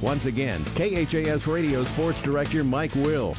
Once again, KHAS Radio Sports Director Mike Will.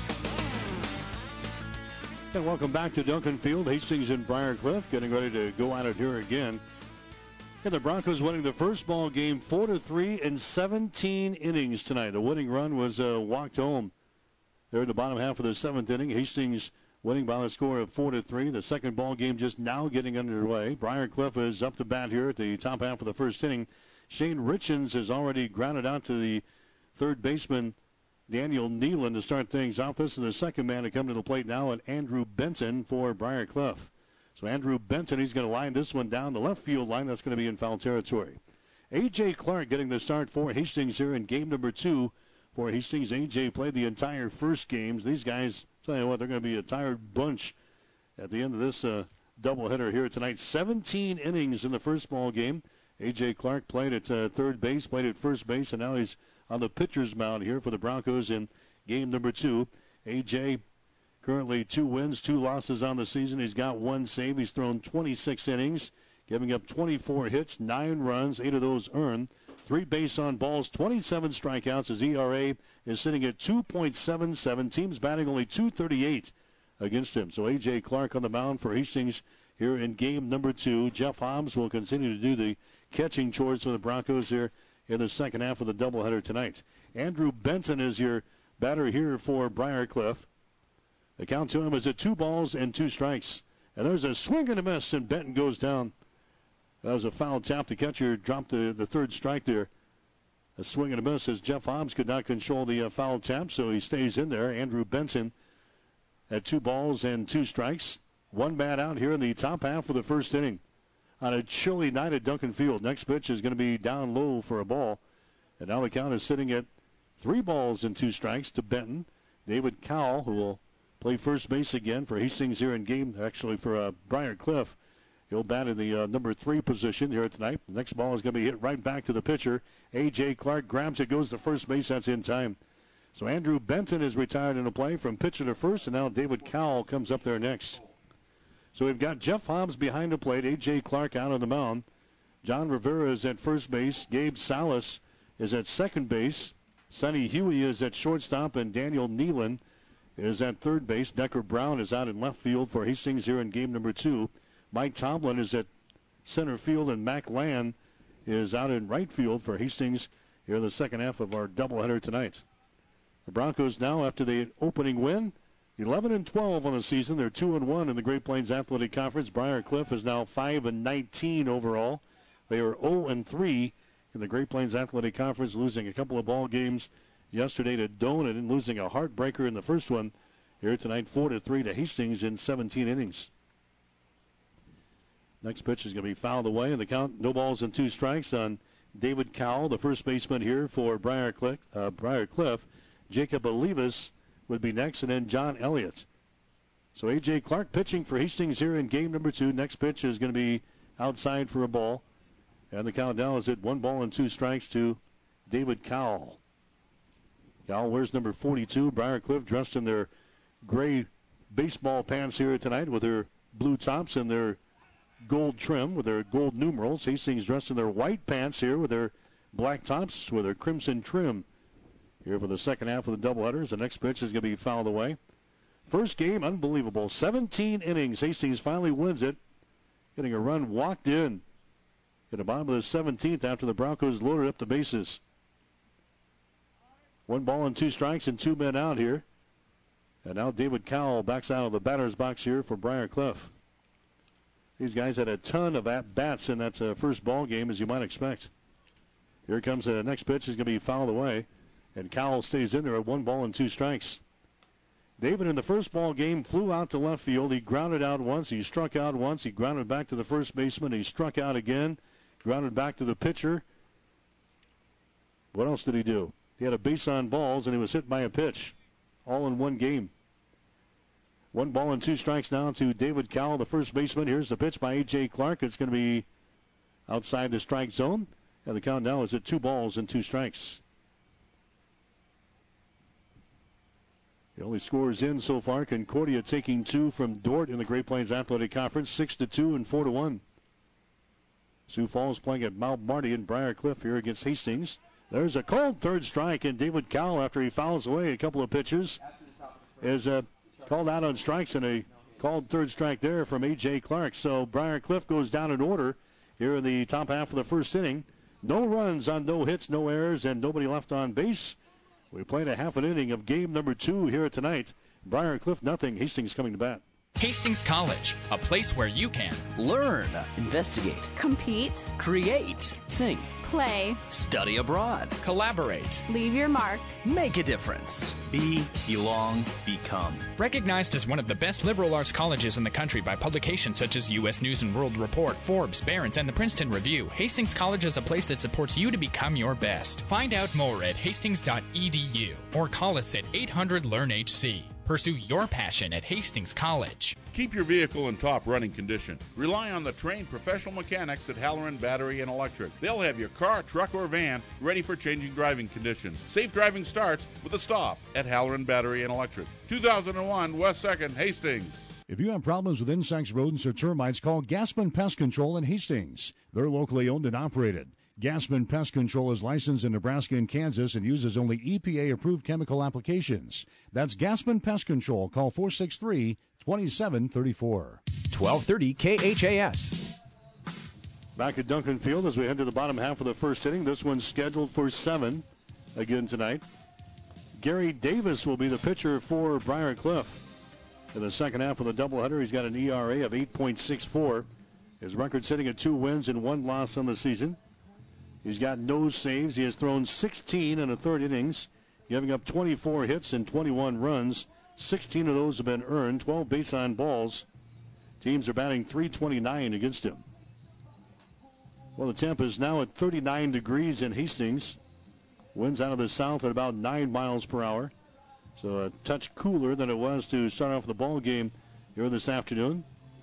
And welcome back to Duncan Field. Hastings and Briarcliff getting ready to go at it here again. And the Broncos winning the first ball game 4-3 in 17 innings tonight. The winning run was walked home there in the bottom half of the seventh inning. Hastings winning by the score of 4-3. The second ball game just now getting underway. Briarcliff is up to bat here at the top half of the first inning. Shane Richens has already grounded out to the third baseman, Daniel Nealon, to start things off. This is the second man to come to the plate now, and Andrew Benton for Briarcliff. So Andrew Benton, he's going to line this one down the left field line. That's going to be in foul territory. A.J. Clark getting the start for Hastings here in game number 2 for Hastings. A.J. played the entire first games. These guys, tell you what, they're going to be a tired bunch at the end of this doubleheader here tonight. 17 innings in the first ball game. A.J. Clark played at third base, played at first base, and now he's on the pitcher's mound here for the Broncos in game number 2. A.J. currently 2 wins, 2 losses on the season. He's got 1 save. He's thrown 26 innings, giving up 24 hits, 9 runs, 8 of those earned, 3 base on balls, 27 strikeouts. His ERA is sitting at 2.77. Team's batting only .238 against him. So A.J. Clark on the mound for Hastings here in game number 2. Jeff Hobbs will continue to do the catching chores for the Broncos here in the second half of the doubleheader tonight. Andrew Benton is your batter here for Briarcliff. The count to him is at 2 balls and 2 strikes. And there's a swing and a miss, and Benton goes down. That was a foul tap. The catcher dropped the third strike there. A swing and a miss as Jeff Hobbs could not control the foul tap, so he stays in there. Andrew Benton at 2 balls and 2 strikes. 1 bat out here in the top half of the first inning. On a chilly night at Duncan Field. Next pitch is going to be down low for a ball. And now the count is sitting at 3 balls and 2 strikes to Benton. David Cowell, who will play first base again for Hastings here in game, actually for Briarcliff. He'll bat in the number 3 position here tonight. The next ball is going to be hit right back to the pitcher. A.J. Clark grabs it, goes to first base. That's in time. So Andrew Benton is retired in the play from pitcher to first, and now David Cowell comes up there next. So we've got Jeff Hobbs behind the plate, A.J. Clark out on the mound. John Rivera is at first base. Gabe Salas is at second base. Sonny Huey is at shortstop, and Daniel Nealon is at third base. Decker Brown is out in left field for Hastings here in game number 2. Mike Tomlin is at center field, and Mac Land is out in right field for Hastings here in the second half of our doubleheader tonight. The Broncos now, after the opening win, 11-12 on the season. They're 2-1 in the Great Plains Athletic Conference. Briarcliff is now 5-19 overall. They are 0-3 in the Great Plains Athletic Conference, losing a couple of ball games yesterday to Doan and losing a heartbreaker in the first one. Here tonight, 4-3 to Hastings in 17 innings. Next pitch is going to be fouled away, and the count, no balls and 2 strikes on David Cowell, the first baseman here for Briarcliff. Jacob Olivas would be next, and then John Elliott. So A.J. Clark pitching for Hastings here in game number 2. Next pitch is going to be outside for a ball. And the count now is at 1 ball and 2 strikes to David Cowell. Cowell wears number 42. Briarcliff dressed in their gray baseball pants here tonight with their blue tops and their gold trim with their gold numerals. Hastings dressed in their white pants here with their black tops with their crimson trim. Here for the second half of the doubleheaders. The next pitch is going to be fouled away. First game, unbelievable. 17 innings. Hastings finally wins it, getting a run walked in at the bottom of the 17th after the Broncos loaded up the bases. 1 ball and 2 strikes and 2 men out here. And now David Cowell backs out of the batter's box here for Briarcliff. These guys had a ton of at-bats in that first ball game, as you might expect. Here comes the next pitch. Is going to be fouled away. And Cowell stays in there at 1 ball and 2 strikes. David in the first ball game flew out to left field. He grounded out once. He struck out once. He grounded back to the first baseman. He struck out again. Grounded back to the pitcher. What else did he do? He had a base on balls, and he was hit by a pitch. All in one game. 1 ball and 2 strikes now to David Cowell, the first baseman. Here's the pitch by A.J. Clark. It's going to be outside the strike zone. And the count now is at 2 balls and 2 strikes. The only scores in so far, Concordia taking 2 from Dordt in the Great Plains Athletic Conference, 6-2 and 4-1. Sioux Falls playing at Mount Marty and Briarcliff here against Hastings. There's a called third strike, and David Cowell, after he fouls away a couple of pitches, is called out on strikes, and a called third strike there from A.J. Clark. So Briar Cliff goes down in order here in the top half of the first inning. No runs on no hits, no errors, and nobody left on base. We played a half an inning of game number 2 here tonight. Briar Cliff, nothing. Hastings coming to bat. Hastings College, a place where you can learn, investigate, compete, create, sing, play, study abroad, collaborate, leave your mark, make a difference, be, belong, become. Recognized as one of the best liberal arts colleges in the country by publications such as U.S. News and World Report, Forbes, Barron's, and the Princeton Review, Hastings College is a place that supports you to become your best. Find out more at hastings.edu or call us at 800-LEARN-HC. Pursue your passion at Hastings College. Keep your vehicle in top running condition. Rely on the trained professional mechanics at Halloran Battery and Electric. They'll have your car, truck, or van ready for changing driving conditions. Safe driving starts with a stop at Halloran Battery and Electric. 2001 West 2nd, Hastings. If you have problems with insects, rodents, or termites, call Gaspin Pest Control in Hastings. They're locally owned and operated. Gaspin Pest Control is licensed in Nebraska and Kansas and uses only EPA-approved chemical applications. That's Gaspin Pest Control. Call 463-2734. 1230 KHAS. Back at Duncan Field as we head to the bottom half of the first inning. This one's scheduled for 7 again tonight. Gary Davis will be the pitcher for Briar Cliff. In the second half of the doubleheader, he's got an ERA of 8.64. His record sitting at 2 wins and 1 loss on the season. He's got no saves. He has thrown 16 in the third innings, giving up 24 hits and 21 runs. 16 of those have been earned, 12 base on balls. Teams are batting .329 against him. Well, the temp is now at 39 degrees in Hastings. Winds out of the south at about 9 miles per hour. So a touch cooler than it was to start off the ball game here this afternoon.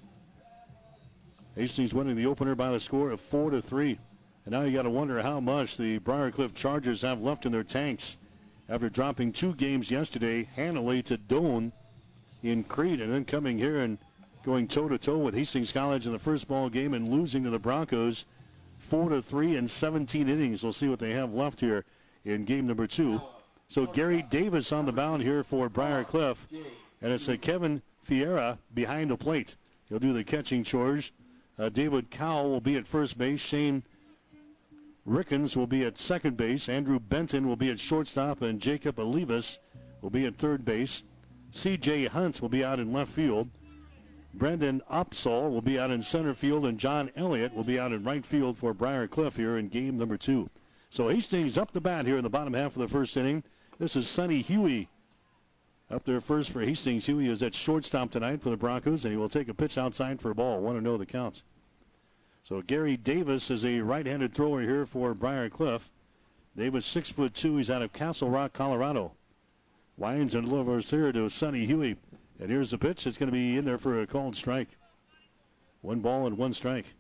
Hastings winning the opener by the score of 4-3. And now you got to wonder how much the Briar Cliff Chargers have left in their tanks after dropping 2 games yesterday handily to Doane in Crete, and then coming here and going toe-to-toe with Hastings College in the first ball game and losing to the Broncos 4-3 in 17 innings. We'll see what they have left here in game number 2. So Gary Davis on the mound here for Briar Cliff, and it's Kevin Fiera behind the plate. He'll do the catching chores. David Cowell will be at first base. Shane Rickens will be at second base. Andrew Benton will be at shortstop, and Jacob Olivas will be at third base. C.J. Hunt will be out in left field. Brendan Opsahl will be out in center field, and John Elliott will be out in right field for Briar Cliff here in game number 2. So Hastings up the bat here in the bottom half of the first inning. This is Sonny Huey up there first for Hastings. Huey is at shortstop tonight for the Broncos, and he will take a pitch outside for a ball. 1-0 the count. So Gary Davis is a right-handed thrower here for Briar Cliff. Davis 6'2". He's out of Castle Rock, Colorado. Winds and delivers here to Sonny Huey. And here's the pitch. It's going to be in there for a called strike. 1 ball and 1 strike.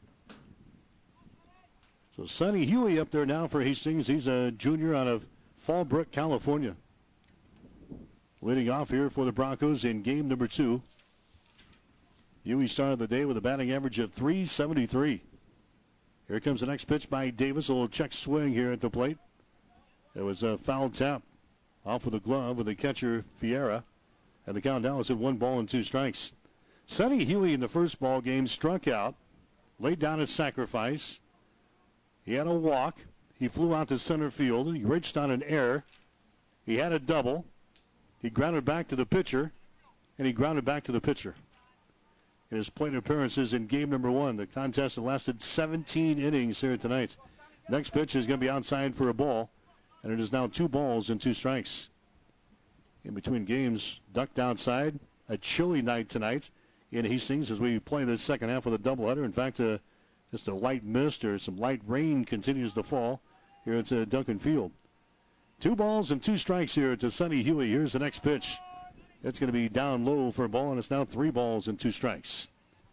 So Sonny Huey up there now for Hastings. He's a junior out of Fallbrook, California. Leading off here for the Broncos in game number 2. Huey started the day with a batting average of .373. Here comes the next pitch by Davis. A little check swing here at the plate. It was a foul tap off with the glove with the catcher Fiera. And the count now is at 1 ball and 2 strikes. Sonny Huey in the first ball game struck out, laid down his sacrifice. He had a walk. He flew out to center field. He reached on an error. He had a double. He grounded back to the pitcher, and he grounded back to the pitcher. In his plate appearances in game number 1, the contest that lasted 17 innings here tonight. Next pitch is going to be outside for a ball, and it is now 2 balls and 2 strikes. In between games, ducked outside. A chilly night tonight in Hastings as we play the second half of the doubleheader. In fact, just a light mist or some light rain continues to fall here at Duncan Field. 2 balls and 2 strikes here to Sonny Huey. Here's the next pitch. It's going to be down low for a ball, and it's now 3 balls and 2 strikes.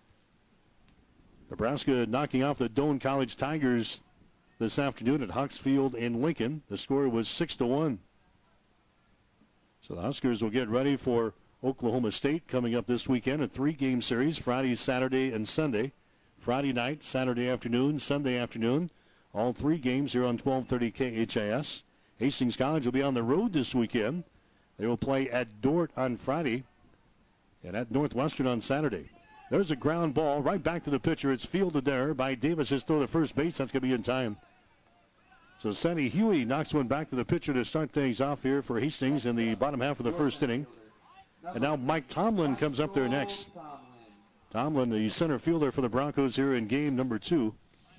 Nebraska knocking off the Doane College Tigers this afternoon at Hucks Field in Lincoln. The score was 6-1. So the Huskers will get ready for Oklahoma State coming up this weekend. A 3-game series, Friday, Saturday, and Sunday. Friday night, Saturday afternoon, Sunday afternoon. all 3 games here on 1230 KHAS. Hastings College will be on the road this weekend. They will play at Dordt on Friday and at Northwestern on Saturday. There's a ground ball right back to the pitcher. It's fielded there by Davis. His throw to first base. That's going to be in time. So Sonny Huey knocks one back to the pitcher to start things off here for Hastings in the bottom half of the first inning. And now Mike Tomlin comes up there next. Tomlin, the center fielder for the Broncos here in game number 2.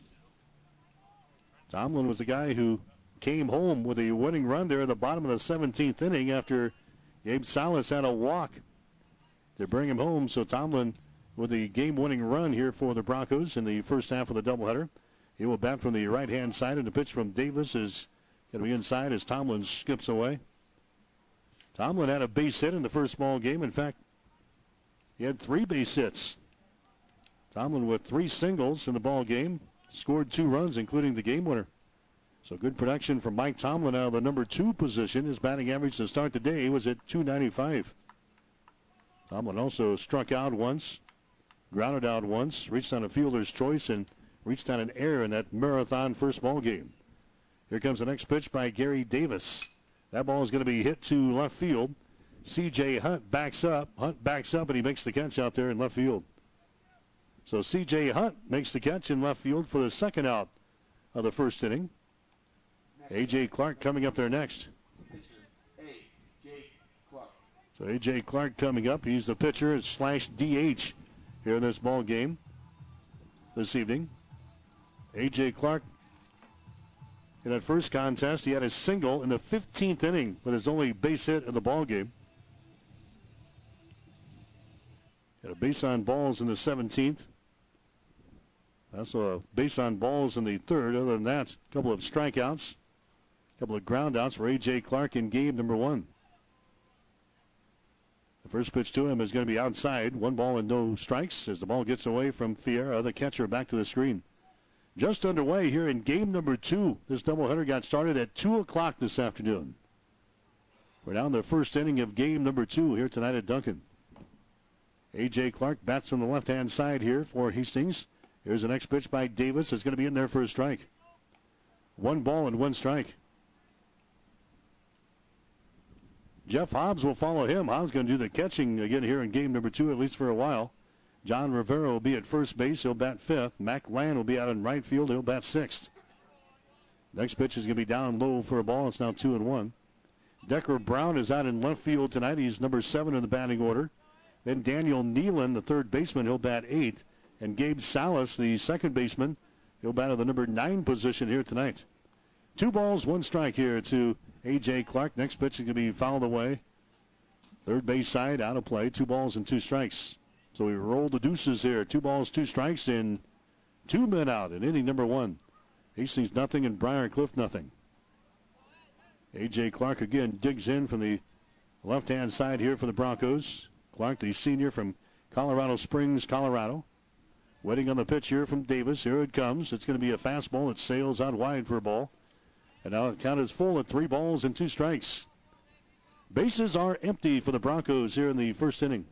Tomlin was the guy who came home with a winning run there in the bottom of the 17th inning after Gabe Salas had a walk to bring him home. So Tomlin with the game-winning run here for the Broncos in the first half of the doubleheader. He will bat from the right-hand side, and the pitch from Davis is going to be inside as Tomlin skips away. Tomlin had a base hit in the first ball game. In fact, he had 3 base hits. Tomlin with 3 singles in the ball game, scored 2 runs, including the game winner. So good production from Mike Tomlin out of the number 2 position. His batting average to start the day was at .295. Tomlin also struck out once, grounded out once, reached on a fielder's choice, and reached on an error in that marathon first ball game. Here comes the next pitch by Gary Davis. That ball is going to be hit to left field. C.J. Hunt backs up. And he makes the catch out there in left field. So C.J. Hunt makes the catch in left field for the second out of the first inning. A.J. Clark coming up there next. So A.J. Clark coming up. He's the pitcher / DH here in this ball game this evening. A.J. Clark, in that first contest, he had a single in the 15th inning with his only base hit in the ball game. Had a base on balls in the 17th. Also a base on balls in the 3rd. Other than that, a couple of strikeouts, a couple of ground outs for A.J. Clark in game number 1. The first pitch to him is going to be outside. 1 ball and no strikes as the ball gets away from Fiera, the catcher, back to the screen. Just underway here in game number 2. This doubleheader got started at 2 o'clock this afternoon. We're down the first inning of game number 2 here tonight at Duncan. A.J. Clark bats from the left-hand side here for Hastings. Here's the next pitch by Davis. It's going to be in there for a strike. 1 ball and 1 strike. Jeff Hobbs will follow him. Hobbs going to do the catching again here in game number 2, at least for a while. John Rivera will be at first base. He'll bat 5th. Mac Land will be out in right field. He'll bat 6th. Next pitch is going to be down low for a ball. It's now 2-1. Decker Brown is out in left field tonight. He's number 7 in the batting order. Then Daniel Nealon, the third baseman, he'll bat 8th. And Gabe Salas, the second baseman, he'll bat at the number 9 position here tonight. 2 balls, 1 strike here to A.J. Clark. Next pitch is going to be fouled away. Third base side out of play. 2 balls and 2 strikes. So we roll the deuces here. 2 balls, 2 strikes, and 2 men out in inning number 1. Hastings nothing and Briarcliff nothing. A.J. Clark again digs in from the left-hand side here for the Broncos. Clark, the senior from Colorado Springs, Colorado. Waiting on the pitch here from Davis. Here it comes. It's going to be a fastball that sails out wide for a ball. And now the count is full at 3 balls and 2 strikes. Bases are empty for the Broncos here in the first inning.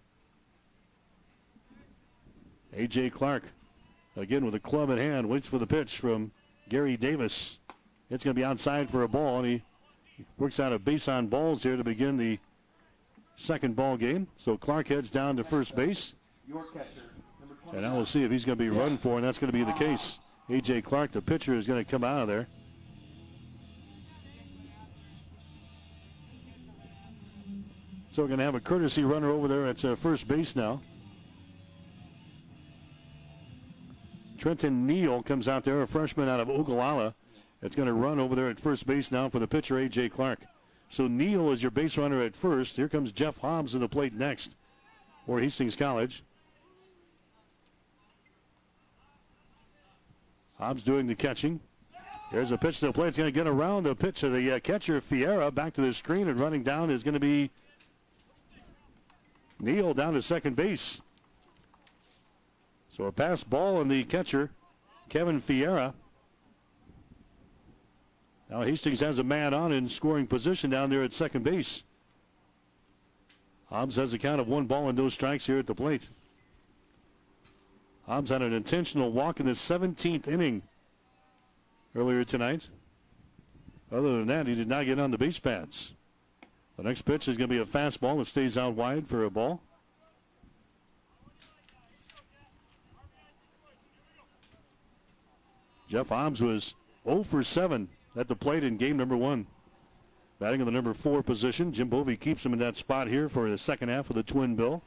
A.J. Clark, again with a club in hand, waits for the pitch from Gary Davis. It's going to be outside for a ball, and he works out a base on balls here to begin the second ball game. So Clark heads down to first base. And now we'll see if he's going to be run for, and that's going to be the case. A.J. Clark, the pitcher, is going to come out of there. So we're going to have a courtesy runner over there at first base now. Trenton Neal comes out there, a freshman out of Ogallala. It's going to run over there at first base now for the pitcher, A.J. Clark. So Neal is your base runner at first. Here comes Jeff Hobbs to the plate next for Hastings College. Hobbs doing the catching. There's a pitch to the plate. It's going to get around the pitch of the catcher, Fiera, back to the screen, and running down is going to be Neal down to second base. So a pass ball, and the catcher, Kevin Fiera. Now Hastings has a man on in scoring position down there at second base. Hobbs has a count of 1 ball and no strikes here at the plate. Hobbs had an intentional walk in the 17th inning. earlier tonight. Other than that, he did not get on the base pads. The next pitch is going to be a fastball that stays out wide for a ball. Jeff Hobbs was 0 for 7 at the plate in game number 1. Batting in the number 4 position. Jim Bovey keeps him in that spot here for the second half of the twin bill.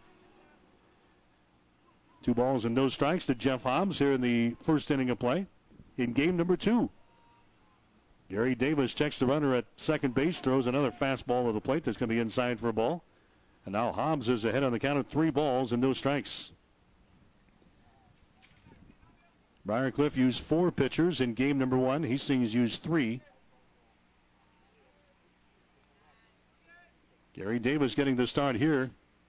2 balls and no strikes to Jeff Hobbs here in the first inning of play in game number 2. Gary Davis checks the runner at second base, throws another fastball to the plate that's going to be inside for a ball. And now Hobbs is ahead on the count of 3 balls and no strikes. Briarcliff used 4 pitchers in game number 1. Hastings used 3. Gary Davis getting the start here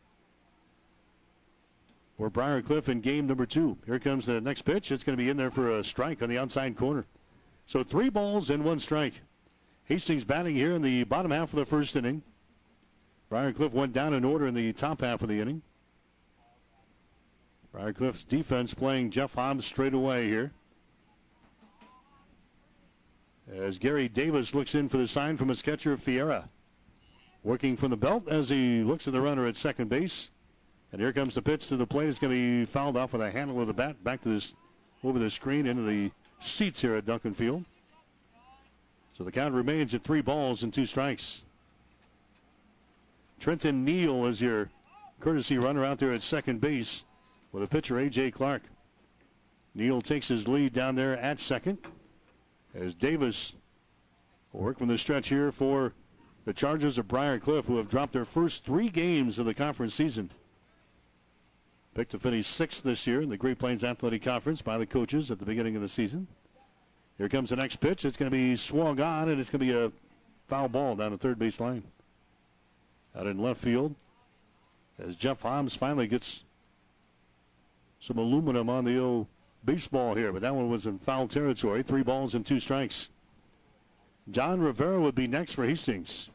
for Briarcliff in game number 2. Here comes the next pitch. It's going to be in there for a strike on the outside corner. So 3 balls and 1 strike. Hastings batting here in the bottom half of the first inning. Briarcliff went down in order in the top half of the inning. Briarcliff's defense playing Jeff Hobbs straight away here. As Gary Davis looks in for the sign from his catcher, Fiera. Working from the belt as he looks at the runner at second base. And here comes the pitch to the plate. It's going to be fouled off with a handle of the bat back to this, over the screen into the seats here at Duncan Field. So the count remains at 3 balls and 2 strikes. Trenton Neal is your courtesy runner out there at second base with a pitcher, A.J. Clark. Neal takes his lead down there at second as Davis will work from the stretch here for the Chargers of Briarcliff, who have dropped their first 3 games of the conference season. Picked to finish 6th this year in the Great Plains Athletic Conference by the coaches at the beginning of the season. Here comes the next pitch. It's going to be swung on, and it's going to be a foul ball down the third base line. Out in left field as Jeff Hobbs finally gets some aluminum on the old baseball here, but that one was in foul territory. 3 balls and 2 strikes. John Rivera would be next for Hastings.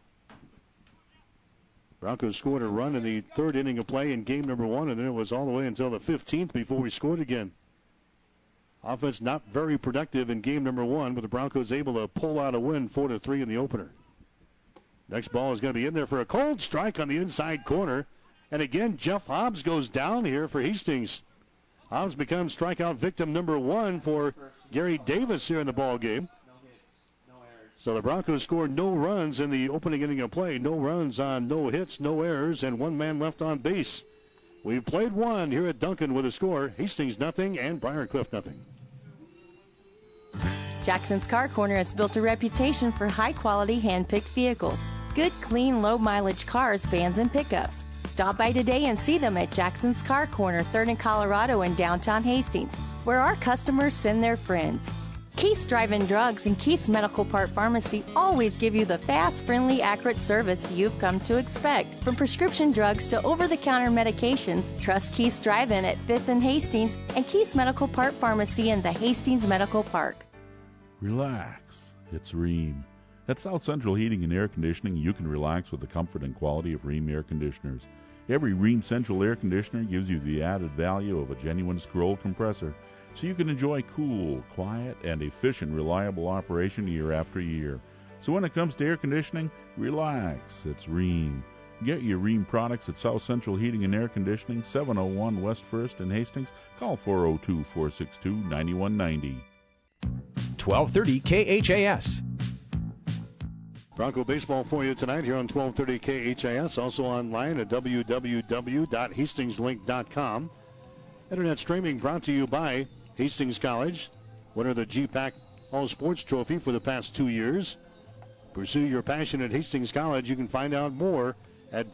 Broncos scored a run in the 3rd inning of play in game number 1, and then it was all the way until the 15th before we scored again. Offense not very productive in game number 1, but the Broncos able to pull out a win 4-3 in the opener. Next ball is going to be in there for a cold strike on the inside corner. And again, Jeff Hobbs goes down here for Hastings. Hobbs becomes strikeout victim number 1 for Gary Davis here in the ball game. So the Broncos scored no runs in the opening inning of play. No runs on no hits, no errors, and 1 man left on base. We've played 1 here at Duncan with a score. Hastings nothing and Briarcliff nothing. Jackson's Car Corner has built a reputation for high-quality hand-picked vehicles. Good, clean, low-mileage cars, vans, and pickups. Stop by today and see them at Jackson's Car Corner, 3rd and Colorado in downtown Hastings, where our customers send their friends. Keith's Drive-In Drugs and Keith's Medical Part Pharmacy always give you the fast, friendly, accurate service you've come to expect. From prescription drugs to over-the-counter medications, trust Keith's Drive-In at 5th and Hastings and Keith's Medical Part Pharmacy in the Hastings Medical Park. Relax. It's Rheem. At South Central Heating and Air Conditioning, you can relax with the comfort and quality of Rheem air conditioners. Every Rheem Central air conditioner gives you the added value of a genuine scroll compressor, so you can enjoy cool, quiet, and efficient, reliable operation year after year. So when it comes to air conditioning, relax. It's Rheem. Get your Rheem products at South Central Heating and Air Conditioning, 701 West 1st in Hastings. Call 402-462-9190. 1230 KHAS. Bronco baseball for you tonight here on 1230 KHAS. Also online at www.hastingslink.com. Internet streaming brought to you by Hastings College, winner of the GPAC All-Sports Trophy for the past 2 years. Pursue your passion at Hastings College. You can find out more at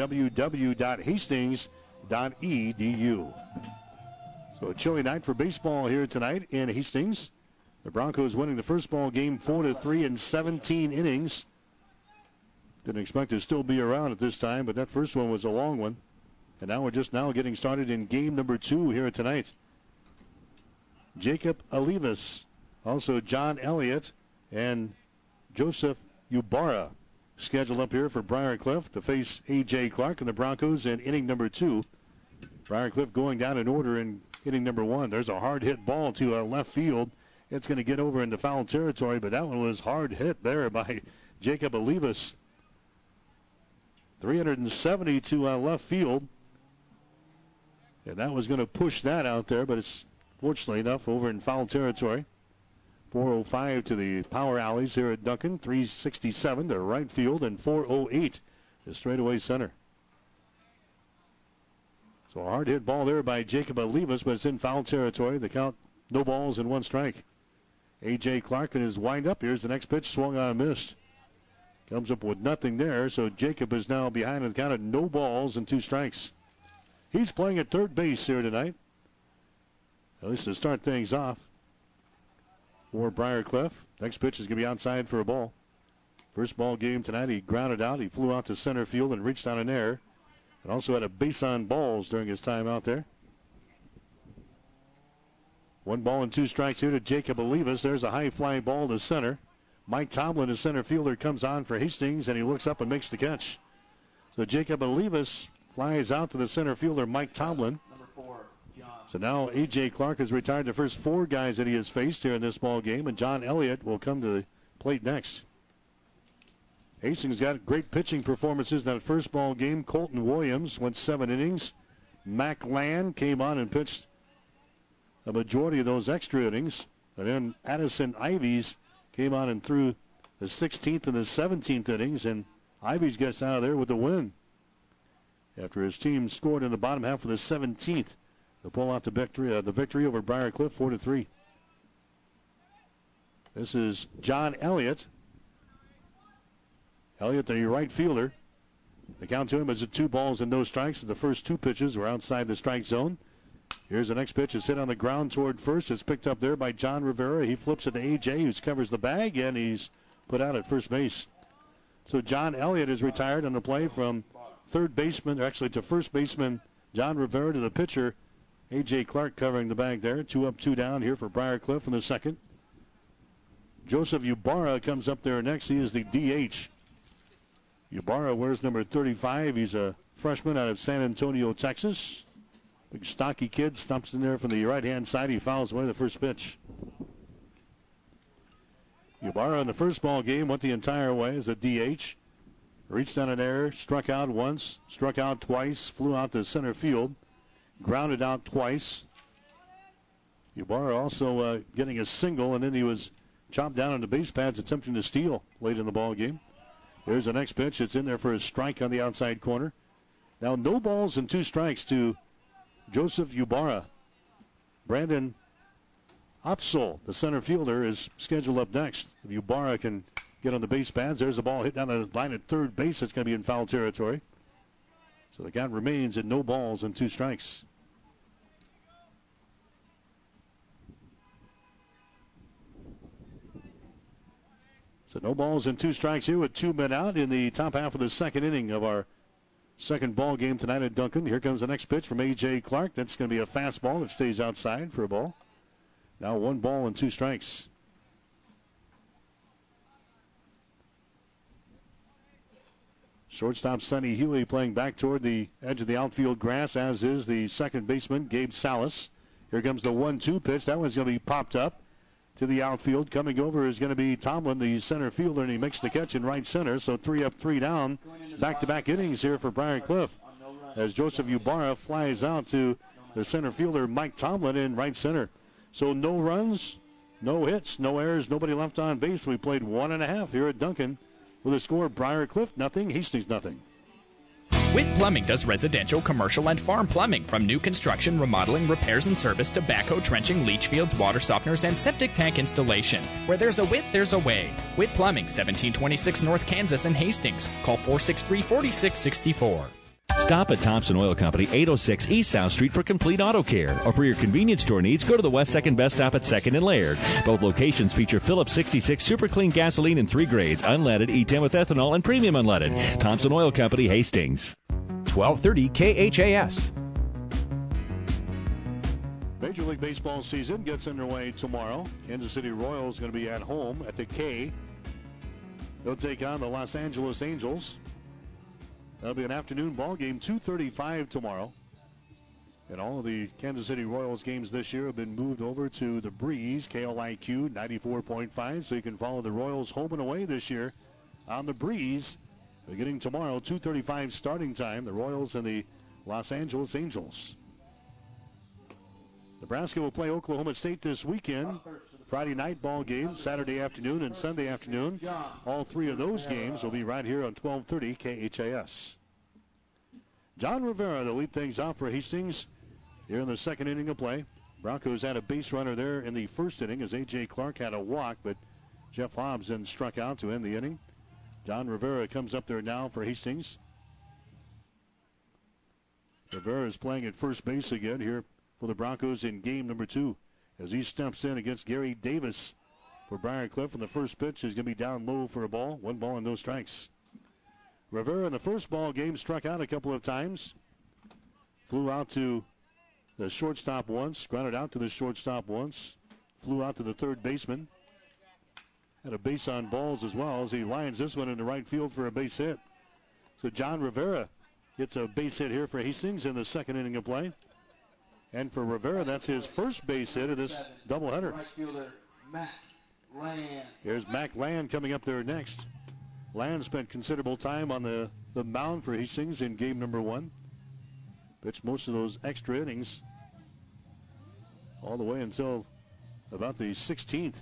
www.hastings.edu. So a chilly night for baseball here tonight in Hastings. The Broncos winning the first ball game 4-3 in 17 innings. Didn't expect to still be around at this time, but that first one was a long one. And now we're just now getting started in game number 2 here tonight. Jacob Olivas, also John Elliott, and Joseph Yubara scheduled up here for Briarcliff to face A.J. Clark and the Broncos in inning number 2. Briarcliff going down in order in inning number 1. There's a hard hit ball to left field. it's going to get over into foul territory, but that one was hard hit there by Jacob Olivas. 370 to left field. And that was going to push that out there, but it's fortunately enough over in foul territory. 405 to the power alleys here at Duncan. 367 to right field and 408 to straightaway center. So a hard hit ball there by Jacob Olivas, but it's in foul territory. The count, no balls and 1 strike. A.J. Clark in his windup. Here's the next pitch, swung on and missed. Comes up with nothing there, so Jacob is now behind the count of no balls and 2 strikes. He's playing at third base here tonight, at least to start things off for Briarcliff. Next pitch is going to be outside for a ball. First ball game tonight, he grounded out. He flew out to center field and reached on an error, and also had a base on balls during his time out there. 1 ball and 2 strikes here to Jacob Olivas. There's a high fly ball to center. Mike Tomlin, the center fielder, comes on for Hastings, and he looks up and makes the catch. So Jacob Olivas flies out to the center fielder, Mike Tomlin. So now A.J. Clark has retired the first 4 guys that he has faced here in this ball game, and John Elliott will come to the plate next. Hastings got great pitching performances in that first ball game. Colton Williams went 7 innings. Mac Land came on and pitched a majority of those extra innings. And then Addison Ivies came on and threw the 16th and the 17th innings, and Ivies gets out of there with the win after his team scored in the bottom half of the 17th to pull out the victory over Briarcliff 4-3. This is John Elliott. Elliott, the right fielder. The count to him is 2 balls and no strikes. The first 2 pitches were outside the strike zone. Here's the next pitch. It's hit on the ground toward first. It's picked up there by John Rivera. He flips it to A.J., who covers the bag, and he's put out at first base. So John Elliott is retired on the play from third baseman, or actually to first baseman John Rivera, to the pitcher A.J. Clark covering the bag there. 2 up, 2 down here for Briarcliff in the second. Joseph Ybarra comes up there next. He is the DH. Ybarra wears number 35. He's a freshman out of San Antonio, Texas. Big stocky kid, stumps in there from the right-hand side. He fouls away the first pitch. Ybarra in the first ball game went the entire way as a DH. Reached on an error, struck out once, struck out twice, flew out to center field, grounded out twice. Ybarra also getting a single, and then he was chopped down on the base pads attempting to steal late in the ball game. Here's the next pitch. It's in there for a strike on the outside corner. Now no balls and 2 strikes to Joseph Ybarra. Brandon Opsol, the center fielder, is scheduled up next. If Ybarra can get on the base pads, there's a ball hit down the line at third base. It's going to be in foul territory. So the count remains at no balls and 2 strikes. So no balls and 2 strikes here with 2 men out in the top half of the second inning of our second ball game tonight at Duncan. Here comes the next pitch from A.J. Clark. That's going to be a fastball that stays outside for a ball. Now 1 ball and 2 strikes. Shortstop Sonny Huey playing back toward the edge of the outfield grass, as is the second baseman, Gabe Salas. Here comes the 1-2 pitch. That one's going to be popped up to the outfield. Coming over is going to be Tomlin, the center fielder, and he makes the catch in right center. So 3 up, 3 down. Back-to-back innings here for Briarcliff as Joseph Ybarra flies out to the center fielder, Mike Tomlin, in right center. So no runs, no hits, no errors, nobody left on base. We played 1.5 here at Duncan with a score of Briarcliff nothing, Hastings nothing. Witt Plumbing does residential, commercial, and farm plumbing, from new construction, remodeling, repairs and service to backhoe trenching, leach fields, water softeners, and septic tank installation. Where there's a Witt, there's a way. Witt Plumbing, 1726 North Kansas and Hastings. Call 463-4664. Stop at Thompson Oil Company, 806 East South Street for complete auto care. Or for your convenience store needs, go to the West 2nd Best Stop at 2nd and Laird. Both locations feature Phillips 66 Super Clean gasoline in 3 grades, unleaded, E10 with ethanol, and premium unleaded. Thompson Oil Company, Hastings. 1230 KHAS. Major League Baseball season gets underway tomorrow. Kansas City Royals going to be at home at the K. They'll take on the Los Angeles Angels. That'll be an afternoon ball game, 2:35 tomorrow. And all of the Kansas City Royals games this year have been moved over to the Breeze, KLIQ 94.5. So you can follow the Royals home and away this year on the Breeze. Beginning tomorrow, 2:35 starting time, the Royals and the Los Angeles Angels. Nebraska will play Oklahoma State this weekend. Friday night ball game, Saturday afternoon and Sunday afternoon. All three of those games will be right here on 1230 KHAS. John Rivera to lead things off for Hastings here in the second inning of play. Broncos had a base runner there in the first inning as A.J. Clark had a walk, but Jeff Hobbs then struck out to end the inning. John Rivera comes up there now for Hastings. Rivera is playing at first base again here for the Broncos in game number 2 as he steps in against Gary Davis for Briar Cliff. And the first pitch is going to be down low for a ball. 1 ball and no strikes. Rivera in the first ball game struck out a couple of times. Flew out to the shortstop once, grounded out to the shortstop once, flew out to the third baseman. Had a base on balls as well as he lines this one into right field for a base hit. So John Rivera gets a base hit here for Hastings in the second inning of play. And for Rivera, that's his first base hit of this doubleheader. Here's Mac Land coming up there next. Land spent considerable time on the mound for Hastings in game number 1. Pitched most of those extra innings all the way until about the 16th.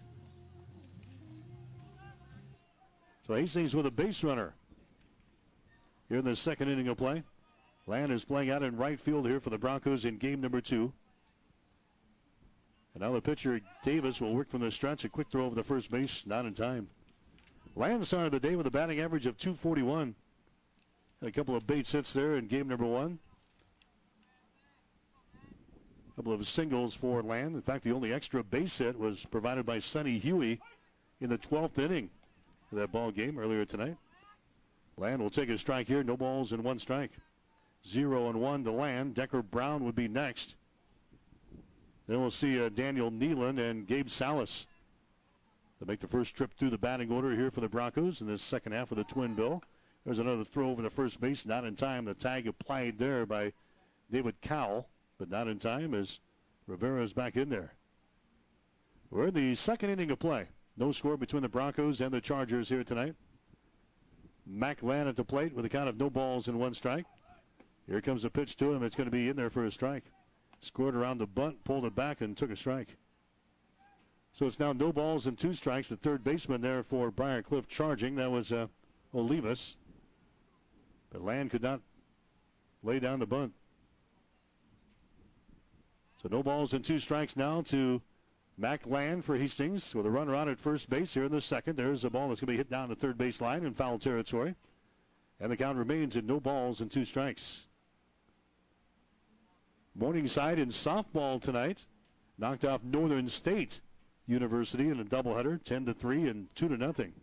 So Hastings with a base runner here in the second inning of play. Land is playing out in right field here for the Broncos in game number 2. And now the pitcher, Davis, will work from the stretch. A quick throw over the first base, not in time. Land started the day with a batting average of .241. Had a couple of base hits there in game number 1. A couple of singles for Land. In fact, the only extra base hit was provided by Sonny Huey in the 12th inning of that ball game earlier tonight. Land will take a strike here. No balls and 1 strike. 0-1 to Land. Decker Brown would be next. Then we'll see Daniel Nealon and Gabe Salas to make the first trip through the batting order here for the Broncos in this second half of the Twin Bill. There's another throw over the first base, not in time. The tag applied there by David Cowell, but not in time as Rivera is back in there. We're in the second inning of play. No score between the Broncos and the Chargers here tonight. Mac Land at the plate with a count of no balls and 1 strike. Here comes the pitch to him. It's going to be in there for a strike. Scored around the bunt, pulled it back, and took a strike. So it's now no balls and 2 strikes. The third baseman there for Briar Cliff charging. That was Olivas. But Land could not lay down the bunt. So no balls and 2 strikes now to Mac Land for Hastings with a runner out at first base here in the second. There's a ball that's going to be hit down the third base line in foul territory. And the count remains at no balls and 2 strikes. Morningside in softball tonight knocked off Northern State University in a doubleheader, 10-3 and 2-0.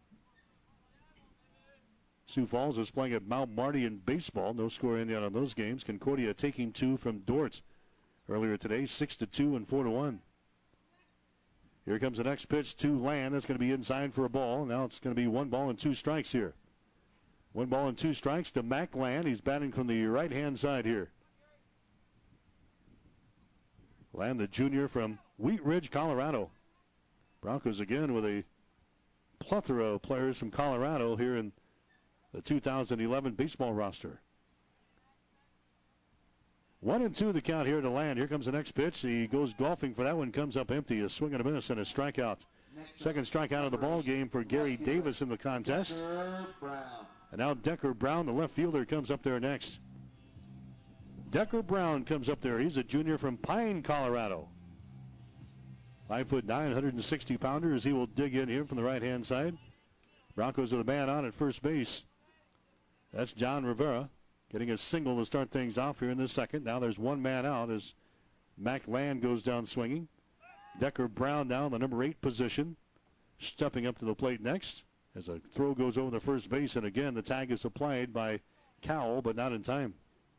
Sioux Falls is playing at Mount Marty in baseball. No score in yet on those games. Concordia taking 2 from Dort earlier today, 6-2 and 4-1. Here comes the next pitch to Land. That's going to be inside for a ball. Now it's going to be 1 ball and 2 strikes here. 1 ball and 2 strikes to Mac Land. He's batting from the right-hand side here. Land, the junior from Wheat Ridge, Colorado. Broncos again with a plethora of players from Colorado here in the 2011 baseball roster. 1-2 the count here to Land. Here comes the next pitch. He goes golfing for that one. Comes up empty. A swing and a miss and a strikeout. Second strikeout of the ball game for Gary Davis in the contest. And now Decker Brown, the left fielder, comes up there next. Decker Brown comes up there. He's a junior from Pine, Colorado. 5'9", 160-pounder as he will dig in here from the right-hand side. Broncos with a man on at first base. That's John Rivera getting a single to start things off here in the second. Now there's 1 man out as Mac Land goes down swinging. Decker Brown now in the number 8 position. Stepping up to the plate next as a throw goes over the first base. And again, the tag is applied by Cowell, but not in time.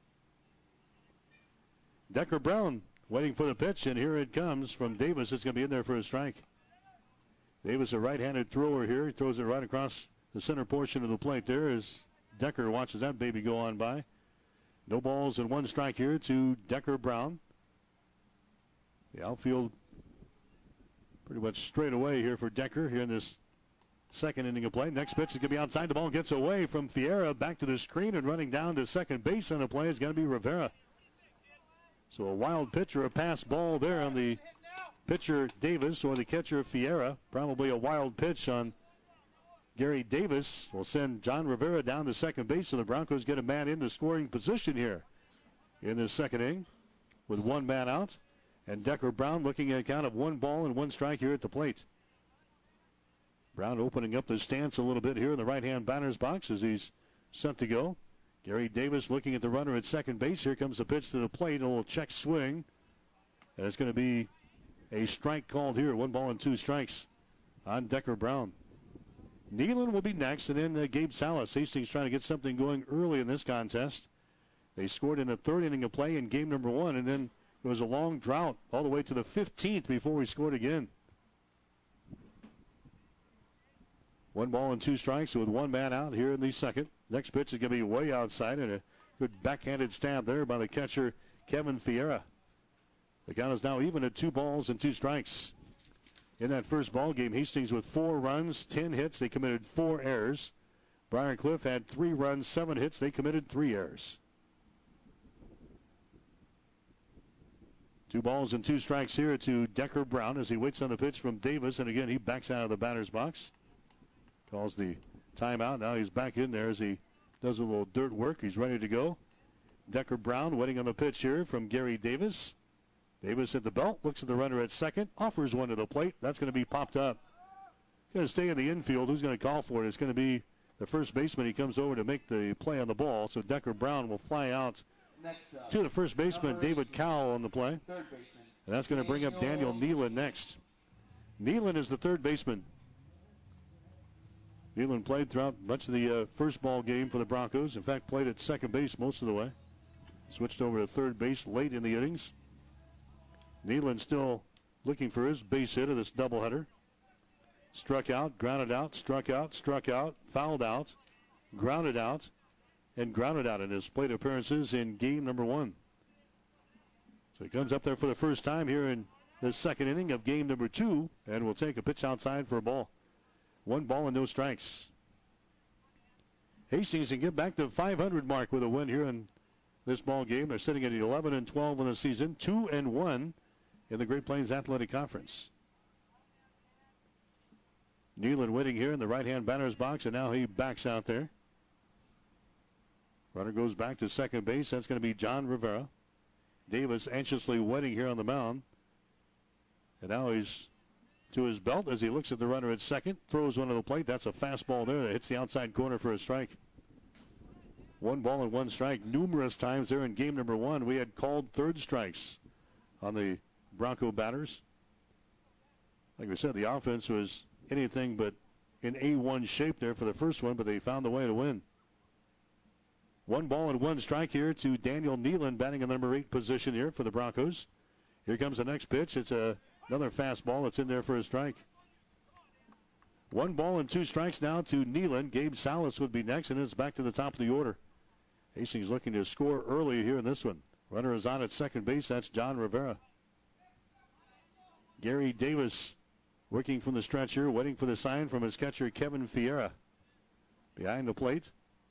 Decker Brown waiting for the pitch, and here it comes from Davis. It's going to be in there for a strike. Davis, a right-handed thrower here. He throws it right across the center portion of the plate there as Decker watches that baby go on by. No balls and one strike here to Decker Brown. The outfield pretty much straight away here for Decker here in this second inning of play. Next pitch is going to be outside. The ball gets away from Fiera. Back to the screen and running down to second base on the play is going to be Rivera. So a wild pitch or a pass ball there on the pitcher Davis or the catcher Fiera. Probably a wild pitch on Gary Davis will send John Rivera down to second base, so the Broncos get a man in the scoring position here in this second inning with one man out. And Decker Brown looking at a count of 1 ball and 1 strike here at the plate. Brown opening up the stance a little bit here in the right-hand batter's box as he's set to go. Gary Davis looking at the runner at second base. Here comes the pitch to the plate, a little check swing. And it's going to be a strike called here, 1 ball and 2 strikes on Decker Brown. Nealon will be next, and then Gabe Salas. Hastings trying to get something going early in this contest. They scored in the third inning of play in game number 1, and then it was a long drought all the way to the 15th before we scored again. 1 ball and 2 strikes with 1 man out here in the second. Next pitch is going to be way outside, and a good backhanded stab there by the catcher, Kevin Fiera. The count is now even at 2 balls and 2 strikes. In that first ball game, Hastings with 4 runs, 10 hits. They committed 4 errors. Briar Cliff had 3 runs, 7 hits. They committed 3 errors. 2 balls and 2 strikes here to Decker Brown as he waits on the pitch from Davis. And again, he backs out of the batter's box. Calls the timeout. Now he's back in there as he does a little dirt work. He's ready to go. Decker Brown waiting on the pitch here from Gary Davis. Davis at the belt, looks at the runner at second, offers one to the plate. That's going to be popped up. Going to stay in the infield. Who's going to call for it? It's going to be the first baseman. He comes over to make the play on the ball. So Decker Brown will fly out to the first baseman, David Cowell, on the play. And that's going to bring up Daniel Nealon next. Nealon is the third baseman. Nealon played throughout much of the first ball game for the Broncos. In fact, played at second base most of the way. Switched over to third base late in the innings. Nealon still looking for his base hit of this doubleheader. Struck out, grounded out, struck out, fouled out, grounded out, and grounded out in his plate appearances in game number 1. So he comes up there for the first time here in the second inning of game number 2, and will take a pitch outside for a ball. 1 ball and no strikes. Hastings can get back to the 500 mark with a win here in this ball game. They're sitting at 11-12 in the season, 2-1 in the Great Plains Athletic Conference. Nealon waiting here in the right-hand batter's box, and now he backs out there. Runner goes back to second base. That's going to be John Rivera. Davis anxiously waiting here on the mound. And now he's to his belt as he looks at the runner at second. Throws one to the plate. That's a fastball there that hits the outside corner for a strike. 1 ball and 1 strike. Numerous times there in game number 1, we had called third strikes on the Bronco batters. Like we said, the offense was anything but in A1 shape there for the first one, but they found the way to win. 1 ball and 1 strike here to Daniel Nealon, batting in the number 8 position here for the Broncos. Here comes the next pitch. It's another fastball that's in there for a strike. 1 ball and 2 strikes now to Nealon. Gabe Salas would be next, and it's back to the top of the order. Hastings looking to score early here in this one. Runner is on at second base. That's John Rivera. Gary Davis working from the stretch here, waiting for the sign from his catcher, Kevin Fiera. Behind the plate.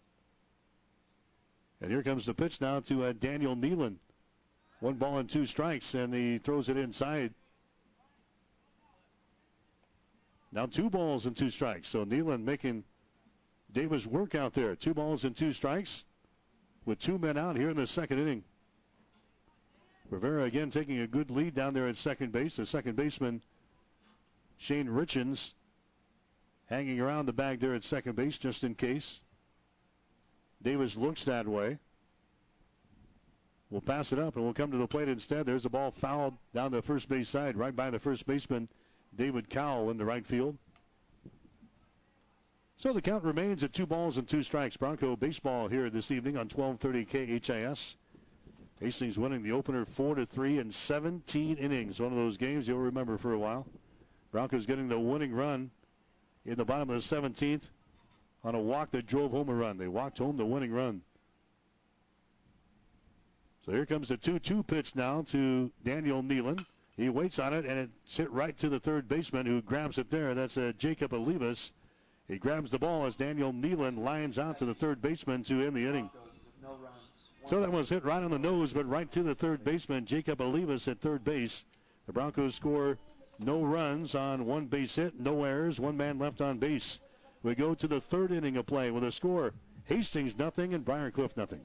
And here comes the pitch now to Daniel Nealon. 1 ball and 2 strikes, and he throws it inside. Now 2 balls and 2 strikes. So Nealon making Davis work out there. 2 balls and 2 strikes with 2 men out here in the second inning. Rivera again taking a good lead down there at second base. The second baseman, Shane Richens, hanging around the bag there at second base just in case. Davis looks that way. We'll pass it up and we'll come to the plate instead. There's the ball fouled down the first base side, right by the first baseman, David Cowell, in the right field. So the count remains at 2 balls and 2 strikes. Bronco baseball here this evening on 1230 KHIS. Hastings winning the opener 4-3 in 17 innings. One of those games you'll remember for a while. Broncos getting the winning run in the bottom of the 17th on a walk that drove home a run. They walked home the winning run. So here comes the 2-2 pitch now to Daniel Nealon. He waits on it, and it's hit right to the third baseman who grabs it there. That's Jacob Olivas. He grabs the ball as Daniel Nealon lines out to the third baseman to end the inning. So that was hit right on the nose, but right to the third baseman, Jacob Olivas at third base. The Broncos score no runs on one base hit, no errors, one man left on base. We go to the third inning of play with a score: Hastings nothing and Briarcliff nothing.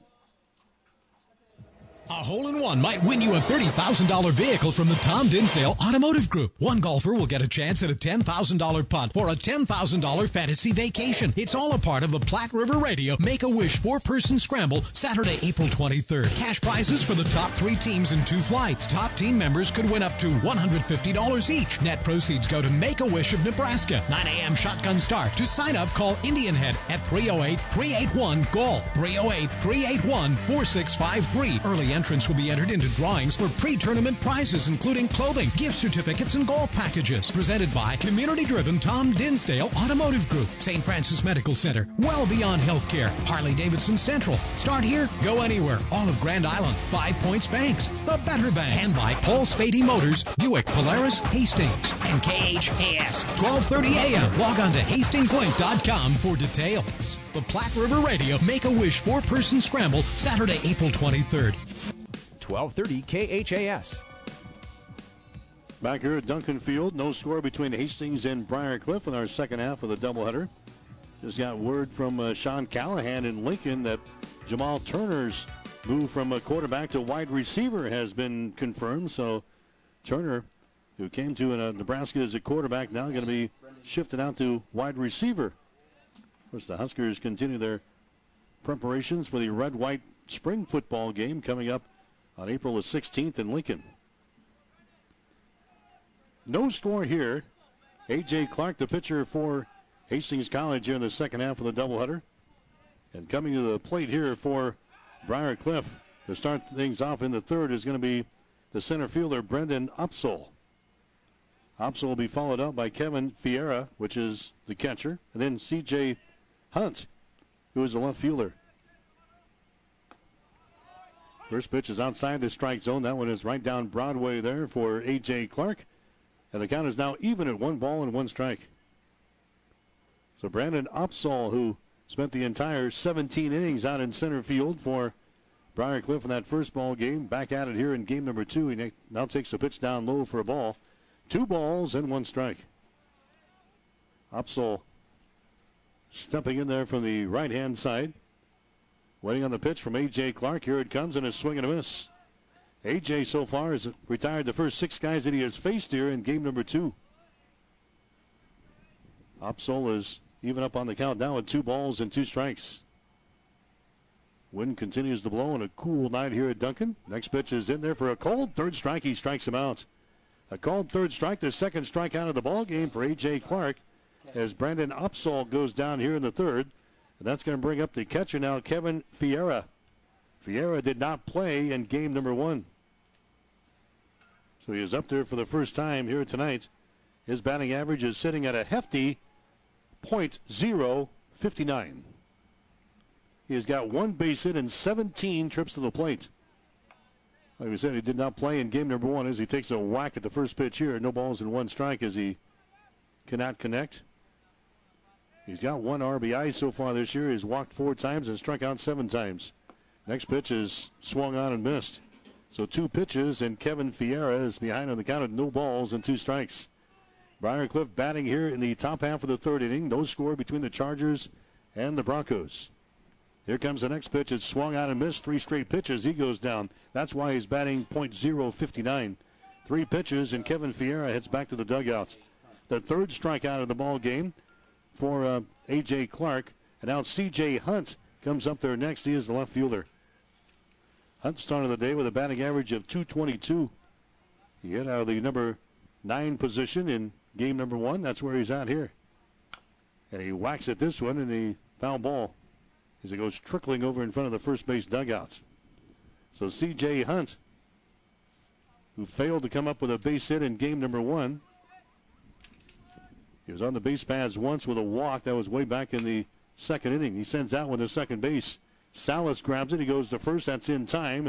A hole-in-one might win you a $30,000 vehicle from the Tom Dinsdale Automotive Group. One golfer will get a chance at a $10,000 putt for a $10,000 fantasy vacation. It's all a part of the Platte River Radio Make-A-Wish 4-person scramble Saturday, April 23rd. Cash prizes for the top 3 teams in 2 flights. Top team members could win up to $150 each. Net proceeds go to Make-A-Wish of Nebraska. 9 a.m. shotgun start. To sign up, call Indian Head at 308-381-GOAL. 308-381-4653. Early entrants will be entered into drawings for pre-tournament prizes, including clothing, gift certificates, and golf packages. Presented by community-driven Tom Dinsdale Automotive Group, St. Francis Medical Center, Well Beyond Healthcare, Harley-Davidson Central. Start here, go anywhere. All of Grand Island, 5 Points Banks, the Better Bank, and by Paul Spady Motors, Buick, Polaris, Hastings, and KHAS, 1230 a.m. Log on to hastingslink.com for details. The Platte River Radio Make-A-Wish 4-person scramble Saturday, April 23rd. 1230 KHAS. Back here at Duncan Field, no score between Hastings and Briarcliff in our second half of the doubleheader. Just got word from Sean Callahan in Lincoln that Jamal Turner's move from a quarterback to wide receiver has been confirmed. So Turner, who came to Nebraska as a quarterback, now going to be shifted out to wide receiver. Of course, the Huskers continue their preparations for the red-white spring football game coming up on April the 16th in Lincoln. No score here. A.J. Clark, the pitcher for Hastings College here in the second half of the doubleheader. And coming to the plate here for Briarcliff to start things off in the third is going to be the center fielder, Brendan Upsall. Upsall will be followed up by Kevin Fiera, which is the catcher, and then C.J. Hunt, who is the left fielder. First pitch is outside the strike zone. That one is right down Broadway there for A.J. Clark. And the count is now even at 1 ball and 1 strike. So Brandon Upsall, who spent the entire 17 innings out in center field for Briarcliff in that first ball game, back at it here in game number 2. He now takes a pitch down low for a ball. 2 balls and 1 strike. Upsall stepping in there from the right-hand side. Waiting on the pitch from A.J. Clark. Here it comes, and a swing and a miss. A.J. so far has retired the first 6 guys that he has faced here in game number 2. Upsall is even up on the count now with 2 balls and 2 strikes. Wind continues to blow on a cool night here at Duncan. Next pitch is in there for a called third strike. He strikes him out. A called third strike, the second strikeout of the ball game for A.J. Clark as Brandon Upsall goes down here in the third. And that's going to bring up the catcher now, Kevin Fiera. Fiera did not play in game number 1. So he is up there for the first time here tonight. His batting average is sitting at a hefty .059. He has got 1 base hit and 17 trips to the plate. Like we said, he did not play in game number 1 as he takes a whack at the first pitch here. No balls and 1 strike as he cannot connect. He's got 1 RBI so far this year. He's walked 4 times and struck out 7 times. Next pitch is swung on and missed. So 2 pitches, and Kevin Fiera is behind on the count of no balls and 2 strikes. Briarcliff batting here in the top half of the third inning. No score between the Chargers and the Broncos. Here comes the next pitch. It's swung on and missed. 3 straight pitches. He goes down. That's why he's batting .059. 3 pitches, and Kevin Fiera heads back to the dugout. The third strikeout of the ball game for A.J. Clark. And now C.J. Hunt comes up there next. He is the left fielder. Hunt started the day with a batting average of .222. He hit out of the number 9 position in game number 1. That's where he's at here. And he whacks at this one in the foul ball as it goes trickling over in front of the first base dugouts. So C.J. Hunt, who failed to come up with a base hit in game number 1, he was on the base paths once with a walk. That was way back in the second inning. He sends that one to second base. Salas grabs it. He goes to first. That's in time. And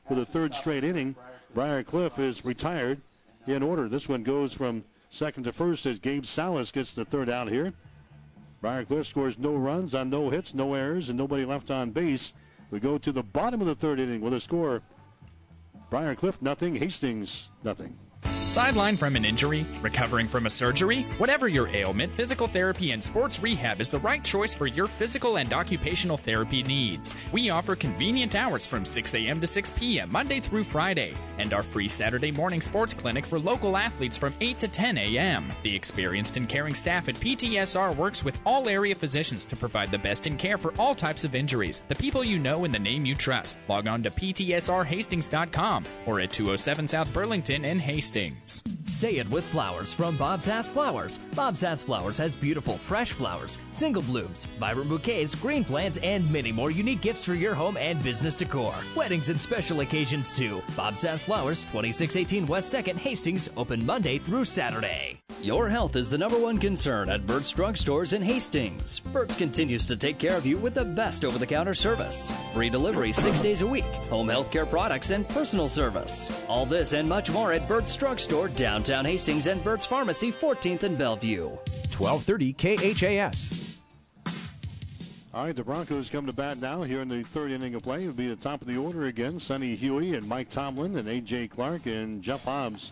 for the third straight inning. Briar Cliff is retired in order. This one goes from second to first as Gabe Salas gets the third out here. Briar Cliff scores no runs on no hits, no errors, and nobody left on base. We go to the bottom of the third inning with a score. Briar Cliff, nothing. Hastings, nothing. Sidelined from an injury, recovering from a surgery, whatever your ailment, physical therapy and sports rehab is the right choice for your physical and occupational therapy needs. We offer convenient hours from 6 a.m. to 6 p.m. Monday through Friday, and our free Saturday morning sports clinic for local athletes from 8 to 10 a.m. The experienced and caring staff at PTSR works with all area physicians to provide the best in care for all types of injuries. The people you know and the name you trust. Log on to ptsrhastings.com or at 207 South Burlington in Hastings. Say it with flowers from Bob's Ass Flowers. Bob's Ass Flowers has beautiful fresh flowers, single blooms, vibrant bouquets, green plants, and many more unique gifts for your home and business decor. Weddings and special occasions too. Bob's Ass Flowers, 2618 West 2nd, Hastings, open Monday through Saturday. Your health is the #1 concern at Burt's Drug Stores in Hastings. Burt's continues to take care of you with the best over-the-counter service. Free delivery 6 days a week, home health care products, and personal service. All this and much more at Burt's Drug Store, downtown Hastings, and Burt's Pharmacy, 14th and Bellevue. 1230 KHAS. All right, the Broncos come to bat now here in the third inning of play. It'll be the top of the order again. Sonny Huey and Mike Tomlin and A.J. Clark and Jeff Hobbs.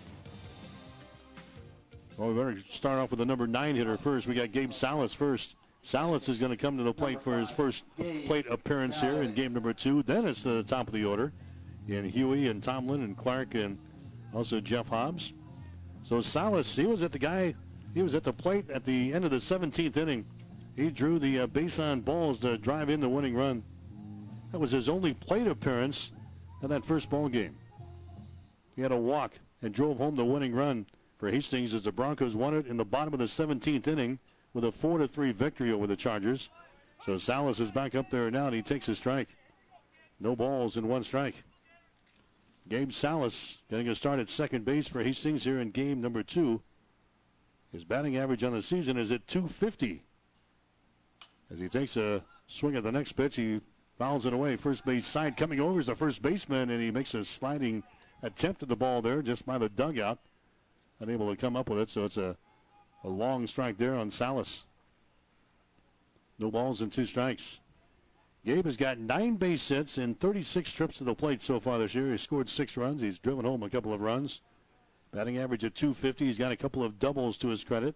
Well, we better start off with the number 9 hitter first. We got Gabe Salas first. Salas is going to come to the plate for his first plate appearance here in game number 2. Then it's the top of the order in Huey and Tomlin and Clark and also Jeff Hobbs. So Salas, he was at the plate at the end of the 17th inning. He drew the base on balls to drive in the winning run. That was his only plate appearance in that first ball game. He had a walk and drove home the winning run for Hastings as the Broncos won it in the bottom of the 17th inning with a 4-3 victory over the Chargers. So Salas is back up there now, and he takes a strike. No balls and 1 strike. Gabe Salas getting a start at second base for Hastings here in game number 2. His batting average on the season is at .250. As he takes a swing at the next pitch, he fouls it away. First base side coming over is the first baseman, and he makes a sliding attempt at the ball there just by the dugout. Unable to come up with it, so it's a long strike there on Salas. No balls and 2 strikes. Gabe has got 9 base hits and 36 trips to the plate so far this year. He's scored 6 runs. He's driven home a couple of runs. Batting average at .250. He's got a couple of doubles to his credit.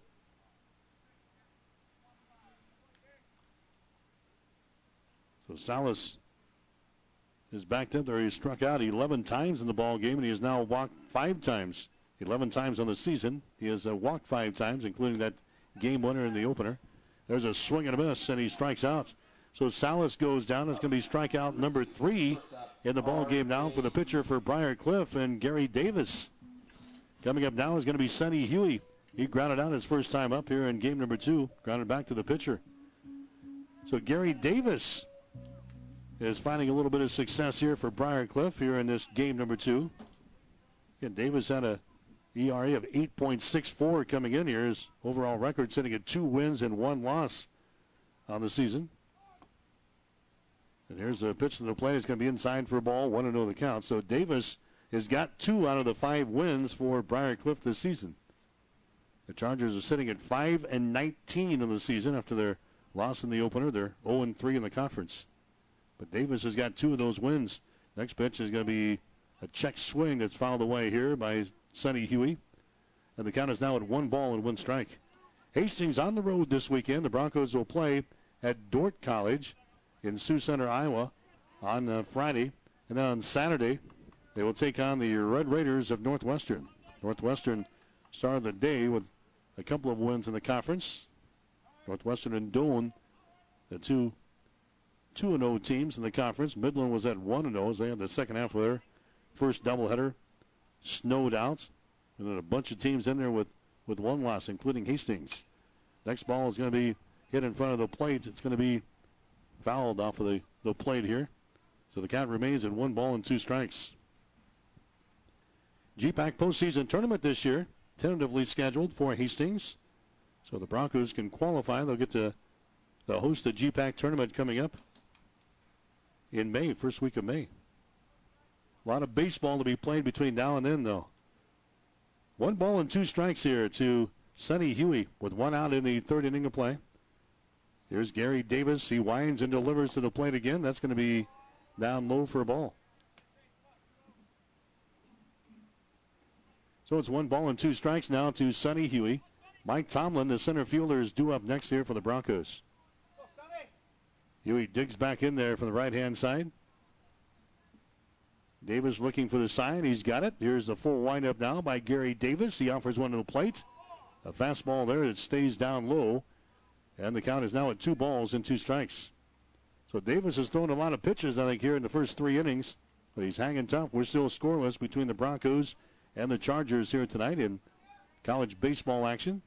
So Salas is backed up there. He struck out 11 times in the ball game, and he has now walked 5 times. 11 times on the season. He has walked 5 times, including that game winner in the opener. There's a swing and a miss, and he strikes out. So Salas goes down. It's going to be strikeout number 3 in the ball game now for the pitcher for Briar Cliff and Gary Davis. Coming up now is going to be Sonny Huey. He grounded out his first time up here in game number 2. Grounded back to the pitcher. So Gary Davis is finding a little bit of success here for Briar Cliff here in this game number 2. And Davis had a ERA of 8.64 coming in here. His overall record sitting at 2 wins and 1 loss on the season. And here's the pitch to the plate. It's going to be inside for a ball. 1-0 the count. So Davis has got 2 out of the 5 wins for Briar Cliff this season. The Chargers are sitting at 5-19 in the season after their loss in the opener. They're 0-3 in the conference. But Davis has got 2 of those wins. Next pitch is going to be a check swing that's fouled away here by Sonny Huey. And the count is now at 1 ball and 1 strike. Hastings on the road this weekend. The Broncos will play at Dordt College in Sioux Center, Iowa on Friday. And then on Saturday, they will take on the Red Raiders of Northwestern. Northwestern started the day with a couple of wins in the conference. Northwestern and Doane, the 2-0 teams in the conference. Midland was at 1-0 as they had the second half of their first doubleheader snowed out. And then a bunch of teams in there with 1 loss, including Hastings. Next ball is going to be hit in front of the plate. It's going to be fouled off of the plate here. So the count remains at 1 ball and 2 strikes. GPAC postseason tournament this year, tentatively scheduled for Hastings. So the Broncos can qualify. They'll get to host the GPAC tournament coming up in May, first week of May. A lot of baseball to be played between now and then, though. 1 ball and 2 strikes here to Sonny Huey with 1 out in the 3rd inning of play. Here's Gary Davis. He winds and delivers to the plate again. That's going to be down low for a ball. So it's 1 ball and 2 strikes now to Sonny Huey. Mike Tomlin, the center fielder, is due up next here for the Broncos. Huey digs back in there from the right-hand side. Davis looking for the sign. He's got it. Here's the full windup now by Gary Davis. He offers one to the plate. A fastball there that stays down low. And the count is now at 2 balls and 2 strikes. So Davis has thrown a lot of pitches, I think, here in the first 3 innings. But he's hanging tough. We're still scoreless between the Broncos and the Chargers here tonight in college baseball action.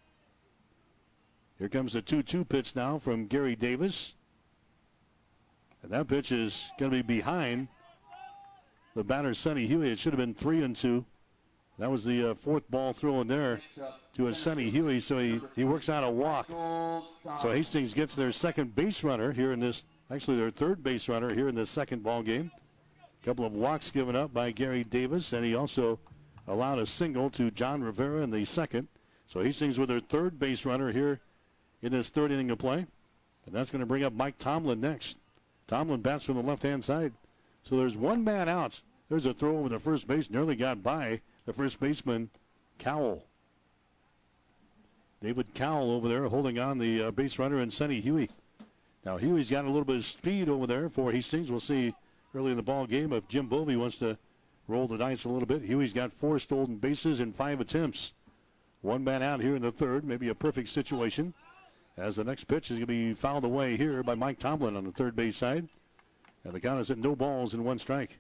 Here comes the 2-2 pitch now from Gary Davis. And that pitch is going to be behind the batter, Sonny Huey. It should have been 3-2. That was the 4th ball throw in there to a Sonny Huey, so he works out a walk. So Hastings gets their 2nd base runner here in this, actually their 3rd base runner here in this 2nd ball game. A couple of walks given up by Gary Davis, and he also allowed a single to John Rivera in the 2nd. So Hastings with their 3rd base runner here in this 3rd inning of play. And that's going to bring up Mike Tomlin next. Tomlin bats from the left-hand side. So there's 1 man out. There's a throw over the first base. Nearly got by the first baseman, Cowell. David Cowell over there holding on the base runner and Sonny Huey. Now Huey's got a little bit of speed over there for Hastings. We'll see early in the ball game if Jim Bovey wants to roll the dice a little bit. Huey's got 4 stolen bases in 5 attempts. 1 man out here in the 3rd. Maybe a perfect situation, as the next pitch is going to be fouled away here by Mike Tomlin on the 3rd base side. And the count is at 0 balls and 1 strike.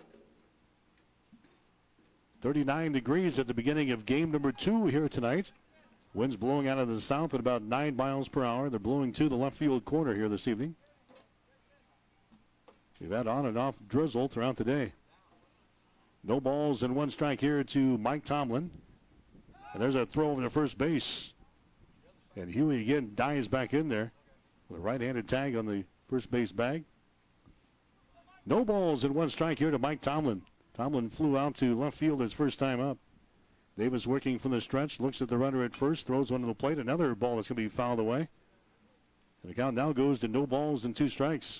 39 degrees at the beginning of game number 2 here tonight. Winds blowing out of the south at about 9 miles per hour. They're blowing to the left field corner here this evening. We've had on and off drizzle throughout the day. 0 balls and 1 strike here to Mike Tomlin. And there's a throw over to first base. And Huey again dives back in there with a right-handed tag on the first base bag. 0 balls and 1 strike here to Mike Tomlin. Tomlin flew out to left field his first time up. Davis working from the stretch, looks at the runner at first, throws one to the plate. Another ball that's going to be fouled away. And the count now goes to 0 balls and 2 strikes.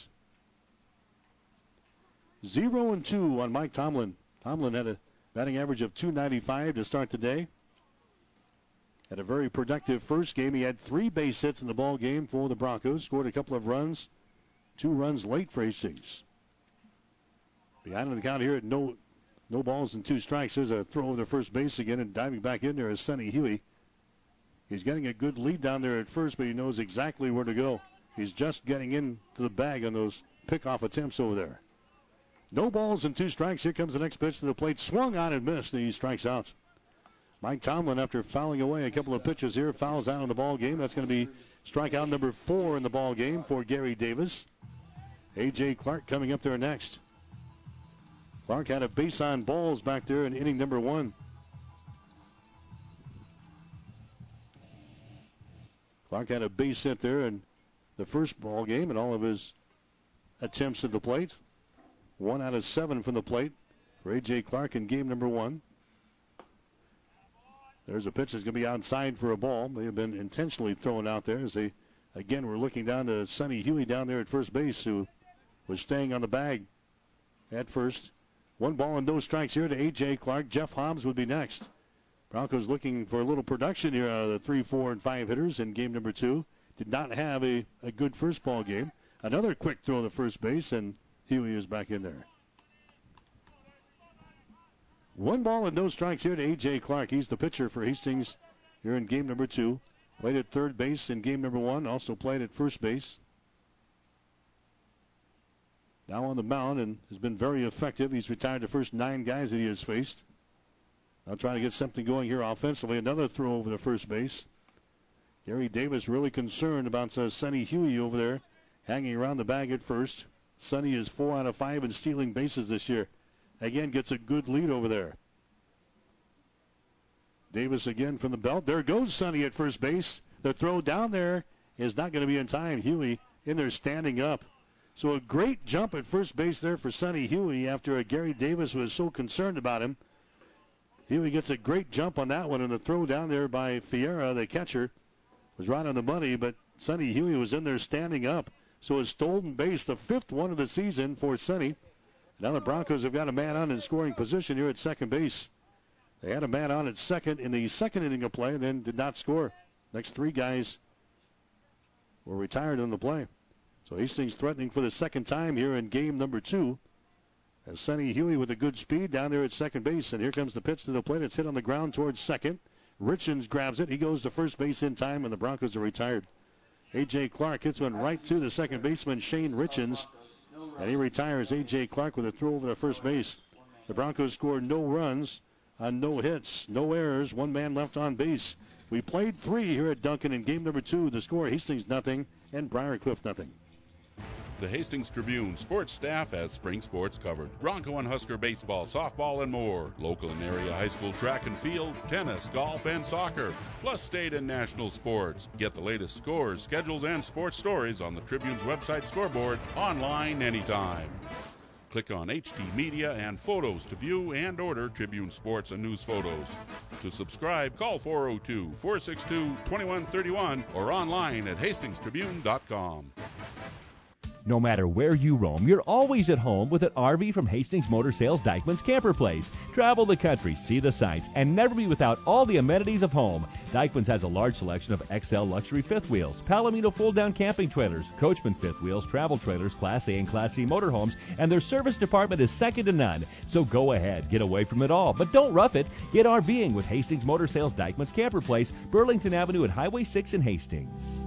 0-2 on Mike Tomlin. Tomlin had a batting average of .295 to start the day. Had a very productive first game. He had 3 base hits in the ball game for the Broncos. Scored a couple of runs. 2 runs late for Hastings. Behind the count here at 0 balls and 2 strikes. There's a throw over to first base again, and diving back in there is Sonny Huey. He's getting a good lead down there at first, but he knows exactly where to go. He's just getting into the bag on those pickoff attempts over there. 0 balls and 2 strikes. Here comes the next pitch to the plate. Swung on and missed, and he strikes out. Mike Tomlin, after fouling away a couple of pitches here, fouls out in the ball game. That's going to be strikeout number 4 in the ball game for Gary Davis. A.J. Clark coming up there next. Clark had a base on balls back there in inning number 1. Clark had a base hit there in the first ball game and all of his attempts at the plate. 1 out of 7 from the plate for A.J. Clark in game number 1. There's a pitch that's going to be outside for a ball. They have been intentionally thrown out there as they, again, were looking down to Sonny Huey down there at first base, who was staying on the bag at first. 1 ball and no strikes here to A.J. Clark. Jeff Hobbs would be next. Broncos looking for a little production here out of the 3, 4, and 5 hitters in game number 2. Did not have a good first ball game. Another quick throw to first base, and Huey is back in there. 1 ball and no strikes here to A.J. Clark. He's the pitcher for Hastings here in game number 2. Played at third base in game number 1. Also played at first base. Now on the mound and has been very effective. He's retired the first 9 guys that he has faced. Now trying to get something going here offensively. Another throw over to first base. Gary Davis really concerned about Sonny Huey over there hanging around the bag at first. Sonny is 4 out of 5 in stealing bases this year. Again, gets a good lead over there. Davis again from the belt. There goes Sonny at first base. The throw down there is not going to be in time. Huey in there standing up. So a great jump at first base there for Sonny Huey after Gary Davis was so concerned about him. Huey gets a great jump on that one, and the throw down there by Fiera, the catcher, was right on the money, but Sonny Huey was in there standing up. So a stolen base, the 5th one of the season for Sonny. Now the Broncos have got a man on in scoring position here at second base. They had a man on at second in the second inning of play and then did not score. Next 3 guys were retired on the play. So Hastings threatening for the second time here in game number 2. As Sonny Huey with a good speed down there at second base. And here comes the pitch to the plate. It's hit on the ground towards second. Richens grabs it. He goes to first base in time, and the Broncos are retired. A.J. Clark hits one right to the second baseman, Shane Richens. And he retires A.J. Clark with a throw over to first base. The Broncos scored no runs on no hits, no errors, 1 man left on base. We played 3 here at Duncan in game number 2. The score, Hastings nothing and Briarcliff nothing. The Hastings Tribune sports staff has spring sports covered. Bronco and Husker baseball, softball, and more. Local and area high school track and field, tennis, golf, and soccer, plus state and national sports. Get the latest scores, schedules, and sports stories on the Tribune's website scoreboard, online anytime. Click on HD Media and Photos to view and order Tribune sports and news photos. To subscribe, call 402-462-2131 or online at hastingstribune.com. No matter where you roam, you're always at home with an RV from Hastings Motor Sales Dykeman's Camper Place. Travel the country, see the sights, and never be without all the amenities of home. Dykeman's has a large selection of XL luxury fifth wheels, Palomino fold-down camping trailers, Coachman fifth wheels, travel trailers, Class A and Class C motorhomes, and their service department is second to none. So go ahead, get away from it all, but don't rough it. Get RVing with Hastings Motor Sales Dykeman's Camper Place, Burlington Avenue at Highway 6 in Hastings.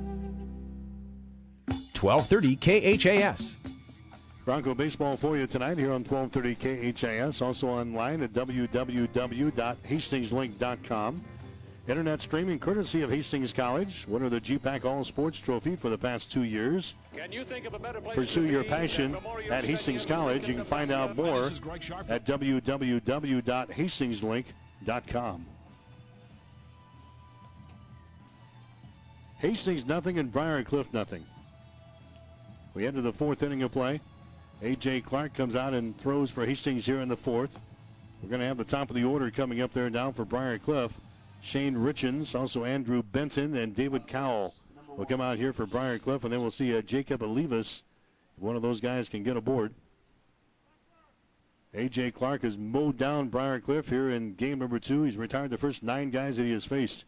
1230 KHAS. Bronco baseball for you tonight here on 1230 KHAS. Also online at www.hastingslink.com. Internet streaming courtesy of Hastings College. Winner of the GPAC All Sports Trophy for the past 2 years. Can you think of a better place Pursue your passion at Hastings College. You can find out more at www.hastingslink.com. Hastings nothing and Briarcliff nothing. We head to the 4th inning of play. A.J. Clark comes out and throws for Hastings here in the 4th. We're going to have the top of the order coming up there now for Briarcliff. Shane Richens, also Andrew Benton, and David Cowell will come out here for Briarcliff, and then we'll see Jacob Olivas. If one of those guys can get aboard. A.J. Clark has mowed down Briarcliff here in game number 2. He's retired the first 9 guys that he has faced.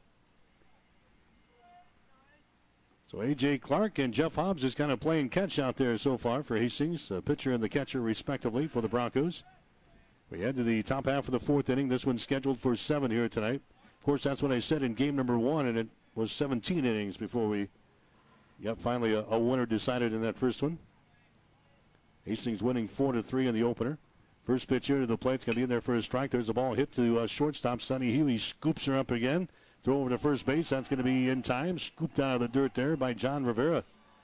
So A.J. Clark and Jeff Hobbs is kind of playing catch out there so far for Hastings, the pitcher and the catcher respectively for the Broncos. We head to the top half of the 4th inning. This one's scheduled for 7 here tonight. Of course, that's what I said in game number 1, and it was 17 innings before we got finally a winner decided in that first one. Hastings winning 4-3 in the opener. First pitch here to the plate. It's going to be in there for a strike. There's the ball hit to shortstop. Sonny Huey scoops her up again. Throw over to first base. That's going to be in time. Scooped out of the dirt there by John Rivera.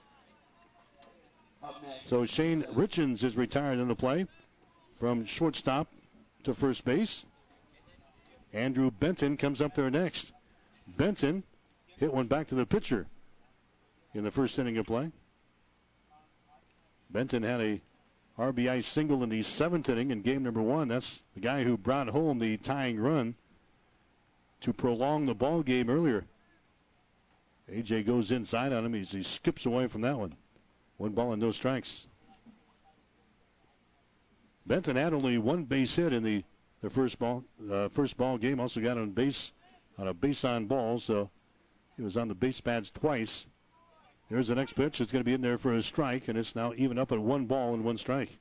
So Shane Richens is retired in the play from shortstop to first base. Andrew Benton comes up there next. Benton hit one back to the pitcher in the first inning of play. Benton had a RBI single in the 7th inning in game number 1. That's the guy who brought home the tying run to prolong the ball game earlier. A.J. goes inside on him. He skips away from that one. 1 ball and no strikes. Benton had only 1 base hit in the first ball game. Also got on base on a base on ball, so he was on the base pads twice. Here's the next pitch. It's going to be in there for a strike, and it's now even up at 1 ball and 1 strike.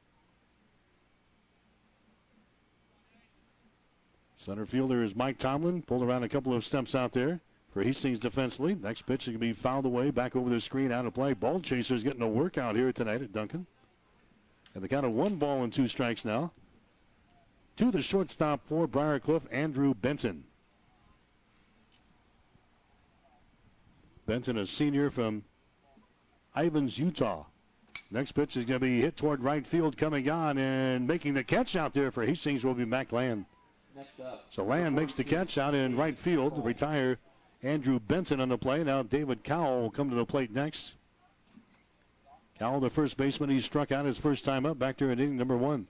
Center fielder is Mike Tomlin. Pulled around a couple of steps out there for Hastings defensively. Next pitch is going to be fouled away. Back over the screen, out of play. Ball Chasers getting a workout here tonight at Duncan. And the count of 1 ball and 2 strikes now. To the shortstop for Briarcliff, Andrew Benton. Benton, a senior from Ivins, Utah. Next pitch is going to be hit toward right field, coming on and making the catch out there for Hastings will be Mac Land. So Land makes the catch out in right field to retire Andrew Benton on the play. Now David Cowell will come to the plate next. Cowell, the first baseman, he struck out his first time up back there in inning number 1.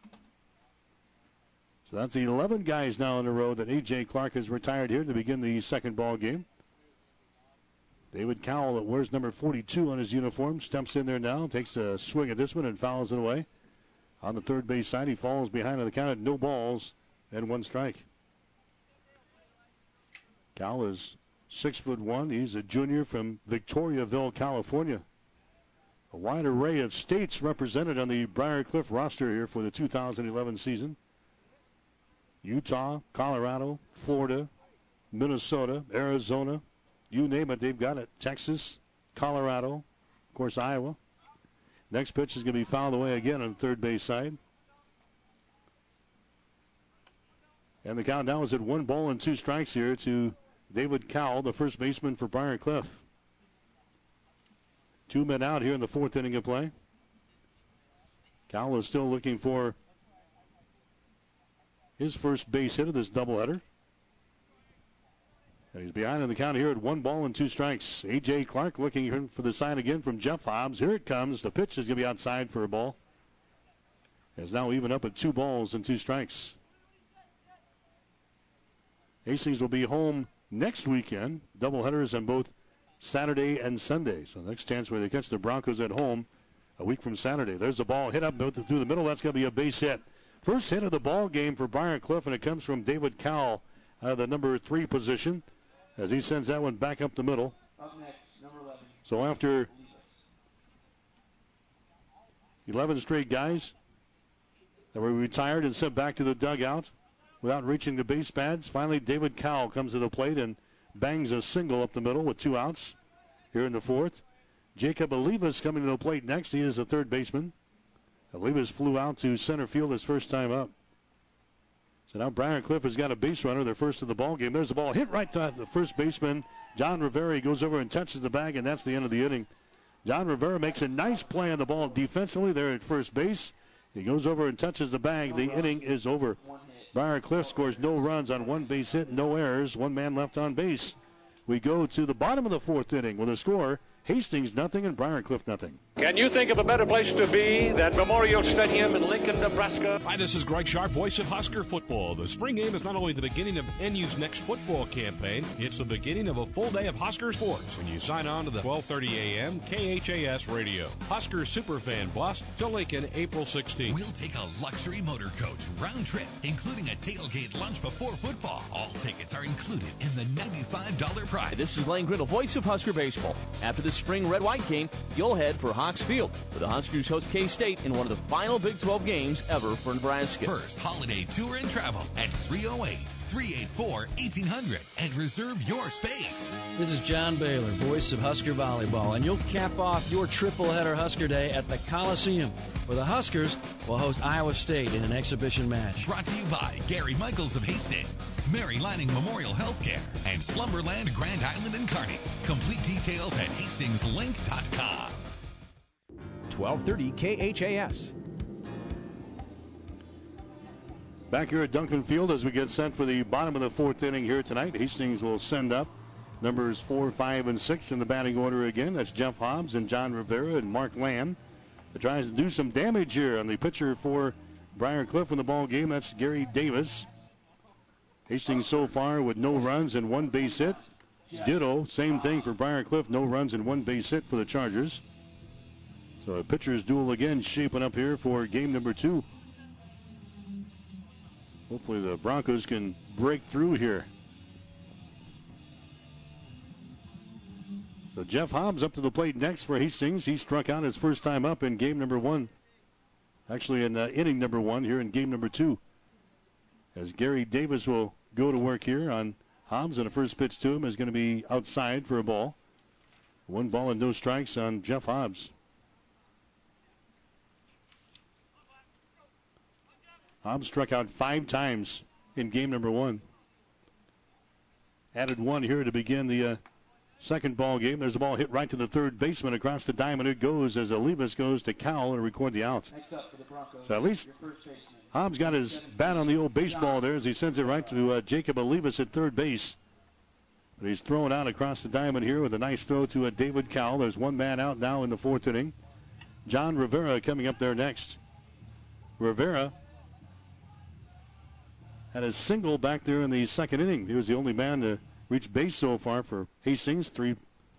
So that's 11 guys now in a row that A.J. Clark has retired here to begin the second ball game. David Cowell, that wears number 42 on his uniform, steps in there now, takes a swing at this one and fouls it away. On the third base side, he falls behind on the count at no balls and 1 strike. Cowell is 6'1". He's a junior from Victoriaville, California. A wide array of states represented on the Briar Cliff roster here for the 2011 season. Utah, Colorado, Florida, Minnesota, Arizona, you name it, they've got it. Texas, Colorado, of course, Iowa. Next pitch is going to be fouled away again on the third base side. And the count now is at 1 ball and 2 strikes here to David Cowell, the first baseman for Briar Cliff. 2 men out here in the 4th inning of play. Cowell is still looking for his first base hit of this doubleheader. And he's behind on the count here at 1 ball and 2 strikes. A.J. Clark looking for the sign again from Jeff Hobbs. Here it comes. The pitch is going to be outside for a ball. It's now even up at 2 balls and 2 strikes. Hastings will be home next weekend. Doubleheaders on both Saturday and Sunday. So next chance where they catch the Broncos at home a week from Saturday. There's the ball hit up through the middle. That's going to be a base hit. First hit of the ball game for Briar Cliff, and it comes from David Cowell out of the number 3 position as he sends that one back up the middle. Up next, number 11. So after 11 straight guys that were retired and sent back to the dugout without reaching the base pads, finally David Cowell comes to the plate and bangs a single up the middle with 2 outs here in the 4th. Jacob Olivas coming to the plate next. He is the third baseman. Olivas flew out to center field his first time up. So now Briar Cliff has got a base runner, their first of the ball game. There's the ball hit right to the first baseman, John Rivera. He goes over and touches the bag, and that's the end of the inning. John Rivera makes a nice play on the ball defensively there at first base. He goes over and touches the bag. The inning is over. Briar Cliff scores no runs on 1 base hit, no errors, 1 man left on base. We go to the bottom of the 4th inning with a score, Hastings nothing and Briar Cliff nothing. Can you think of a better place to be than Memorial Stadium in Lincoln, Nebraska? Hi, this is Greg Sharp, voice of Husker football. The spring game is not only the beginning of NU's next football campaign, it's the beginning of a full day of Husker sports when you sign on to the 12:30 a.m. KHAS radio. Husker Superfan Bus to Lincoln, April 16th. We'll take a luxury motor coach round trip, including a tailgate lunch before football. All tickets are included in the $95 prize. This is Lane Griddle, voice of Husker baseball. After the spring red-white game, you'll head for Hawks Field, where the Huskers host K-State in one of the final Big 12 games ever for Nebraska. First holiday tour and travel at 308-384-1800 and reserve your space. This is John Baylor, voice of Husker volleyball, and you'll cap off your triple-header Husker Day at the Coliseum, where the Huskers will host Iowa State in an exhibition match. Brought to you by Gary Michaels of Hastings, Mary Lanning Memorial Healthcare, and Slumberland Grand Island and Kearney. Complete details at hastingslink.com. 1230 KHAS. Back here at Duncan Field as we get set for the bottom of the 4th inning here tonight. Hastings will send up numbers 4, 5, and 6 in the batting order again. That's Jeff Hobbs and John Rivera and Mark Land. That tries to do some damage here on the pitcher for Briar Cliff in the ball game. That's Gary Davis. Hastings so far with no runs and 1 base hit. Ditto, same thing for Briar Cliff. No runs and 1 base hit for the Chargers. So a pitcher's duel again shaping up here for game number 2. Hopefully the Broncos can break through here. So Jeff Hobbs up to the plate next for Hastings. He struck out his first time up in game number 1. Actually in inning number 1 here in game number 2. As Gary Davis will go to work here on Hobbs, and the first pitch to him is going to be outside for a ball. 1 ball and no strikes on Jeff Hobbs. Hobbs struck out 5 times in game number 1. Added 1 here to begin the second ball game. There's a ball hit right to the third baseman across the diamond. It goes as Olivas goes to Cowell and record the out. So at least Hobbs got his bat on the old baseball there as he sends it right to Jacob Olivas at third base. But he's thrown out across the diamond here with a nice throw to David Cowell. There's 1 man out now in the 4th inning. John Rivera coming up there next. Rivera had a single back there in the second inning. He was the only man to reach base so far for Hastings 3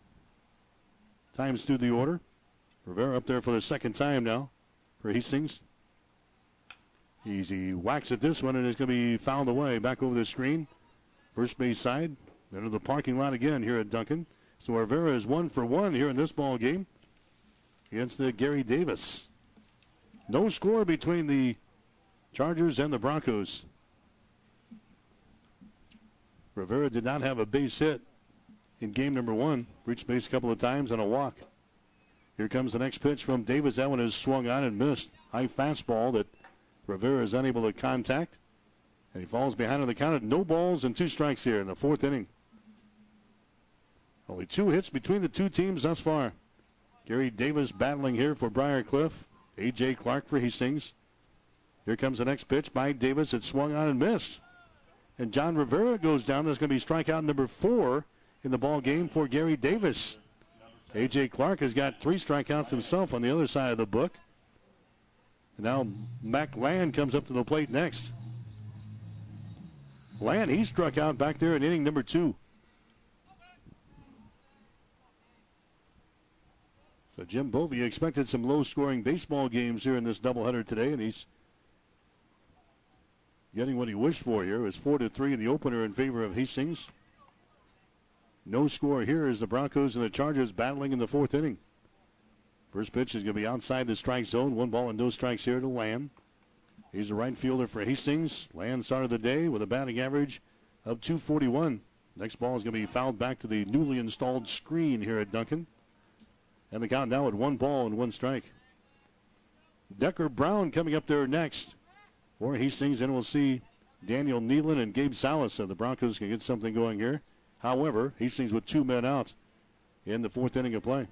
times through the order. Rivera up there for the second time now for Hastings. Easy whacks at this one, and it's going to be fouled away back over the screen. First base side, into the parking lot again here at Duncan. So Rivera is 1 for 1 here in this ball game against the Gary Davis. No score between the Chargers and the Broncos. Rivera did not have a base hit in game number 1. Reached base a couple of times on a walk. Here comes the next pitch from Davis. That one is swung on and missed. High fastball that Rivera is unable to contact. And he falls behind on the count at no balls and 2 strikes here in the 4th inning. Only 2 hits between the two teams thus far. Gary Davis battling here for Briar Cliff. A.J. Clark for Hastings. Here comes the next pitch by Davis. It's swung on and missed. And John Rivera goes down. That's going to be strikeout number 4 in the ball game for Gary Davis. A.J. Clark has got 3 strikeouts himself on the other side of the book. And now Mac Land comes up to the plate next. Land, he struck out back there in inning number 2. So Jim Bovey expected some low-scoring baseball games here in this doubleheader today, and he's getting what he wished for here. It was 4-3 in the opener in favor of Hastings. No score here as the Broncos and the Chargers battling in the 4th inning. First pitch is going to be outside the strike zone. 1 ball and no strikes here to Lamb. He's the right fielder for Hastings. Lamb started the day with a batting average of .241. Next ball is going to be fouled back to the newly installed screen here at Duncan. And the count now at 1 ball and 1 strike. Decker Brown coming up there next for Hastings. And we'll see Daniel Nealon and Gabe Salas. So the Broncos can get something going here. However, Hastings with 2 men out in the 4th inning of play.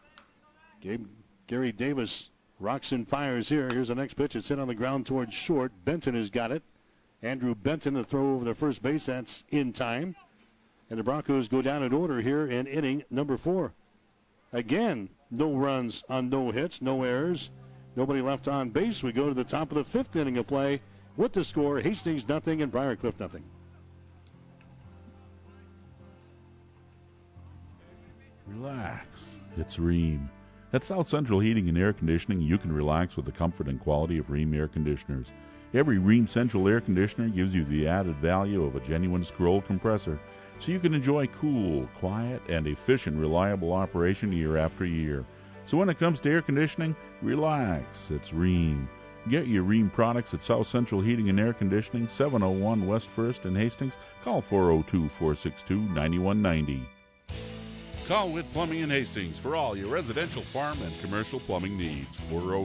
Gary Davis rocks and fires here. Here's the next pitch. It's hit on the ground towards short. Benton has got it. Andrew Benton to throw over the first base. That's in time. And the Broncos go down in order here in inning number 4. Again, no runs on no hits, no errors. Nobody left on base. We go to the top of the 5th inning of play with the score, Hastings nothing and Briar Cliff nothing. Relax. It's Rheem. At South Central Heating and Air Conditioning, you can relax with the comfort and quality of Rheem air conditioners. Every Rheem Central air conditioner gives you the added value of a genuine scroll compressor, so you can enjoy cool, quiet, and efficient, reliable operation year after year. So when it comes to air conditioning, relax. It's Rheem. Get your Rheem products at South Central Heating and Air Conditioning, 701 West 1st in Hastings. Call 402-462-9190. Call Witt Plumbing in Hastings for all your residential, farm, and commercial plumbing needs.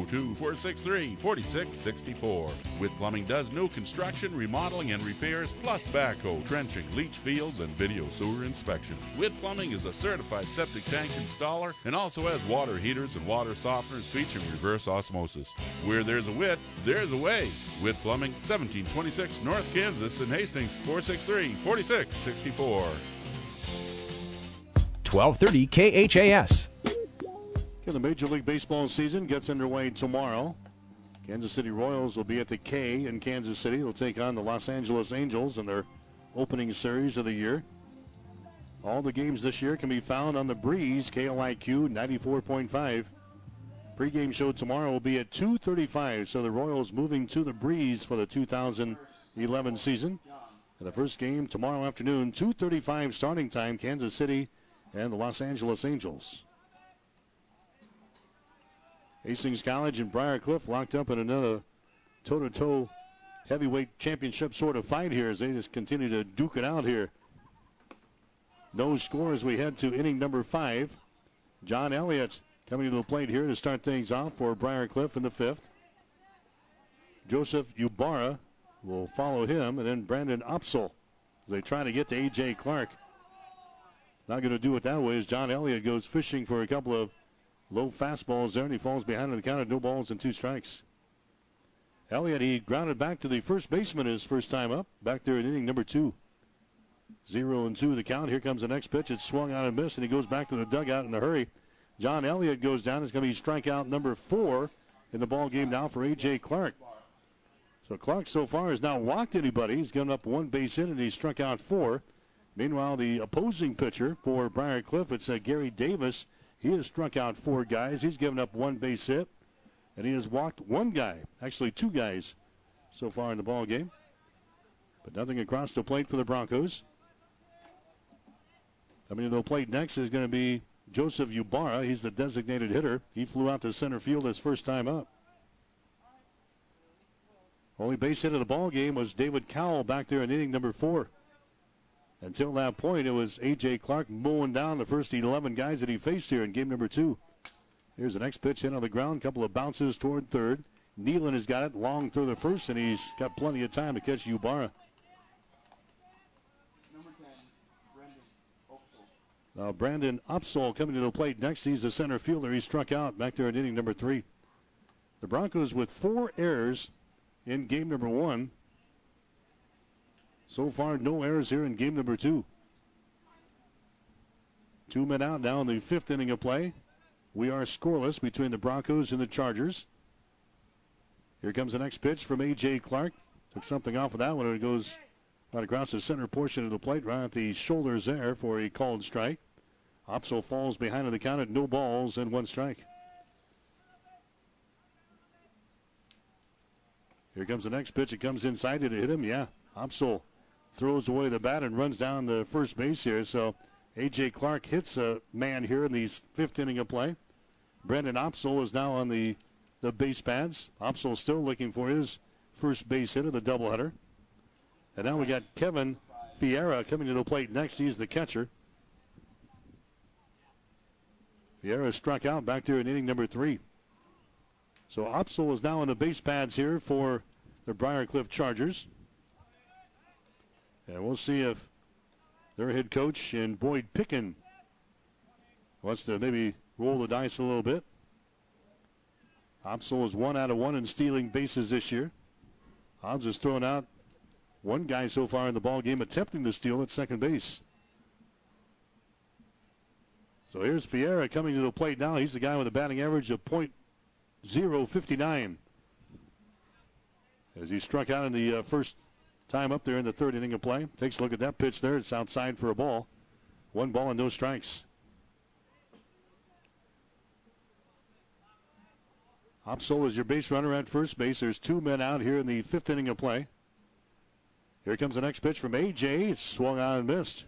402-463-4664. Witt Plumbing does new construction, remodeling, and repairs, plus backhoe, trenching, leach fields, and video sewer inspection. Witt Plumbing is a certified septic tank installer and also has water heaters and water softeners featuring reverse osmosis. Where there's a Witt, there's a way. Witt Plumbing, 1726 North Kansas in Hastings, 463-4664. 1230 KHAS. The Major League Baseball season gets underway tomorrow. Kansas City Royals will be at the K in Kansas City. They'll take on the Los Angeles Angels in their opening series of the year. All the games this year can be found on the Breeze, KLIQ 94.5. Pre-game show tomorrow will be at 2:35, so the Royals moving to the Breeze for the 2011 season. And the first game tomorrow afternoon, 2:35 starting time, Kansas City and the Los Angeles Angels. Hastings College and Briar Cliff locked up in another toe-to-toe heavyweight championship sort of fight here as they just continue to duke it out here. No score as we head to inning number 5. John Elliott coming to the plate here to start things off for Briar Cliff in the 5th. Joseph Ybarra will follow him, and then Brandon Opsel as they try to get to A.J. Clark. Not going to do it that way as John Elliott goes fishing for a couple of low fastballs there, and he falls behind on the count of no balls and 2 strikes. Elliott, he grounded back to the first baseman his first time up, back there in inning number 2. 0-2 the count. Here comes the next pitch. It's swung on and missed, and he goes back to the dugout in a hurry. John Elliott goes down. It's going to be strikeout number 4 in the ball game now for A.J. Clark. So Clark so far has not walked anybody. He's given up 1 base hit, and he struck out 4. Meanwhile, the opposing pitcher for Briar Cliff, it's Gary Davis. He has struck out 4 guys. He's given up 1 base hit, and he has walked 1 guy, actually 2 guys so far in the ball game. But nothing across the plate for the Broncos. Coming to the plate next is going to be Joseph Ybarra. He's the designated hitter. He flew out to center field his first time up. Only base hit of the ball game was David Cowell back there in inning number 4. Until that point, it was A.J. Clark mowing down the first 11 guys that he faced here in game number 2. Here's the next pitch in on the ground. Couple of bounces toward third. Nealon has got it long through the first, and he's got plenty of time to catch Ybarra. Now Brandon Upsall coming to the plate next. He's the center fielder. He struck out back there in inning number 3. The Broncos with 4 errors in game number 1. So far, no errors here in game number 2. 2 men out now in the 5th inning of play. We are scoreless between the Broncos and the Chargers. Here comes the next pitch from A.J. Clark. Took something off of that one. It goes right across the center portion of the plate, right at the shoulders there for a called strike. Opso falls behind on the count at no balls and 1 strike. Here comes the next pitch. It comes inside to hit him. Yeah, Opso throws away the bat and runs down the first base here. So A.J. Clark hits a man here in the 5th inning of play. Brendan Opso is now on the base pads. Opso still looking for his first base hit of the doubleheader. And now we got Kevin Fiera coming to the plate next. He's the catcher. Fiera struck out back there in inning number 3. So Opsal is now on the base pads here for the Briarcliff Chargers. And we'll see if their head coach and Boyd Pickin wants to maybe roll the dice a little bit. Opsal is 1 out of 1 in stealing bases this year. Hobbs has thrown out 1 guy so far in the ball game attempting to steal at second base. So here's Fiera coming to the plate now. He's the guy with a batting average of .059. As he struck out in the first time up there in the 3rd inning of play. Takes a look at that pitch there. It's outside for a ball. 1 ball and no strikes. Opsol is your base runner at first base. There's 2 men out here in the 5th inning of play. Here comes the next pitch from A.J. It's swung on and missed.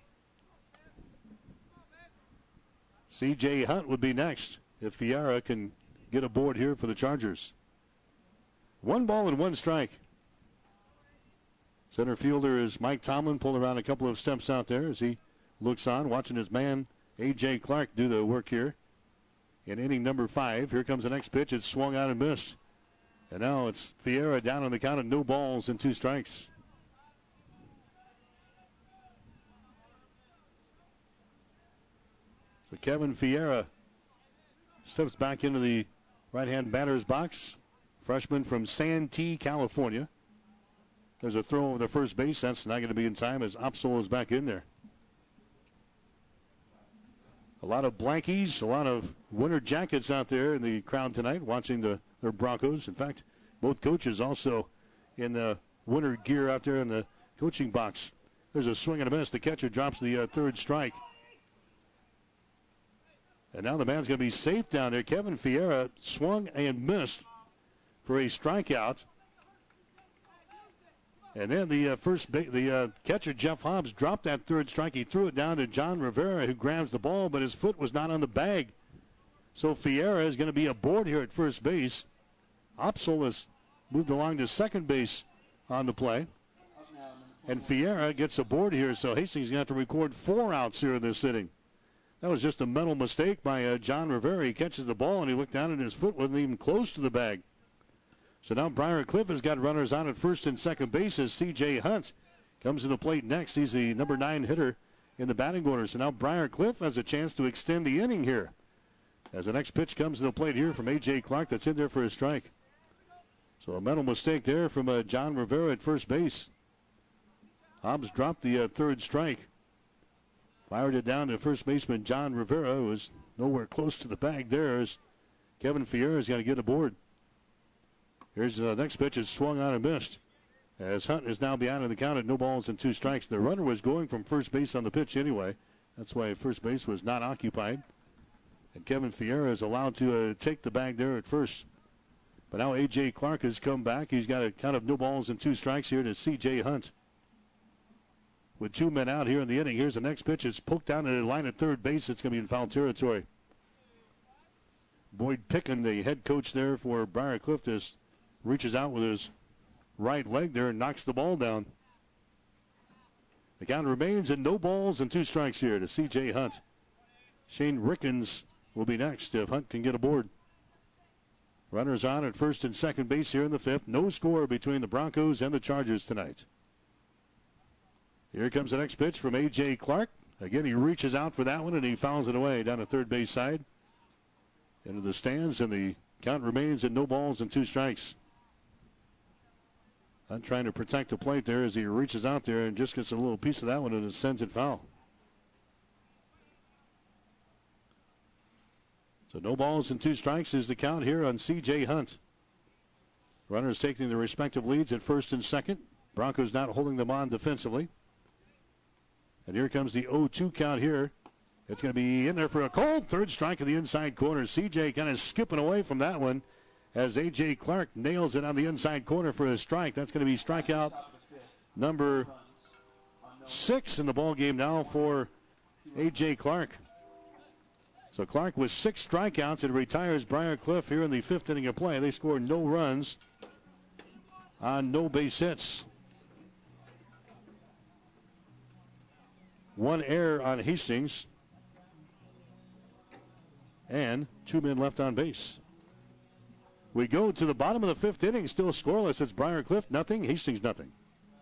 C.J. Hunt would be next if Fiera can get aboard here for the Chargers. 1 ball and 1 strike. Center fielder is Mike Tomlin, pulling around a couple of steps out there as he looks on, watching his man A.J. Clark do the work here. In inning number 5, here comes the next pitch. It's swung out and missed. And now it's Fiera down on the count of no balls and 2 strikes. So Kevin Fiera steps back into the right-hand batter's box. Freshman from Santee, California. There's a throw over the first base. That's not going to be in time as Opsol is back in there. A lot of blankies, a lot of winter jackets out there in the crowd tonight watching their Broncos. In fact, both coaches also in the winter gear out there in the coaching box. There's a swing and a miss. The catcher drops the 3rd strike. And now the man's going to be safe down there. Kevin Fiera swung and missed for a strikeout. And then the catcher, Jeff Hobbs, dropped that 3rd strike. He threw it down to John Rivera, who grabs the ball, but his foot was not on the bag. So Fiera is going to be aboard here at first base. Opsol has moved along to second base on the play. And Fiera gets aboard here, so Hastings is going to have to record 4 outs here in this inning. That was just a mental mistake by John Rivera. He catches the ball, and he looked down, and his foot wasn't even close to the bag. So now Briarcliff has got runners on at first and second base as C.J. Hunt comes to the plate next. He's the number 9 hitter in the batting order. So now Briarcliff has a chance to extend the inning here. As the next pitch comes to the plate here from A.J. Clark, that's in there for a strike. So a mental mistake there from John Rivera at first base. Hobbs dropped the 3rd strike. Fired it down to first baseman John Rivera, who was nowhere close to the bag there as Kevin Fierra's got to get aboard. Here's the next pitch. It's swung on and missed. As Hunt is now behind in the count at no balls and 2 strikes. The runner was going from first base on the pitch anyway. That's why first base was not occupied. And Kevin Fierra is allowed to take the bag there at first. But now A.J. Clark has come back. He's got a count of no balls and 2 strikes here to C.J. Hunt. With 2 men out here in the inning, here's the next pitch. It's poked down to the line at third base. It's going to be in foul territory. Boyd Picken, the head coach there for Briar Cliff, just reaches out with his right leg there and knocks the ball down. The count remains in no balls and 2 strikes here to C.J. Hunt. Shane Rickens will be next if Hunt can get aboard. Runners on at first and second base here in the 5th. No score between the Broncos and the Chargers tonight. Here comes the next pitch from A.J. Clark. Again, he reaches out for that one, and he fouls it away down the third base side. Into the stands, and the count remains at no balls and 2 strikes. Hunt trying to protect the plate there as he reaches out there and just gets a little piece of that one, and it sends it foul. So no balls and 2 strikes is the count here on C.J. Hunt. Runners taking their respective leads at first and second. Broncos not holding them on defensively. And here comes the 0-2 count here. It's going to be in there for a cold third strike in the inside corner. C.J. kind of skipping away from that one as A.J. Clark nails it on the inside corner for a strike. That's going to be strikeout number 6 in the ball game now for A.J. Clark. So Clark with 6 strikeouts and retires Briar Cliff here in the 5th inning of play. They scored no runs on no base hits. 1 error on Hastings. And 2 men left on base. We go to the bottom of the 5th inning, still scoreless. It's Briar Cliff nothing, Hastings nothing.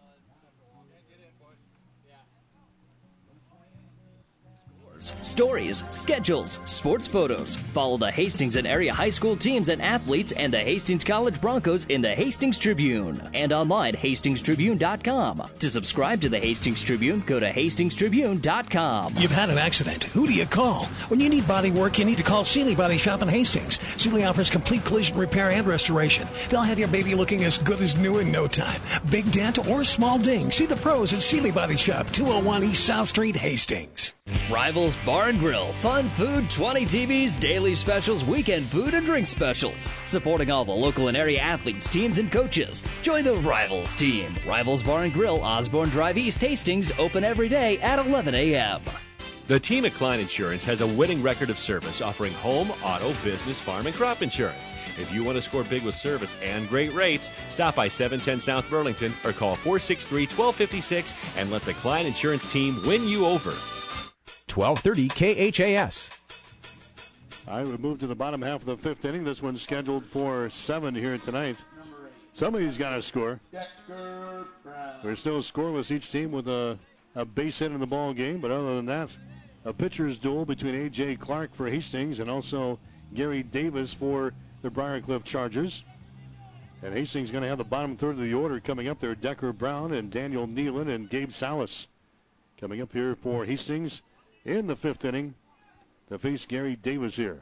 Stories, schedules, sports photos. Follow the Hastings and area high school teams and athletes and the Hastings College Broncos in the Hastings Tribune and online hastingstribune.com. To subscribe to the Hastings Tribune, go to hastingstribune.com. You've had an accident. Who do you call? When you need body work, you need to call Seeley Body Shop in Hastings. Seeley offers complete collision repair and restoration. They'll have your baby looking as good as new in no time. Big dent or small ding. See the pros at Seeley Body Shop, 201 East South Street, Hastings. Rivals Bar and Grill, fun food, 20 TVs, daily specials, weekend food, and drink specials. Supporting all the local and area athletes, teams, and coaches. Join the Rivals team. Rivals Bar and Grill, Osborne Drive East, Hastings, open every day at 11 a.m. The team at Klein Insurance has a winning record of service, offering home, auto, business, farm, and crop insurance. If you want to score big with service and great rates, stop by 710 South Burlington or call 463-1256 and let the Klein Insurance team win you over. 1230 KHAS. All right, we move to the bottom half of the 5th inning. This one's scheduled for 7 here tonight. Somebody's got to score. They're still scoreless, each team with a base hit in the ball game. But other than that, a pitcher's duel between A.J. Clark for Hastings and also Gary Davis for the Briar Cliff Chargers. And Hastings going to have the bottom third of the order coming up there. Decker Brown and Daniel Nealon and Gabe Salas coming up here for Hastings in the 5th inning to face Gary Davis here.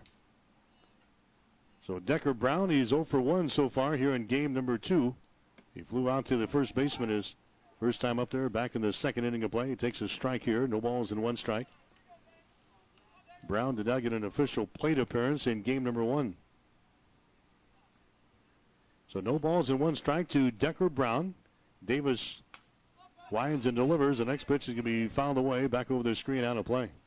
So Decker Brown, he's 0 for 1 so far here in game number 2. He flew out to the first baseman his first time up there back in the 2nd inning of play. He takes a strike here, no balls and 1 strike. Brown did not get an official plate appearance in game number 1. So no balls and 1 strike to Decker Brown. Davis winds and delivers. The next pitch is going to be fouled away back over the screen out of play.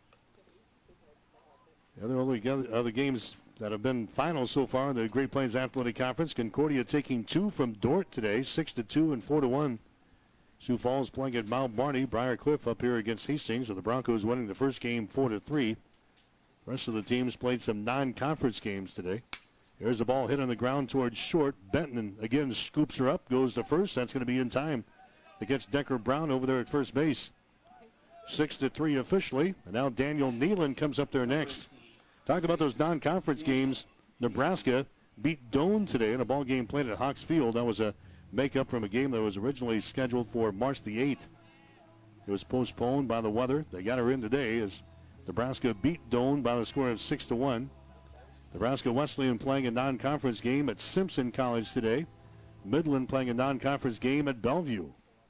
The other games that have been finals so far in the Great Plains Athletic Conference. Concordia taking 2 from Dordt today, 6-2 and 4-1. Sioux Falls playing at Mount Barney. Briar Cliff up here against Hastings, with the Broncos winning the first game 4-3. The rest of the teams played some non-conference games today. There's the ball hit on the ground towards short. Benton again scoops her up, goes to first. That's going to be in time to catch Decker Brown over there at first base. 6-3 officially. And now Daniel Nealon comes up there next. Talked about those non-conference games. Nebraska beat Doane today in a ball game played at Hawks Field. That was a makeup from a game that was originally scheduled for March the 8th. It was postponed by the weather. They got her in today as Nebraska beat Doane by the score of 6-1. Nebraska Wesleyan playing a non-conference game at Simpson College today. Midland playing a non-conference game at Bellevue.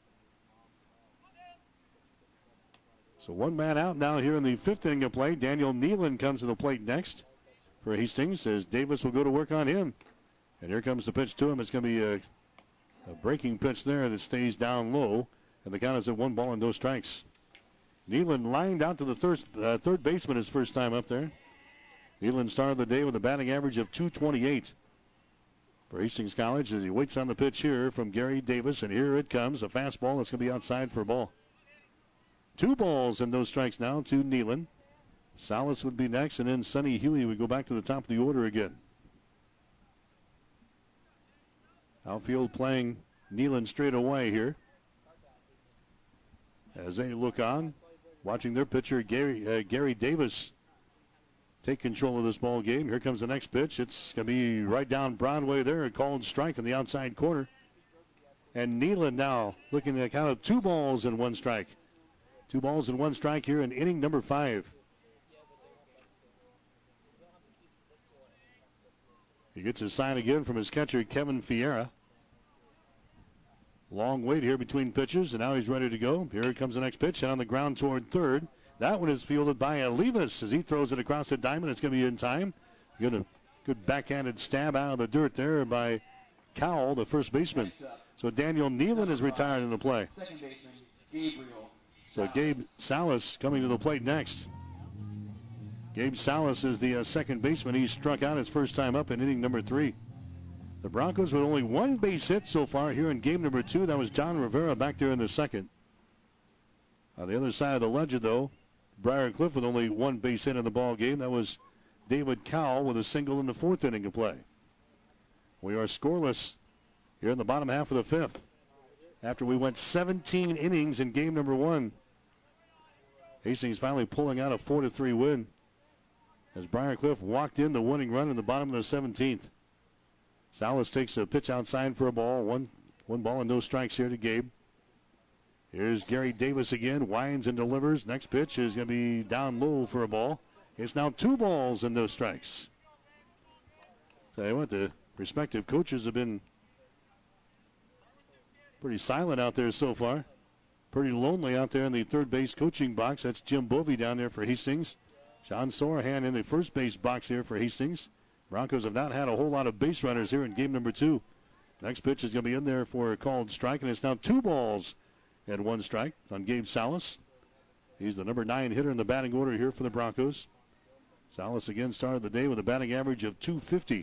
So one man out now here in the fifth inning of play. Daniel Nealon comes to the plate next for Hastings as Davis will go to work on him. And here comes the pitch to him. It's going to be a breaking pitch there that stays down low. And the count is at 1 ball and no strikes. Nealon lined out to the third baseman his first time up there. Nealon started the day with a batting average of .228 for Hastings College as he waits on the pitch here from Gary Davis. And here it comes, a fastball that's going to be outside for a ball. 2 balls and no strikes now to Nealon. Salas would be next, and then Sonny Huey would go back to the top of the order again. Outfield playing Nealon straight away here. As they look on, watching their pitcher, Gary Davis, take control of this ball game. Here comes the next pitch. It's going to be right down Broadway there, a called strike in the outside corner. And Nealon now looking at a count of 2 balls and 1 strike. 2 balls and 1 strike here in inning number 5. He gets his sign again from his catcher, Kevin Fiera. Long wait here between pitches, and now he's ready to go. Here comes the next pitch, and on the ground toward third. That one is fielded by Olivas as he throws it across the diamond. It's going to be in time. Good backhanded stab out of the dirt there by Cowell, the first baseman. So Daniel Nealon is retired in the play. Second baseman, Gabriel. So Gabe Salas coming to the plate next. Gabe Salas is the second baseman. He struck out his first time up in inning number 3. The Broncos with only 1 base hit so far here in game number 2. That was John Rivera back there in the second. On the other side of the ledger, though, Briar Cliff with only 1 base hit in the ball game. That was David Cowell with a single in the 4th inning of play. We are scoreless here in the bottom half of the 5th. After we went 17 innings in game number 1. Hastings finally pulling out a 4-3 win as Briar Cliff walked in the winning run in the bottom of the 17th. Salas takes a pitch outside for a ball. One ball and no strikes here to Gabe. Here's Gary Davis again. Winds and delivers. Next pitch is going to be down low for a ball. It's now 2 balls and no strikes. Tell you what, the respective coaches have been pretty silent out there so far. Pretty lonely out there in the third base coaching box. That's Jim Bovey down there for Hastings. Sean Sorahan in the first base box here for Hastings. Broncos have not had a whole lot of base runners here in game number 2. Next pitch is going to be in there for a called strike, and it's now 2 balls and 1 strike on Gabe Salas. He's the number 9 hitter in the batting order here for the Broncos. Salas again started the day with a batting average of .250.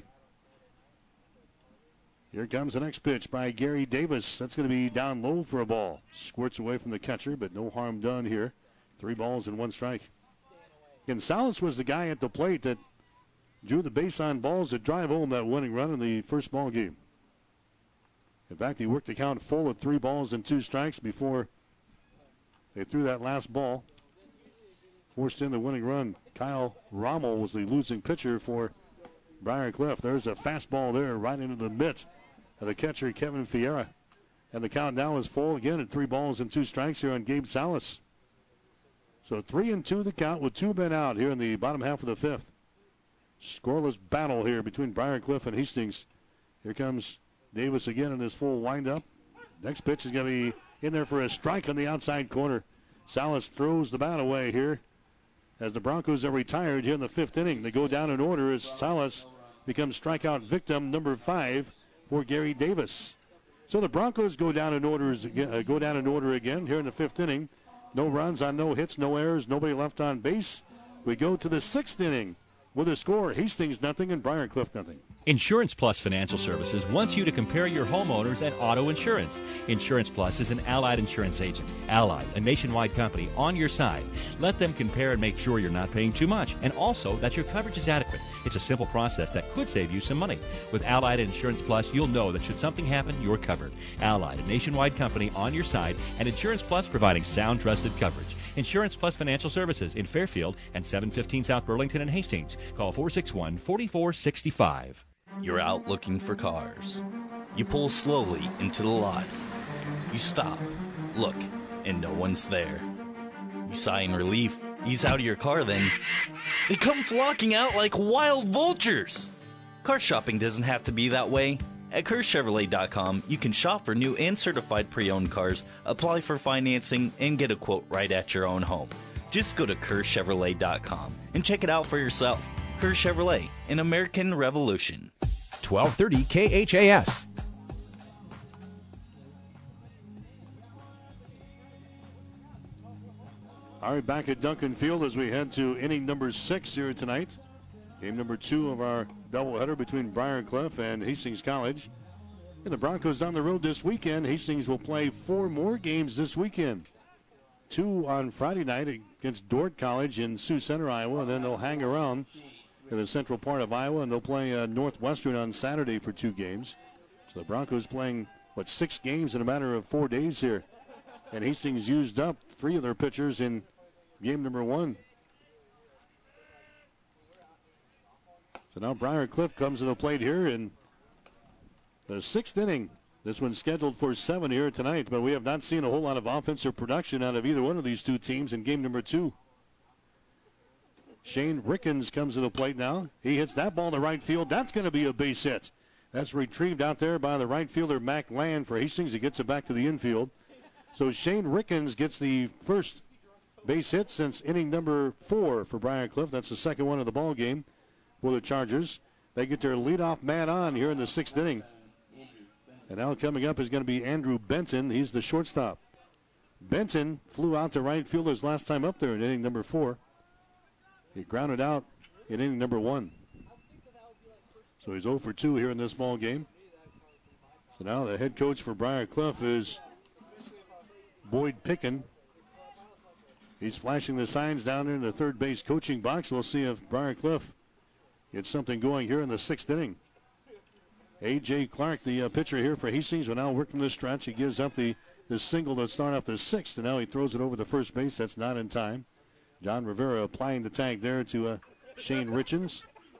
Here comes the next pitch by Gary Davis. That's going to be down low for a ball. Squirts away from the catcher, but no harm done here. 3 balls and 1 strike. Gonzalez was the guy at the plate that drew the base on balls to drive home that winning run in the first ball game. In fact, he worked the count full at 3 balls and 2 strikes before they threw that last ball. Forced in the winning run. Kyle Rommel was the losing pitcher for Briar Cliff. There's a fastball there right into the mitt of the catcher, Kevin Fiera. And the count now is full again at 3 balls and 2 strikes here on Gabe Salas. So 3-2 the count with 2 men out here in the bottom half of the 5th. Scoreless battle here between Briar Cliff and Hastings. Here comes Davis again in his full windup. Next pitch is going to be in there for a strike on the outside corner. Salas throws the bat away here as the Broncos are retired here in the 5th inning. They go down in order as Salas becomes strikeout victim number 5 for Gary Davis. So the Broncos go down in order again here in the 5th inning. No runs on no hits, no errors, nobody left on base. We go to the 6th inning with a score, Hastings nothing and Briar Cliff nothing. Insurance Plus Financial Services wants you to compare your homeowners and auto insurance. Insurance Plus is an Allied insurance agent. Allied, a nationwide company, on your side. Let them compare and make sure you're not paying too much, and also that your coverage is adequate. It's a simple process that could save you some money. With Allied Insurance Plus, you'll know that should something happen, you're covered. Allied, a nationwide company on your side, and Insurance Plus providing sound, trusted coverage. Insurance Plus Financial Services in Fairfield and 715 South Burlington and Hastings. Call 461-4465. You're out looking for cars. You pull slowly into the lot. You stop, look, and no one's there. You sigh in relief Ease out of your car, then they come flocking out like wild vultures. Car shopping doesn't have to be that way. At KersChevrolet.com, you can shop for new and certified pre-owned cars, apply for financing, and get a quote right at your own home. Just go to KersChevrolet.com and check it out for yourself. Kers Chevrolet, an American Revolution. 1230 KHAS. All right, back at Duncan Field as we head to inning number 6 here tonight. Game number 2 of our doubleheader between Briarcliff and Hastings College. And the Broncos on the road this weekend. Hastings will play 4 more games this weekend. 2 on Friday night against Dordt College in Sioux Center, Iowa. And then they'll hang around in the central part of Iowa, and they'll play Northwestern on Saturday for 2 games. So the Broncos playing, 6 games in a matter of 4 days here. And Hastings used up 3 of their pitchers in game number 1. So now Briarcliff comes to the plate here in the 6th inning. This one's scheduled for 7 here tonight, but we have not seen a whole lot of offensive production out of either one of these 2 teams in game number 2. Shane Rickens comes to the plate now. He hits that ball to right field. That's going to be a base hit. That's retrieved out there by the right fielder, Mac Land, for Hastings. He gets it back to the infield. So Shane Rickens gets the first base hit since inning number 4 for Briarcliff. That's the second one of the ball game for the Chargers. They get their leadoff man on here in the 6th inning. And now coming up is going to be Andrew Benton. He's the shortstop. Benton flew out to right field his last time up there in inning number 4. He grounded out in inning number 1. So he's 0 for 2 here in this ball game. So now the head coach for Briarcliff is Boyd Pickin. He's flashing the signs down there in the third base coaching box. We'll see if Briarcliff gets something going here in the 6th inning. A.J. Clark, the pitcher here for Hastings, will now work from the stretch. He gives up the single to start off the 6th, and now he throws it over the first base. That's not in time. John Rivera applying the tag there to Shane Rickens.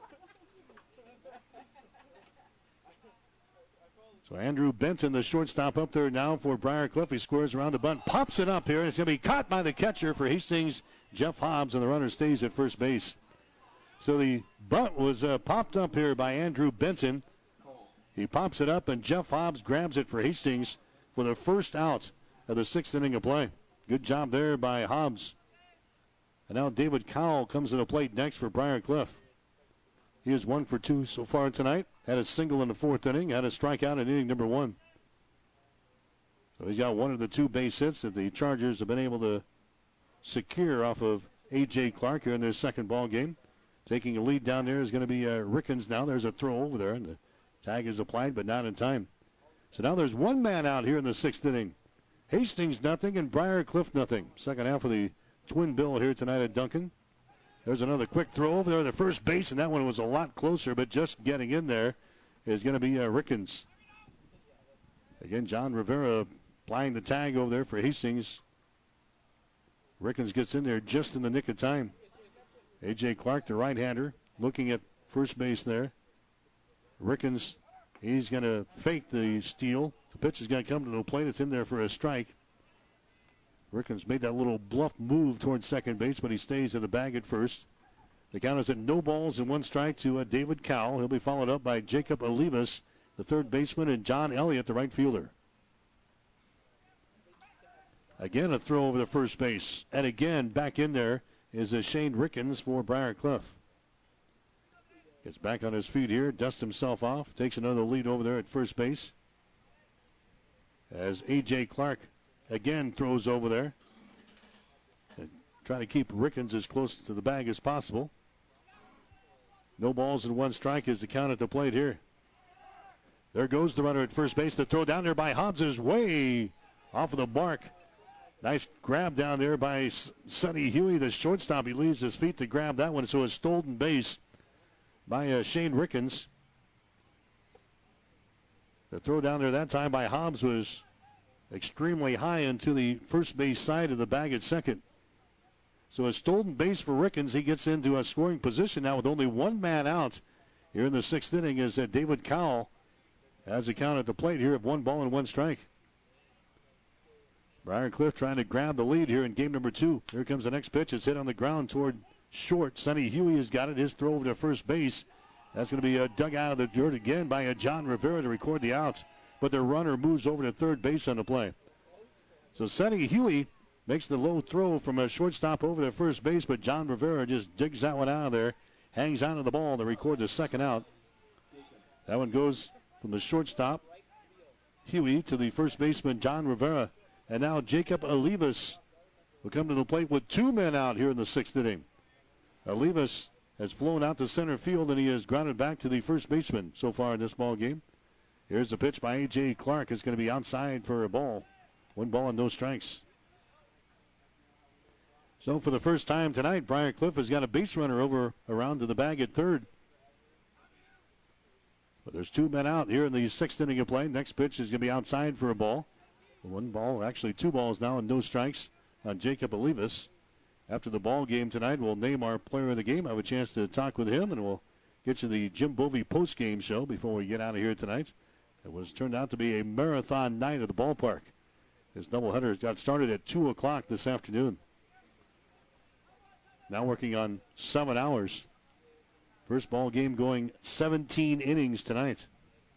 So Andrew Benton, the shortstop, up there now for Briarcliff. He squares around the bunt, pops it up here, and it's going to be caught by the catcher for Hastings, Jeff Hobbs, and the runner stays at first base. So the bunt was popped up here by Andrew Benton. He pops it up, and Jeff Hobbs grabs it for Hastings for the first out of the 6th inning of play. Good job there by Hobbs. And now David Cowell comes to the plate next for Briarcliff. He is 1 for 2 so far tonight. Had a single in the 4th inning. Had a strikeout in inning number 1. So he's got one of the 2 base hits that the Chargers have been able to secure off of A.J. Clark here in their second ball game. Taking a lead down there is going to be Rickens now. There's a throw over there, and the tag is applied, but not in time. So now there's 1 man out here in the 6th inning. Hastings nothing and Briarcliff nothing. Second half of the twin bill here tonight at Duncan. There's another quick throw over there to first base, and that one was a lot closer, but just getting in there is going to be Rickens. Again, John Rivera applying the tag over there for Hastings. Rickens gets in there just in the nick of time. A.J. Clark, the right-hander, looking at first base there. Rickens, he's going to fake the steal. The pitch is going to come to the plate. It's in there for a strike. Rickens made that little bluff move towards second base, but he stays at the bag at first. The count is at 0 balls and 1 strike to David Cowell. He'll be followed up by Jacob Olivas, the third baseman, and John Elliott, the right fielder. Again, a throw over the first base. And again, back in there is Shane Rickens for Briarcliff. Gets back on his feet here, dusts himself off, takes another lead over there at first base. As A.J. Clark again throws over there. And try to keep Rickens as close to the bag as possible. 0 balls and 1 strike is the count at the plate here. There goes the runner at first base. The throw down there by Hobbs is way off of the mark. Nice grab down there by Sonny Huey, the shortstop. He leaves his feet to grab that one, so a stolen base by Shane Rickens. The throw down there that time by Hobbs was extremely high into the first base side of the bag at second. So a stolen base for Rickens. He gets into a scoring position now with only 1 man out here in the 6th inning as David Cowell has a count at the plate here of 1 ball and 1 strike. Briarcliff trying to grab the lead here in game number 2. Here comes the next pitch. It's hit on the ground toward short. Sonny Huey has got it. His throw over to first base. That's going to be dug out of the dirt again by John Rivera to record the out. But the runner moves over to third base on the play. So Sonny Huey makes the low throw from a shortstop over to first base, but John Rivera just digs that one out of there. Hangs onto the ball to record the second out. That one goes from the shortstop, Huey, to the first baseman, John Rivera. And now Jacob Olivas will come to the plate with 2 men out here in the 6th inning. Olivas has flown out to center field, and he has grounded back to the first baseman so far in this ball game. Here's the pitch by A.J. Clark. It's going to be outside for a ball. 1 ball and no strikes. So for the first time tonight, Briarcliff has got a base runner over around to the bag at third. But there's 2 men out here in the 6th inning of play. Next pitch is going to be outside for a ball. 1 ball, actually 2 balls now and no strikes on Jacob Olivas. After the ball game tonight, we'll name our player of the game. I have a chance to talk with him, and we'll get you the Jim Bovey post-game show before we get out of here tonight. It was turned out to be a marathon night at the ballpark. This doubleheader got started at 2 o'clock this afternoon. Now working on 7 hours. First ball game going 17 innings tonight.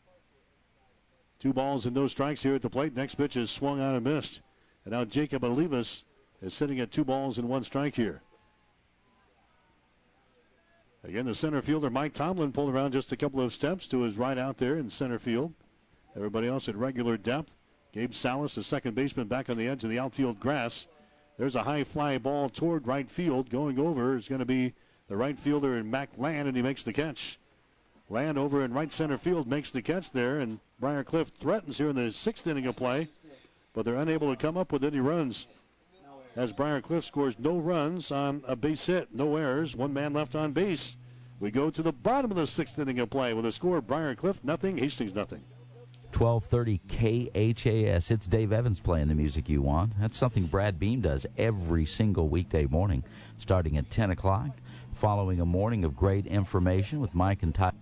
2 balls and no strikes here at the plate. Next pitch is swung on and missed. And now Jacob Olivas is sitting at 2 balls and 1 strike here. Again, the center fielder, Mike Tomlin, pulled around just a couple of steps to his right out there in center field. Everybody else at regular depth. Gabe Salas, the second baseman, back on the edge of the outfield grass. There's a high fly ball toward right field. Going over is going to be the right fielder, Mac Land, and he makes the catch. Land over in right center field makes the catch there, and Briarcliff threatens here in the 6th inning of play, but they're unable to come up with any runs. As Briarcliff scores no runs on a base hit, no errors, 1 man left on base. We go to the bottom of the 6th inning of play with a score: Briarcliff nothing, Hastings nothing. 1230 KHAS. It's Dave Evans playing the music you want. That's something Brad Beam does every single weekday morning, starting at 10 o'clock, following a morning of great information with Mike and Ty.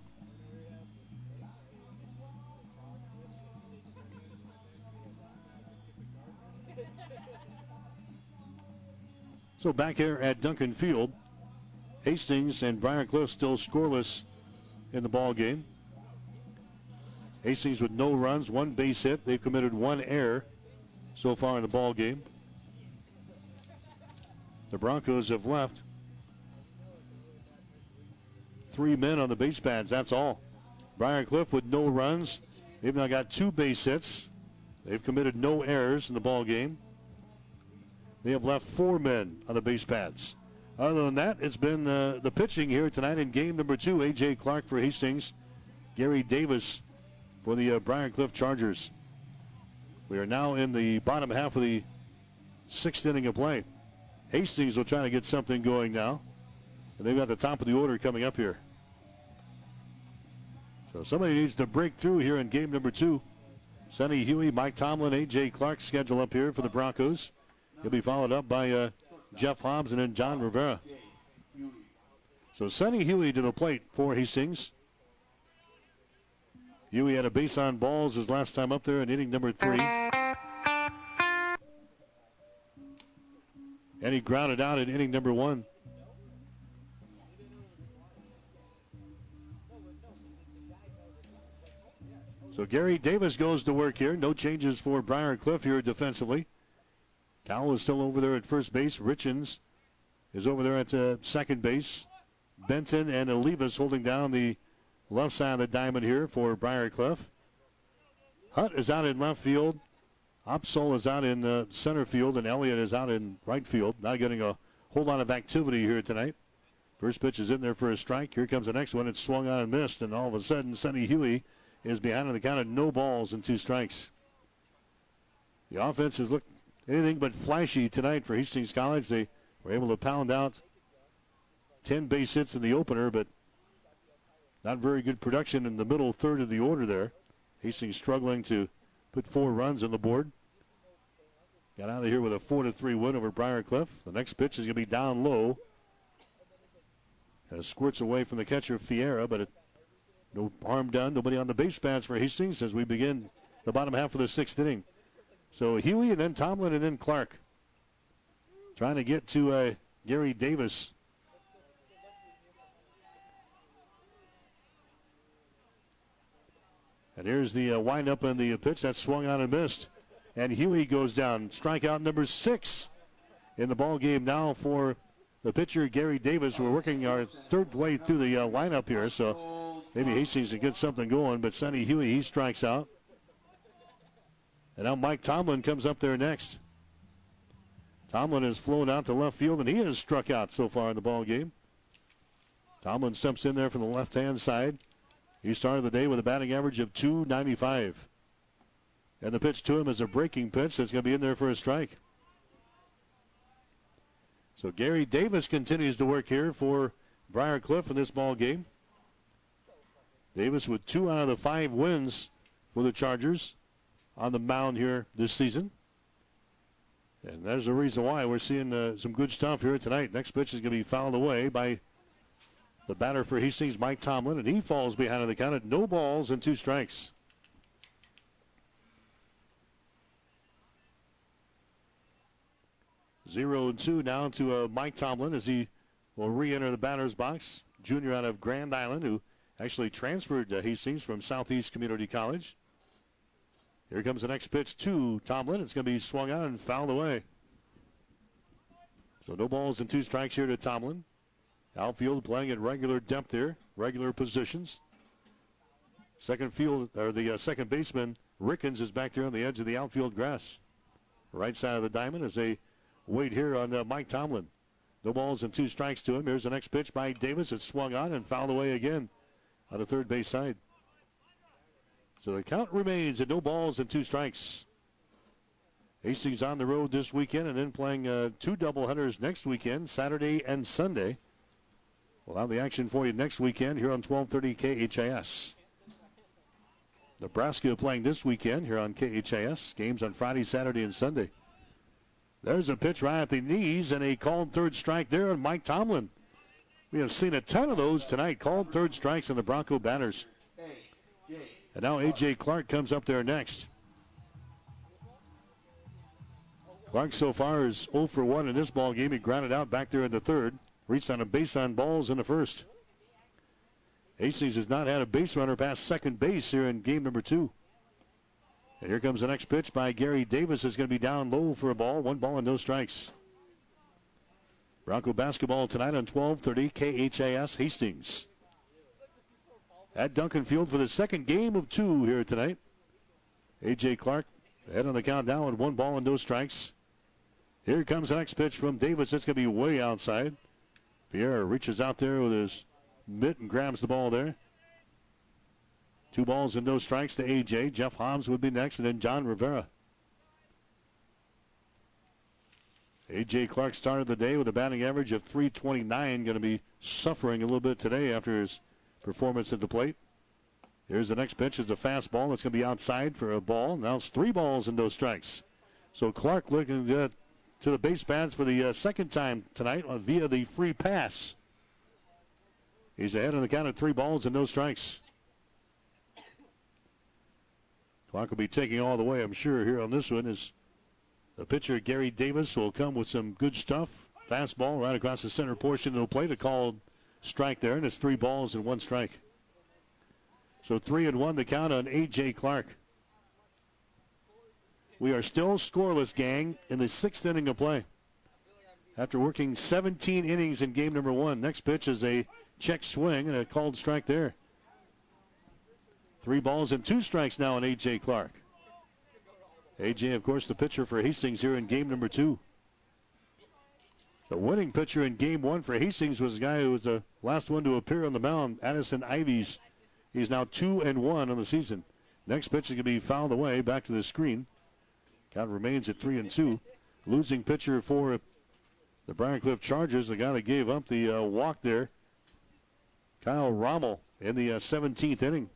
So back here at Duncan Field, Hastings and Briarcliff still scoreless in the ball game. Hastings with no runs, 1 base hit. They've committed 1 error so far in the ball game. The Broncos have left 3 men on the base pads. That's all. Briarcliff with no runs. They've now got 2 base hits. They've committed no errors in the ball game. They have left 4 men on the base pads. Other than that, it's been the pitching here tonight in game number 2. A.J. Clark for Hastings. Gary Davis for the Briarcliff Chargers. We are now in the bottom half of the 6th inning of play. Hastings will try to get something going now. And they've got the top of the order coming up here. So somebody needs to break through here in game number 2. Sonny Huey, Mike Tomlin, A.J. Clark schedule up here for the Broncos. He'll be followed up by Jeff Hobbs and then John Rivera. So Sonny Huey to the plate for Hastings. Huey had a base on balls his last time up there in inning number 3. And he grounded out in inning number 1. So Gary Davis goes to work here. No changes for Briarcliff here defensively. Cowell is still over there at first base. Richens is over there at second base. Benton and Olivas holding down the left side of the diamond here for Briarcliff. Hutt is out in left field. Opsol is out in center field, and Elliott is out in right field. Not getting a whole lot of activity here tonight. First pitch is in there for a strike. Here comes the next one. It's swung on and missed, and all of a sudden, Sonny Huey is behind on the count of no balls and 2 strikes. The offense has looked anything but flashy tonight for Hastings College. They were able to pound out 10 base hits in the opener, but not very good production in the middle third of the order there. Hastings struggling to put 4 runs on the board. Got out of here with a 4-3 win over Briarcliff. The next pitch is going to be down low. Squirts away from the catcher, Fiera, but no harm done. Nobody on the base pads for Hastings as we begin the bottom half of the 6th inning. So Huey and then Tomlin and then Clark. Trying to get to Gary Davis. And here's the windup and the pitch that swung on and missed. And Huey goes down. Strikeout number 6 in the ball game now for the pitcher, Gary Davis. We're working our third way through the lineup here, so maybe Hastings can get something going. But Sonny Huey, he strikes out. And now Mike Tomlin comes up there next. Tomlin has flown out to left field, and he has struck out so far in the ball game. Tomlin steps in there from the left-hand side. He started the day with a batting average of .295. And the pitch to him is a breaking pitch that's going to be in there for a strike. So Gary Davis continues to work here for Briar Cliff in this ball game. Davis with 2 out of the 5 wins for the Chargers on the mound here this season. And there's the reason why we're seeing some good stuff here tonight. Next pitch is going to be fouled away by the batter for Hastings, Mike Tomlin, and he falls behind on the count at no balls and 2 strikes. Zero and 2 now to Mike Tomlin as he will re-enter the batter's box. Junior out of Grand Island, who actually transferred to Hastings from Southeast Community College. Here comes the next pitch to Tomlin. It's going to be swung out and fouled away. So no balls and 2 strikes here to Tomlin. Outfield playing at regular depth here, regular positions. Second baseman Rickens is back there on the edge of the outfield grass. Right side of the diamond as they wait here on Mike Tomlin. No balls and 2 strikes to him. Here's the next pitch by Davis. It's swung on and fouled away again on the third base side. So the count remains at no balls and 2 strikes. Hastings on the road this weekend and then playing 2 doubleheaders next weekend, Saturday and Sunday. We'll have the action for you next weekend here on 1230 KHAS. Nebraska playing this weekend here on KHAS. Games on Friday, Saturday, and Sunday. There's a pitch right at the knees and a called third strike there on Mike Tomlin. We have seen a ton of those tonight, called third strikes on the Bronco batters. And now A.J. Clark comes up there next. Clark so far is 0 for 1 in this ball game. He grounded out back there in the third. Reached on a base on balls in the first. Hastings has not had a base runner past second base here in game number 2. And here comes the next pitch by Gary Davis. It's going to be down low for a ball. 1 ball and no strikes. Bronco basketball tonight on 1230 KHAS Hastings. At Duncan Field for the second game of 2 here tonight. A.J. Clark ahead on the count down with 1 ball and no strikes. Here comes the next pitch from Davis. It's going to be way outside. Pierre reaches out there with his mitt and grabs the ball there. 2 balls and no strikes to A.J. Jeff Hobbs would be next, and then John Rivera. A.J. Clark started the day with a batting average of .329. Going to be suffering a little bit today after his performance at the plate. Here's the next pitch. It's a fastball. It's going to be outside for a ball. Now it's 3 balls and no strikes. So Clark looking to the base paths for the second time tonight via the free pass. He's ahead on the count of 3 balls and no strikes. Clark will be taking all the way, I'm sure, here on this one as the pitcher, Gary Davis, will come with some good stuff. Fastball right across the center portion of the plate. A called strike there, and it's 3 balls and 1 strike. So 3-1 the count on A.J. Clark. We are still scoreless, gang, in the 6th inning of play. After working 17 innings in game number 1. Next pitch is a check swing and a called strike there. 3 balls and 2 strikes now on A.J. Clark. A.J., of course, the pitcher for Hastings here in game number 2. The winning pitcher in game 1 for Hastings was the guy who was the last one to appear on the mound, Addison Ivies. He's now 2-1 on the season. Next pitch is going to be fouled away back to the screen. Count remains at 3-2. Losing pitcher for the Briar Cliff Chargers, the guy that gave up the walk there, Kyle Rommel, in the 17th inning.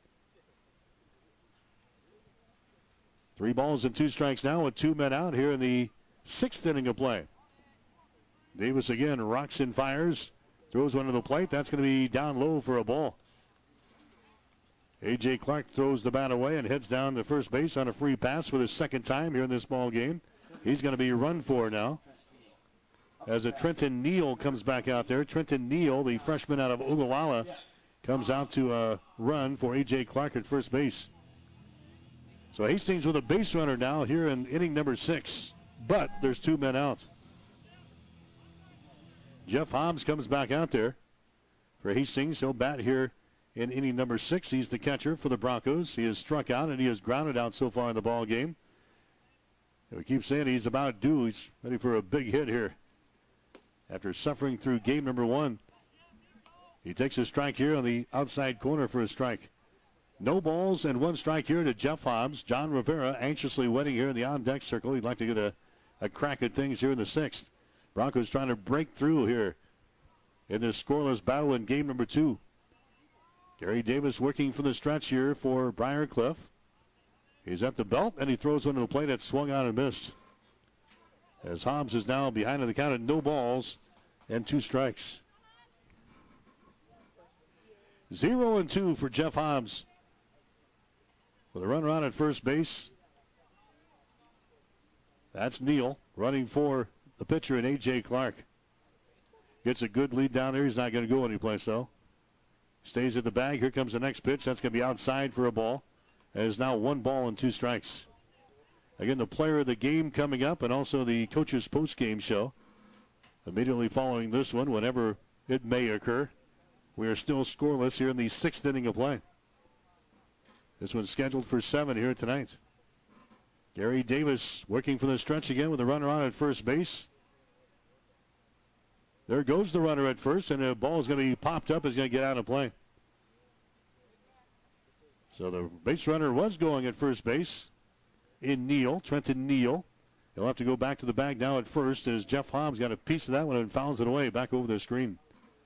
3 balls and 2 strikes now with 2 men out here in the 6th inning of play. Davis again rocks and fires. Throws one to the plate. That's going to be down low for a ball. A.J. Clark throws the bat away and heads down to first base on a free pass for the second time here in this ball game. He's going to be run for now. As a Trenton Neal comes back out there. Trenton Neal, the freshman out of Ogallala, comes out to run for A.J. Clark at first base. So Hastings with a base runner now here in inning number 6. But there's 2 men out. Jeff Hobbs comes back out there for Hastings. He'll bat here in inning number 6. He's the catcher for the Broncos. He has struck out and he has grounded out so far in the ball game. And we keep saying he's about due. He's ready for a big hit here. After suffering through game number 1, he takes a strike here on the outside corner for a strike. No balls and 1 strike here to Jeff Hobbs. John Rivera anxiously waiting here in the on-deck circle. He'd like to get a crack at things here in the 6th. Broncos trying to break through here in this scoreless battle in game number 2. Gary Davis working from the stretch here for Briar Cliff. He's at the belt, and he throws one to the plate that swung out and missed. As Hobbs is now behind on the count at no balls and 2 strikes. 0-2 for Jeff Hobbs. With a runner on at first base. That's Neal running for the pitcher in A.J. Clark. Gets a good lead down there. He's not going to go anyplace, though. Stays at the bag. Here comes the next pitch. That's going to be outside for a ball. And it's now 1 ball and 2 strikes. Again, the player of the game coming up, and also the coach's post-game show. Immediately following this one, whenever it may occur. We are still scoreless here in the 6th inning of play. This one's scheduled for 7 here tonight. Gary Davis working from the stretch again with a runner on at first base. There goes the runner at first, and the ball is going to be popped up. Is going to get out of play. So the base runner was going at first base in Neal, Trenton Neal. He'll have to go back to the bag now at first as Jeff Hobbs got a piece of that one and fouls it away back over the screen.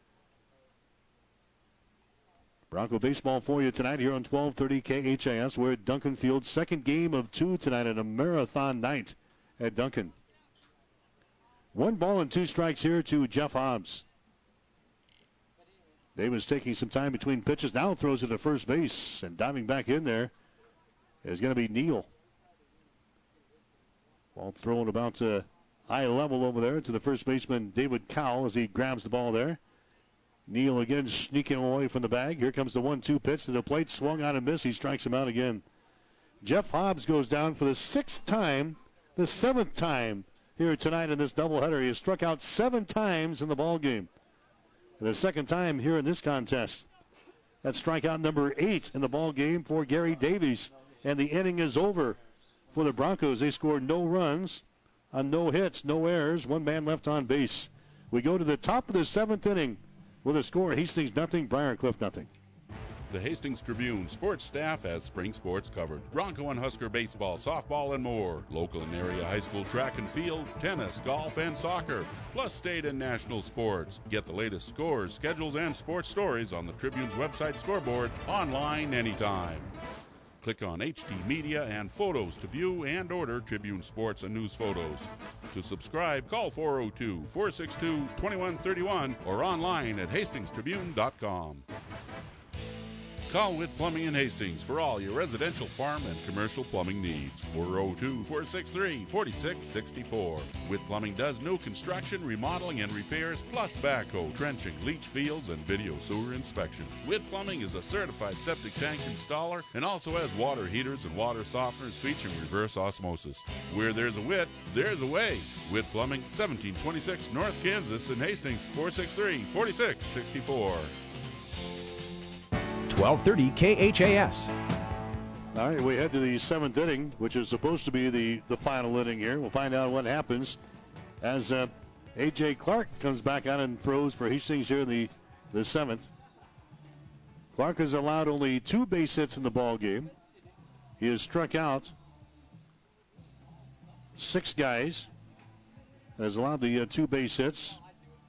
Bronco baseball for you tonight here on 1230 KHAS. We're at Duncan Field. 2nd game of 2 tonight at a marathon night at Duncan. 1 ball and 2 strikes here to Jeff Hobbs. Davis taking some time between pitches. Now throws it to first base. And diving back in there is going to be Neal. Ball thrown about eye level over there to the first baseman, David Cowell, as he grabs the ball there. Neal again sneaking away from the bag. Here comes the 1-2 pitch to the plate. Swung on and missed. He strikes him out again. Jeff Hobbs goes down for the 6th time, the 7th time here tonight in this doubleheader. He has struck out 7 times in the ball game. And the 2nd time here in this contest. That's strikeout number 8 in the ball game for Gary Davies. And the inning is over for the Broncos. They scored no runs on no hits, no errors, 1 man left on base. We go to the top of the 7th inning. With a score, Hastings nothing, Briarcliff nothing. The Hastings Tribune sports staff has spring sports covered. Bronco and Husker baseball, softball, and more. Local and area high school track and field, tennis, golf, and soccer. Plus state and national sports. Get the latest scores, schedules, and sports stories on the Tribune's website scoreboard, online anytime. Click on HD Media and Photos to view and order Tribune sports and news photos. To subscribe, call 402-462-2131 or online at hastingstribune.com. Call Witt Plumbing in Hastings for all your residential, farm, and commercial plumbing needs. 402-463-4664. Witt Plumbing does new construction, remodeling, and repairs, plus backhoe, trenching, leach fields, and video sewer inspection. Witt Plumbing is a certified septic tank installer and also has water heaters and water softeners featuring reverse osmosis. Where there's a Witt, there's a way. Witt Plumbing, 1726 North Kansas in Hastings, 463-4664. 1230 KHAS. All right, we head to the 7th inning, which is supposed to be the final inning here. We'll find out what happens as A.J. Clark comes back out and throws for Hastings here in the 7th. Clark has allowed only 2 base hits in the ball game. He has struck out 6 guys and has allowed the 2 base hits.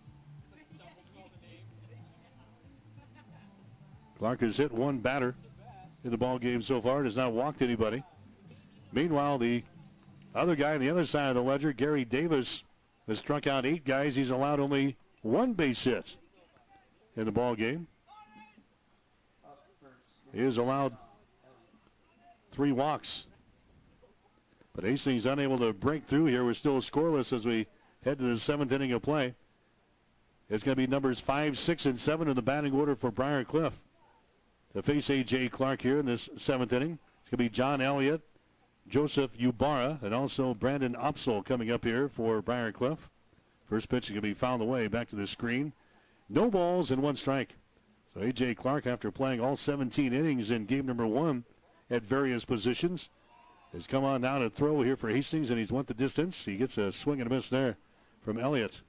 Clark has hit 1 batter in the ball game so far. Has not walked anybody. Meanwhile, the other guy on the other side of the ledger, Gary Davis, has struck out 8 guys. He's allowed only 1 base hit in the ball game. He has allowed 3 walks. But Hastings unable to break through here. We're still scoreless as we head to the 7th inning of play. It's going to be numbers 5, 6, and 7 in the batting order for Briar Cliff to face A.J. Clark here in this 7th inning. It's going to be John Elliott, Joseph Yubara, and also Brandon Opsel coming up here for Briar Cliff. First pitch is going to be fouled away. Back to the screen. No balls and 1 strike. So A.J. Clark, after playing all 17 innings in game number 1 at various positions, has come on now to throw here for Hastings, and he's went the distance. He gets a swing and a miss there from Elliott.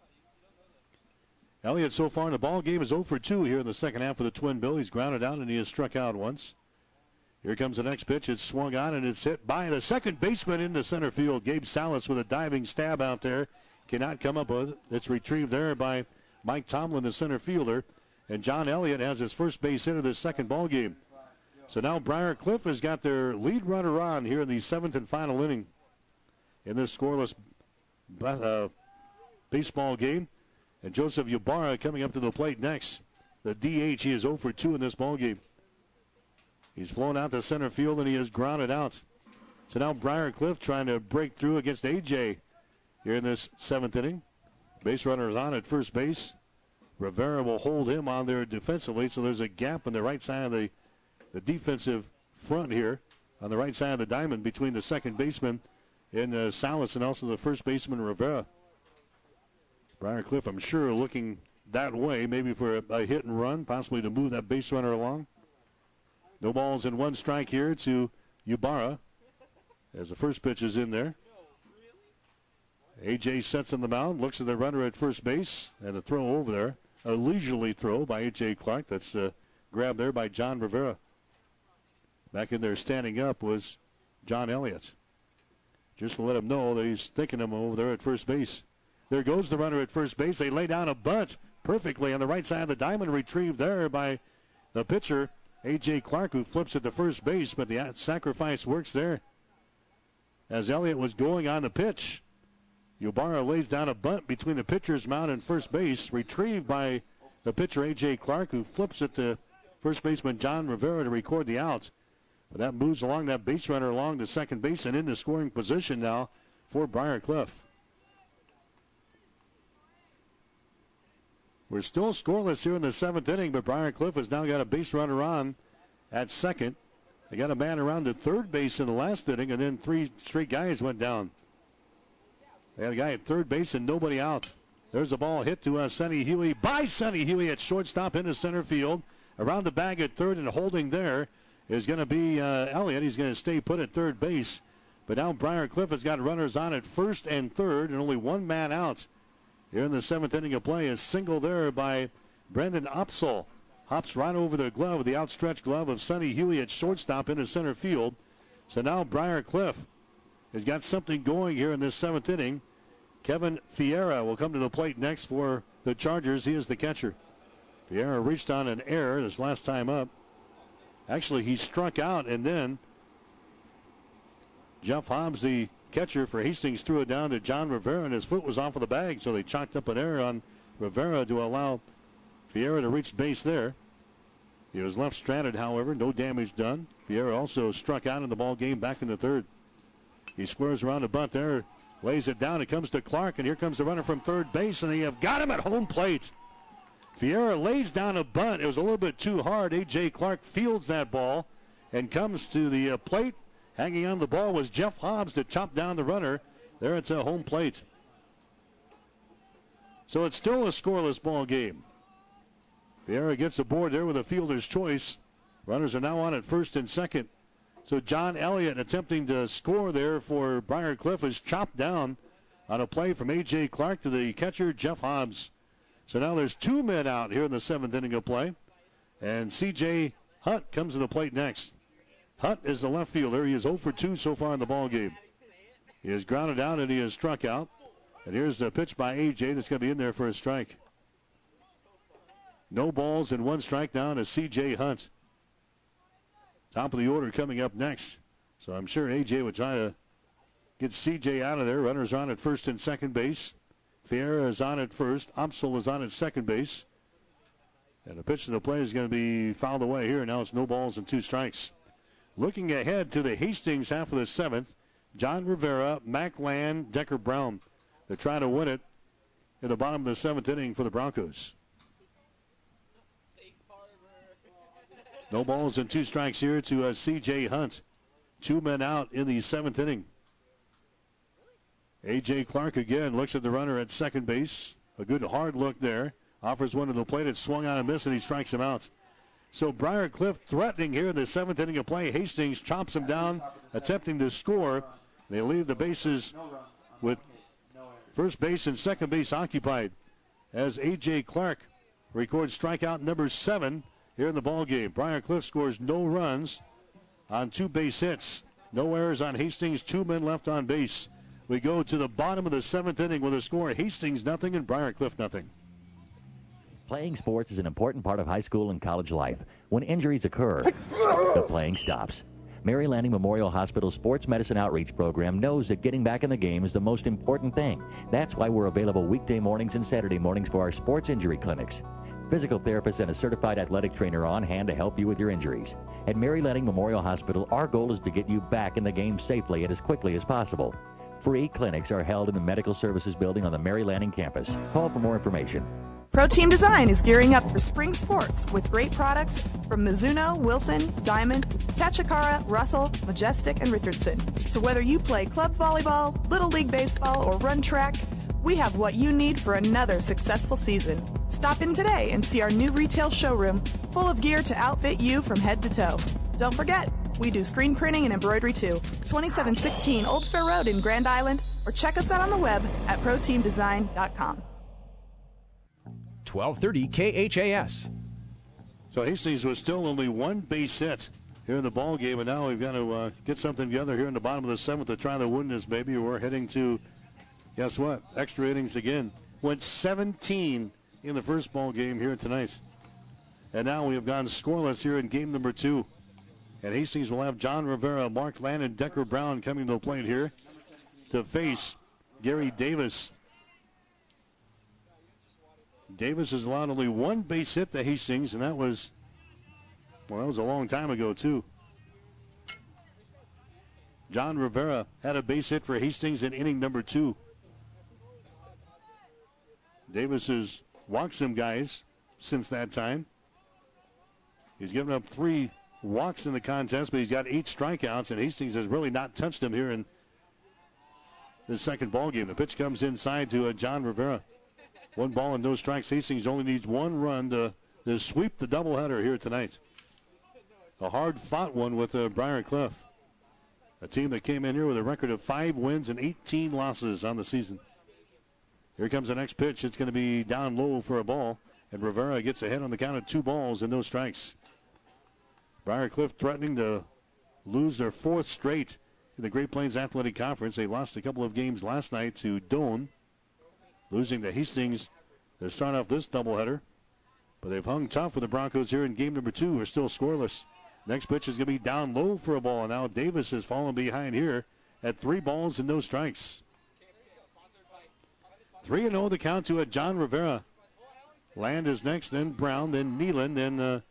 Elliott so far in the ball game is 0 for 2 here in the second half of the twin bill. He's grounded out and he has struck out once. Here comes the next pitch. It's swung on and it's hit by the second baseman in the center field. Gabe Salas with a diving stab out there. Cannot come up with it. It's retrieved there by Mike Tomlin, the center fielder. And John Elliott has his first base hit of this second ball game. So now Briar Cliff has got their lead runner on here in the 7th and final inning in this scoreless baseball game. And Joseph Yubara coming up to the plate next. The DH, he is 0 for 2 in this ball game. He's flown out to center field and he is grounded out. So now Briar Cliff trying to break through against A.J. here in this 7th inning. Base runner is on at first base. Rivera will hold him on there defensively, so there's a gap on the right side of the defensive front here on the right side of the diamond between the second baseman and Salas and also the first baseman Rivera. Briar Cliff, I'm sure, looking that way, maybe for a hit and run, possibly to move that base runner along. No balls and 1 strike here to Yubara as the first pitch is in there. A.J. sets on the mound, looks at the runner at first base, and a throw over there. A leisurely throw by A.J. Clark. That's grabbed there by John Rivera. Back in there standing up was John Elliott. Just to let him know that he's thinking of him over there at first base. There goes the runner at first base. They lay down a bunt perfectly on the right side of the diamond, retrieved there by the pitcher, A.J. Clark, who flips it to first base, but the sacrifice works there. As Elliott was going on the pitch, Yubara lays down a bunt between the pitcher's mound and first base, retrieved by the pitcher, A.J. Clark, who flips it to first baseman John Rivera to record the out. But that moves along that base runner along to second base and into scoring position now for Briar Cliff. We're still scoreless here in the 7th inning, but Briar Cliff has now got a base runner on at second. They got a man around to third base in the last inning, and then 3 straight guys went down. They had a guy at third base and nobody out. There's a ball hit to Sonny Huey by Sonny Huey at shortstop into center field. Around the bag at third and holding there is going to be Elliott. He's going to stay put at third base. But now Briar Cliff has got runners on at first and third and only 1 man out. Here in the 7th inning of play, a single there by Brandon Opsel. Hops right over the glove, the outstretched glove of Sonny Huey at shortstop into center field. So now Briar Cliff has got something going here in this 7th inning. Kevin Fiera will come to the plate next for the Chargers. He is the catcher. Fiera reached on an error this last time up. Actually, he struck out, and then Jeff Hobbs, the catcher for Hastings, threw it down to John Rivera, and his foot was off of the bag, so they chalked up an error on Rivera to allow Fiera to reach base there. He was left stranded, however, no damage done. Fiera also struck out in the ball game back in the third. He squares around the bunt there, lays it down. It comes to Clark, and here comes the runner from third base, and they have got him at home plate. Fiera lays down a bunt. It was a little bit too hard. A.J. Clark fields that ball and comes to the plate. Hanging on the ball was Jeff Hobbs to chop down the runner. There it's a home plate. So it's still a scoreless ball game. Fiera gets the board there with a fielder's choice. Runners are now on at first and second. So John Elliott attempting to score there for Briar Cliff is chopped down on a play from A.J. Clark to the catcher, Jeff Hobbs. So now there's 2 men out here in the 7th inning of play. And C.J. Hunt comes to the plate next. Hunt is the left fielder. He is 0 for 2 so far in the ball game. He is grounded out and he is struck out. And here's the pitch by A.J. that's going to be in there for a strike. No balls and 1 strike down to C.J. Hunt. Top of the order coming up next. So I'm sure A.J. would try to get C.J. out of there. Runners on at first and second base. Fiera is on at first. Opsel is on at second base. And the pitch to the plate is going to be fouled away here. Now it's no balls and 2 strikes. Looking ahead to the Hastings half of the 7th, John Rivera, Mac Land, Decker Brown. They're trying to win it in the bottom of the 7th inning for the Broncos. No balls and 2 strikes here to C.J. Hunt. 2 men out in the 7th inning. A.J. Clark again looks at the runner at second base. A good hard look there. Offers one to the plate. It's swung on and missed, and he strikes him out. So Briar Cliff threatening here in the 7th inning of play. Hastings chops him down, attempting to score. They leave the bases with first base and second base occupied as A.J. Clark records strikeout number 7 here in the ball game. Briar Cliff scores no runs on 2 base hits. No errors on Hastings. 2 men left on base. We go to the bottom of the 7th inning with a score: Hastings nothing and Briar Cliff nothing. Playing sports is an important part of high school and college life. When injuries occur, the playing stops. Mary Lanning Memorial Hospital Sports Medicine Outreach Program knows that getting back in the game is the most important thing. That's why we're available weekday mornings and Saturday mornings for our sports injury clinics. Physical therapists and a certified athletic trainer are on hand to help you with your injuries. At Mary Lanning Memorial Hospital, our goal is to get you back in the game safely and as quickly as possible. Free clinics are held in the Medical Services Building on the Mary Lanning campus. Call for more information. Pro Team Design is gearing up for spring sports with great products from Mizuno, Wilson, Diamond, Tachikara, Russell, Majestic, and Richardson. So whether you play club volleyball, Little League baseball, or run track, we have what you need for another successful season. Stop in today and see our new retail showroom full of gear to outfit you from head to toe. Don't forget, we do screen printing and embroidery too. 2716 Old Fair Road in Grand Island, or check us out on the web at proteamdesign.com. 1230 KHAS. So Hastings was still only 1 base hit here in the ball game, and now we've got to get something together here in the bottom of the 7th to try to win this baby. We're heading to, guess what, extra innings again. Went 17 in the first ball game here tonight. And now we have gone scoreless here in game number 2. And Hastings will have John Rivera, Mark Land, and Decker Brown coming to the plate here to face Gary Davis. Davis has allowed only 1 base hit to Hastings, and that was a long time ago, too. John Rivera had a base hit for Hastings in inning number 2. Davis has walked some guys since that time. He's given up 3 walks in the contest, but he's got 8 strikeouts, and Hastings has really not touched him here in the second ball game. The pitch comes inside to John Rivera. 1 ball and no strikes. Hastings only needs 1 run to sweep the doubleheader here tonight. A hard-fought one with Briar Cliff, a team that came in here with a record of 5 wins and 18 losses on the season. Here comes the next pitch. It's going to be down low for a ball, and Rivera gets ahead on the count of 2 balls and no strikes. Briar Cliff threatening to lose their 4th straight in the Great Plains Athletic Conference. They lost a couple of games last night to Doane, losing to Hastings to start off this doubleheader. But they've hung tough with the Broncos here in game number 2. We're still scoreless. Next pitch is going to be down low for a ball. Now Davis has fallen behind here at 3 balls and no strikes. 3-0 the count to John Rivera. Land is next, then Brown, then Nealon, then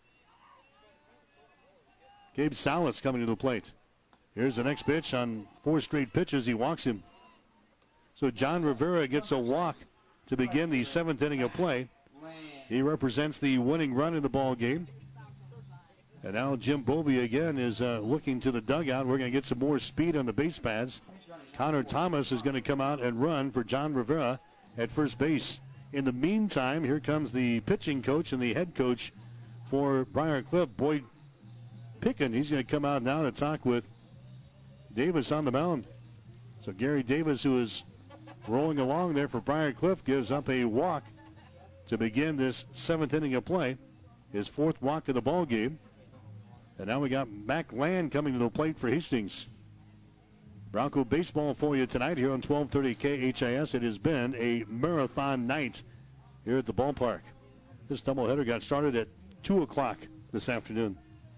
Gabe Salas coming to the plate. Here's the next pitch on 4 straight pitches. He walks him. So John Rivera gets a walk to begin the 7th inning of play. He represents the winning run in the ball game. And now Jim Bovey again is looking to the dugout. We're going to get some more speed on the base paths. Connor Thomas is going to come out and run for John Rivera at first base. In the meantime, here comes the pitching coach and the head coach for Briar Cliff, Boyd Picken. He's going to come out now to talk with Davis on the mound. So Gary Davis, who is rolling along there for Briar Cliff, gives up a walk to begin this 7th inning of play. His 4th walk of the ball game. And now we got Mac Land coming to the plate for Hastings. Bronco baseball for you tonight here on 1230 KHAS. It has been a marathon night here at the ballpark. This doubleheader got started at 2 o'clock this afternoon.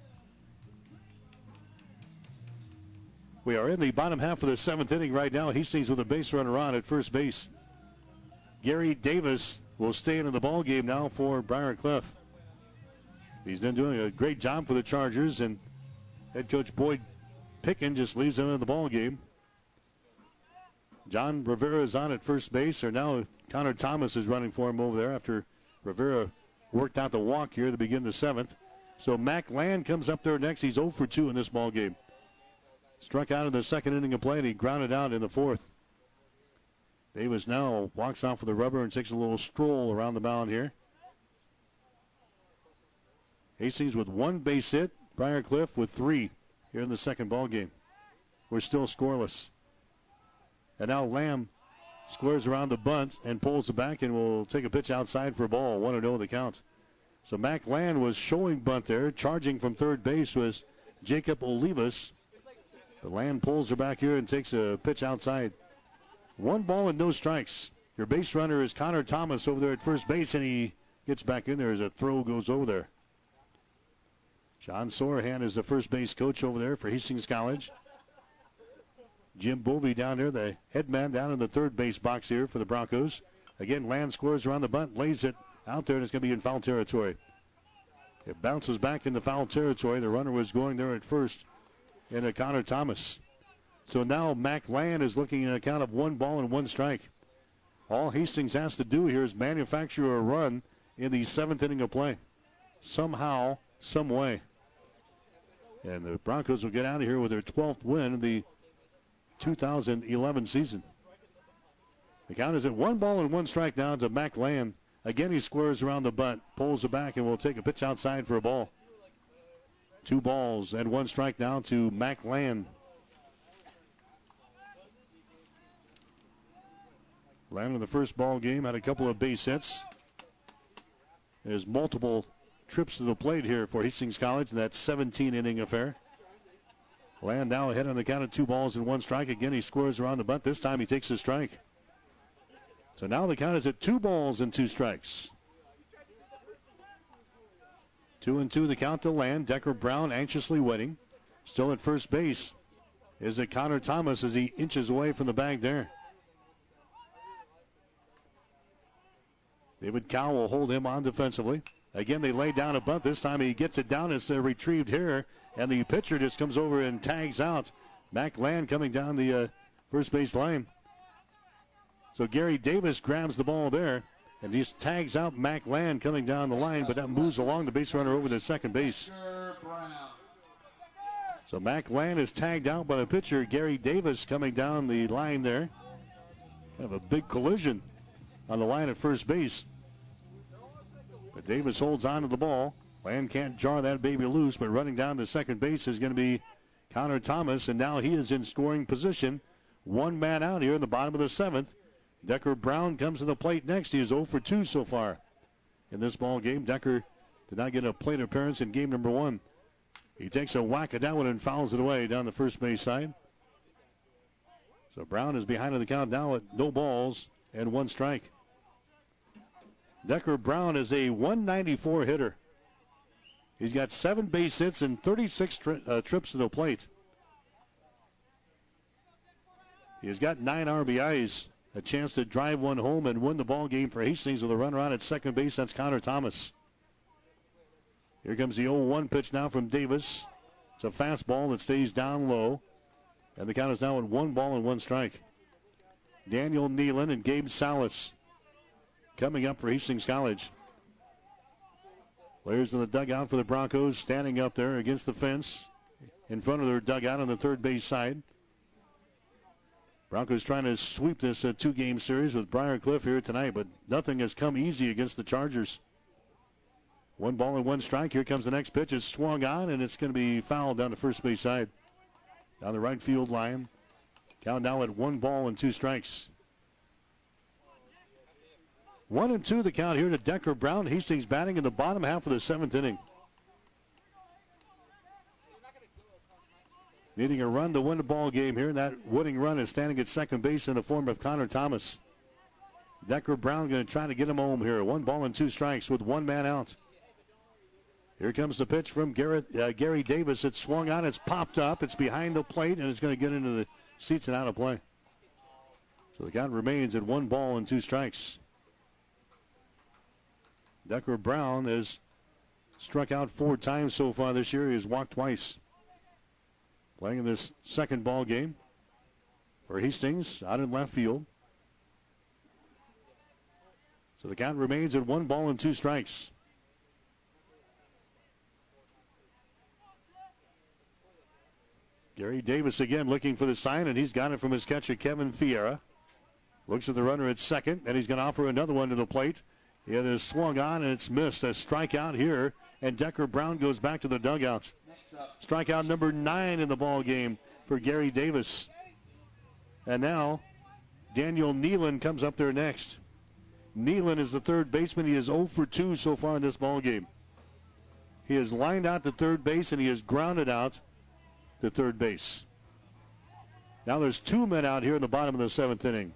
We are in the bottom half of the 7th inning right now. Hastings with a base runner on at first base. Gary Davis will stay in the ball game now for Briar Cliff. He's been doing a great job for the Chargers, and head coach Boyd Pickin just leaves him in the ball game. John Rivera is on at first base, or now Connor Thomas is running for him over there after Rivera worked out the walk here to begin the seventh. So Mac Land comes up there next. He's 0 for 2 in this ball game. Struck out in the second inning of play, and he grounded out in the fourth. Davis now walks off with the rubber and takes a little stroll around the mound here. Hastings with 1 base hit. Briarcliff with 3 here in the second ball game. We're still scoreless. And now Lamb squares around the bunt and pulls it back and will take a pitch outside for a ball. 1-0 the count. So Mac Land was showing bunt there. Charging from third base was Jacob Olivas. But Land pulls her back here and takes a pitch outside. 1 ball and no strikes. Your base runner is Connor Thomas over there at first base, and he gets back in there as a throw goes over there. John Sorahan is the first base coach over there for Hastings College. Jim Bovey down there, the head man down in the third base box here for the Broncos. Again, Land scores around the bunt, lays it out there, and it's going to be in foul territory. It bounces back in the foul territory. The runner was going there at first into Connor Thomas. So now Mac Land is looking at a count of 1 ball and 1 strike. All Hastings has to do here is manufacture a run in the 7th inning of play. Somehow, some way. And the Broncos will get out of here with their 12th win of the 2011 season. The count is at 1 ball and 1 strike down to Mac Land. Again, he squares around the bunt, pulls it back, and will take a pitch outside for a ball. 2 balls and 1 strike now to Mac Land. Land in the first ball game had a couple of base hits. There's multiple trips to the plate here for Hastings College in that 17-inning affair. Land now ahead on the count of 2 balls and 1 strike. Again, he squares around the bunt. This time he takes a strike. So now the count is at 2 balls and 2 strikes. 2-2 the count to Land. Decker Brown anxiously waiting. Still at first base is it Connor Thomas as he inches away from the bag there. David Cow will hold him on defensively. Again, they lay down a bunt. This time he gets it down. It's retrieved here. And the pitcher just comes over and tags out. Mac Land coming down the first base line. So Gary Davis grabs the ball there. And just tags out Mac Land coming down the line. But that moves along the base runner over to second base. So Mac Land is tagged out by the pitcher. Gary Davis coming down the line there. Kind of a big collision on the line at first base. But Davis holds on to the ball. Land can't jar that baby loose, but running down to second base is going to be Connor Thomas, and now he is in scoring position. 1 man out here in the bottom of the 7th. Decker Brown comes to the plate next. He is 0 for 2 so far in this ball game. Decker did not get a plate appearance in game number 1. He takes a whack at that one and fouls it away down the first base side. So Brown is behind on the count now at no balls and 1 strike. Decker Brown is a 194 hitter. He's got 7 base hits and 36 trips to the plate. He's got 9 RBIs, a chance to drive one home and win the ball game for Hastings with a runner on at second base. That's Connor Thomas. Here comes the 0-1 pitch now from Davis. It's a fastball that stays down low. And the count is now at 1 ball and 1 strike. Daniel Nealon and Gabe Salas coming up for Hastings College. Players in the dugout for the Broncos standing up there against the fence in front of their dugout on the third base side. Broncos trying to sweep this 2-game series with Briarcliff here tonight, but nothing has come easy against the Chargers. 1 ball and 1 strike. Here comes the next pitch. It's swung on, and it's going to be fouled down the first base side. Down the right field line. Count now at 1 ball and 2 strikes. 1-2 the count here to Decker Brown. Hastings batting in the bottom half of the 7th inning. Needing a run to win the ball game here. And that winning run is standing at second base in the form of Connor Thomas. Decker Brown going to try to get him home here. 1 ball and 2 strikes with 1 man out. Here comes the pitch from Gary Davis. It's swung on. It's popped up. It's behind the plate, and it's going to get into the seats and out of play. So the count remains at 1 ball and 2 strikes. Decker Brown is Struck out 4 times so far this year. He has walked twice. Playing in this second ball game for Hastings out in left field. So the count remains at 1 ball and 2 strikes. Gary Davis again looking for the sign, and he's got it from his catcher, Kevin Fiera. Looks at the runner at second, and he's going to offer another one to the plate. It is swung on, and it's missed. A strikeout here, and Decker Brown goes back to the dugout. Strikeout number 9 in the ball game for Gary Davis. And now Daniel Nealon comes up there next. Nealon is the third baseman. He is 0 for 2 so far in this ball game. He has lined out to third base, and he has grounded out to third base. Now there's 2 men out here in the bottom of the 7th inning.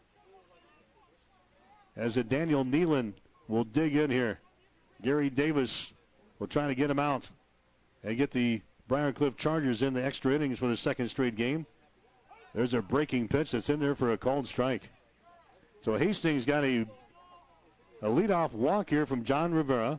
As a Daniel Nealon will dig in here. Gary Davis will try to get him out and get the Briarcliff Chargers in the extra innings for the second straight game. There's a breaking pitch that's in there for a called strike. So Hastings got a leadoff walk here from John Rivera.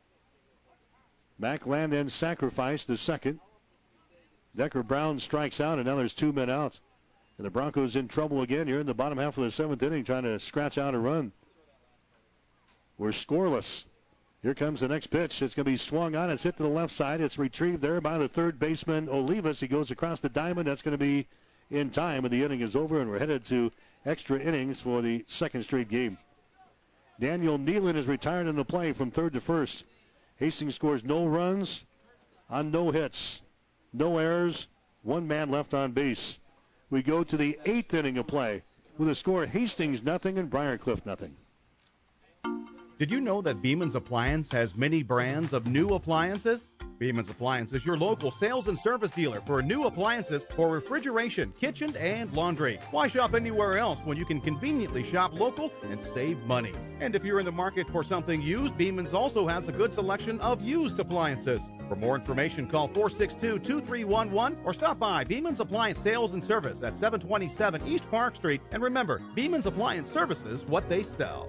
Mac Land then sacrificed the second. Decker Brown strikes out, and now there's 2 men out. And the Broncos in trouble again here in the bottom half of the 7th inning, trying to scratch out a run. We're scoreless. Here comes the next pitch. It's going to be swung on. It's hit to the left side. It's retrieved there by the third baseman, Olivas. He goes across the diamond. That's going to be in time, and the inning is over, and we're headed to extra innings for the second straight game. Daniel Nealon is retired in the play from third to first. Hastings scores no runs on no hits, no errors, 1 man left on base. We go to the 8th inning of play with a score Hastings nothing and Briarcliff nothing. Did you know that Beeman's Appliance has many brands of new appliances? Beeman's Appliance is your local sales and service dealer for new appliances for refrigeration, kitchen, and laundry. Why shop anywhere else when you can conveniently shop local and save money? And if you're in the market for something used, Beeman's also has a good selection of used appliances. For more information, call 462-2311 or stop by Beeman's Appliance Sales and Service at 727 East Park Street. And remember, Beeman's Appliance Services, what they sell.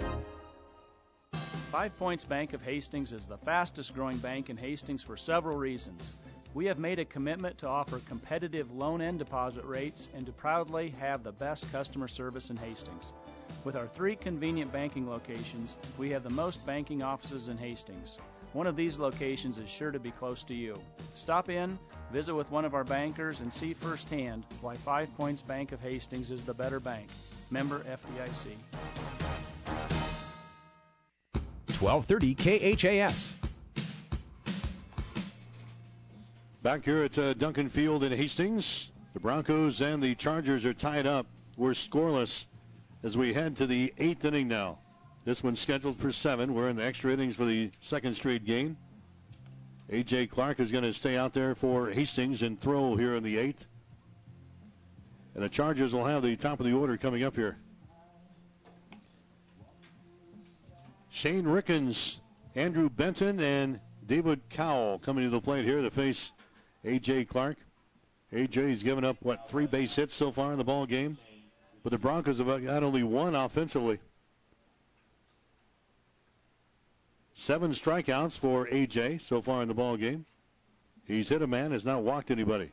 5 Points Bank of Hastings is the fastest growing bank in Hastings for several reasons. We have made a commitment to offer competitive loan and deposit rates and to proudly have the best customer service in Hastings. With our 3 convenient banking locations, we have the most banking offices in Hastings. One of these locations is sure to be close to you. Stop in, visit with one of our bankers, and see firsthand why 5 Points Bank of Hastings is the better bank. Member FDIC. 1230 KHAS. Back here at Duncan Field in Hastings, the Broncos and the Chargers are tied up. We're scoreless as we head to the 8th inning now. This one's scheduled for 7. We're in the extra innings for the second straight game. A.J. Clark is going to stay out there for Hastings and throw here in the 8th. And the Chargers will have the top of the order coming up here. Shane Rickens, Andrew Benton, and David Cowell coming to the plate here to face A.J. Clark. A.J.'s given up, 3 base hits so far in the ball game? But the Broncos have got only 1 offensively. 7 strikeouts for A.J. so far in the ball game. He's hit a man, has not walked anybody.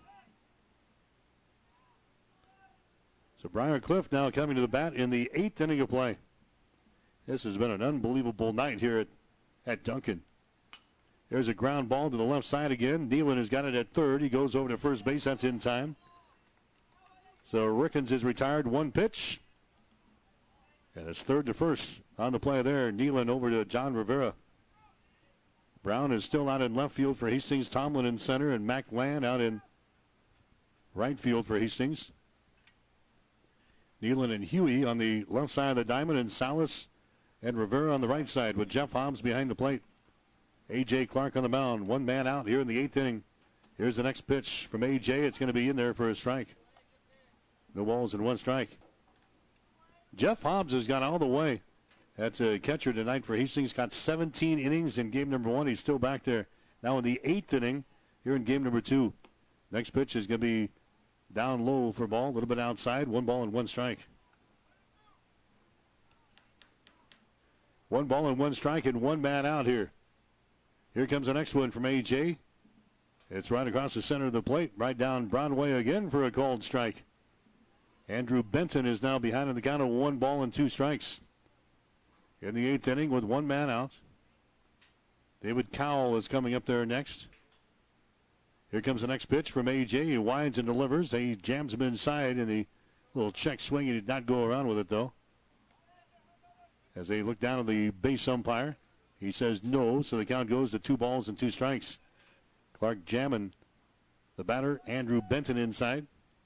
So Briarcliff now coming to the bat in the 8th inning of play. This has been an unbelievable night here at Duncan. There's a ground ball to the left side again. Nealon has got it at third. He goes over to first base. That's in time. So Rickens is retired. 1 pitch. And it's third to first on the play there. Nealon over to John Rivera. Brown is still out in left field for Hastings. Tomlin in center, and Mac Land out in right field for Hastings. Nealon and Huey on the left side of the diamond, and Salas and Rivera on the right side with Jeff Hobbs behind the plate. A.J. Clark on the mound. 1 man out here in the 8th inning. Here's the next pitch from A.J. It's going to be in there for a strike. No balls and 1 strike. Jeff Hobbs has gone all the way. That's a catcher tonight for Hastings. Got 17 innings in game number 1. He's still back there. Now in the 8th inning here in game number 2. Next pitch is going to be down low for ball. A little bit outside. 1 ball and 1 strike. 1 ball and 1 strike and 1 man out here. Here comes the next one from A.J. It's right across the center of the plate, right down Broadway again for a called strike. Andrew Benton is now behind in the count of 1-2 strikes. In the 8th inning with one man out. David Cowell is coming up there next. Here comes the next pitch from A.J. He winds and delivers. He jams him inside in the little check swing. He did not go around with it, though. As they look down at the base umpire, he says no, so the count goes to 2-2 strikes. Clark jamming the batter, Andrew Benton, inside.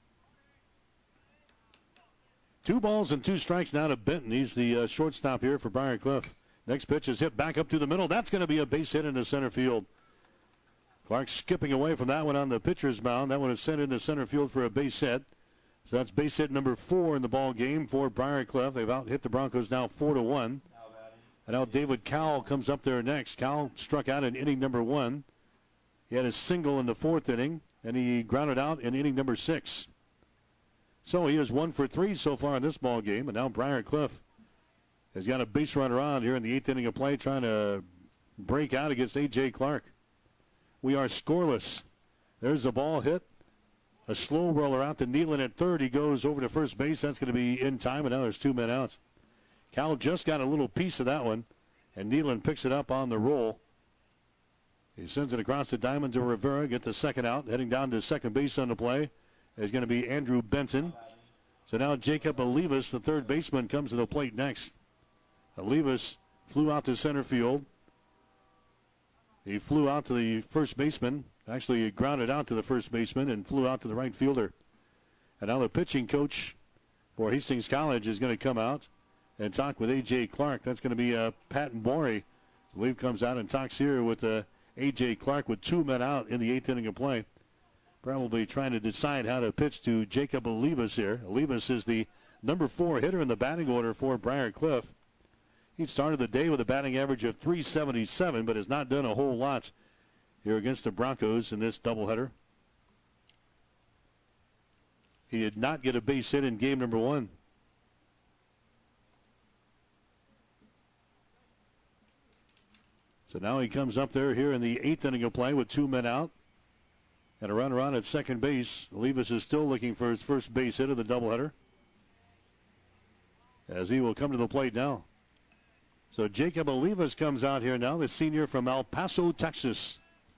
2-2 strikes now to Benton. He's the shortstop here for Briar Cliff. Next pitch is hit back up to the middle. That's going to be a base hit into center field. Clark skipping away from that one on the pitcher's mound. That one is sent into center field for a base hit. So that's base hit number 4 in the ball game for Briar Cliff. They've out hit the Broncos now 4-1. And now David Cowell comes up there next. Cowell struck out in inning number 1. He had a single in the 4th inning, and he grounded out in inning number 6. So he is 1 for 3 so far in this ball game, and now Briar Cliff has got a base runner on here in the 8th inning of play, trying to break out against A.J. Clark. We are scoreless. There's the ball hit. A slow roller out to Nealon at third. He goes over to first base. That's going to be in time, and now there's 2 men out. Cal just got a little piece of that one, and Nealon picks it up on the roll. He sends it across the diamond to Rivera, get the second out. Heading down to second base on the play is going to be Andrew Benton. So now Jacob Olivas, the third baseman, comes to the plate next. Olivas flew out to center field. He flew out to the first baseman. Actually, he grounded out to the first baseman and flew out to the right fielder. And now the pitching coach for Hastings College is going to come out and talk with A.J. Clark. That's going to be Pat Morey. I believe comes out and talks here with A.J. Clark with 2 men out in the 8th inning of play. Probably trying to decide how to pitch to Jacob Olivas here. Olivas is the number 4 hitter in the batting order for Briar Cliff. He started the day with a batting average of .377, but has not done a whole lot here against the Broncos in this doubleheader. He did not get a base hit in game number 1. So now he comes up there here in the 8th inning of play with 2 men out and a runner on at second base. Olivas is still looking for his first base hit of the doubleheader, as he will come to the plate now. So Jacob Olivas comes out here now, the senior from El Paso, Texas.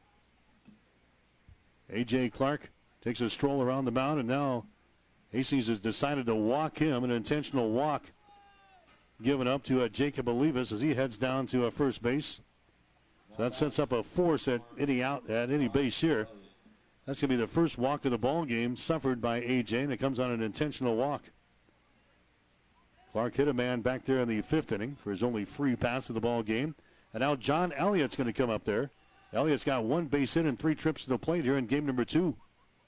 A.J. Clark takes a stroll around the mound, and now Hastings has decided to walk him, an intentional walk given up to Jacob Olivas as he heads down to first base. So that sets up a force at any out at any base here. That's going to be the first walk of the ball game suffered by A.J., and it comes on an intentional walk. Clark hit a man back there in the 5th inning for his only free pass of the ball game. And now John Elliott's going to come up there. Elliott's got 1 base hit and 3 trips to the plate here in game number 2.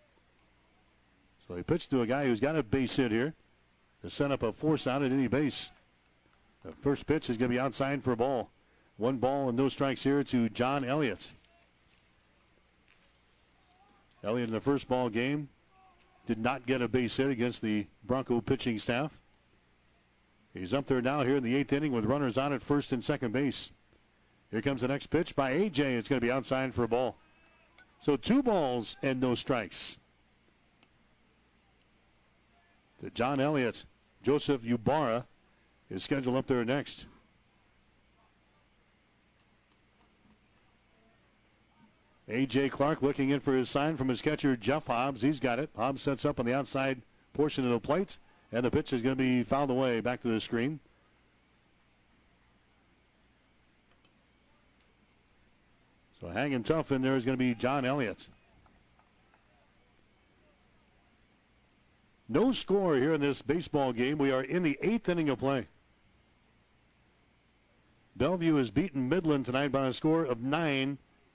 So he pitched to a guy who's got a base hit here to set up a force out at any base. The first pitch is going to be outside for a ball. 1 ball and no strikes here to John Elliott. Elliott in the first ball game did not get a base hit against the Bronco pitching staff. He's up there now here in the 8th inning with runners on at first and second base. Here comes the next pitch by A.J. It's going to be outside for a ball. So 2 balls and no strikes to John Elliott. Joseph Ybarra is scheduled up there next. A.J. Clark looking in for his sign from his catcher, Jeff Hobbs. He's got it. Hobbs sets up on the outside portion of the plate, and the pitch is going to be fouled away back to the screen. So hanging tough in there is going to be John Elliott. No score here in this baseball game. We are in the 8th inning of play. Bellevue has beaten Midland tonight by a score of 9-7.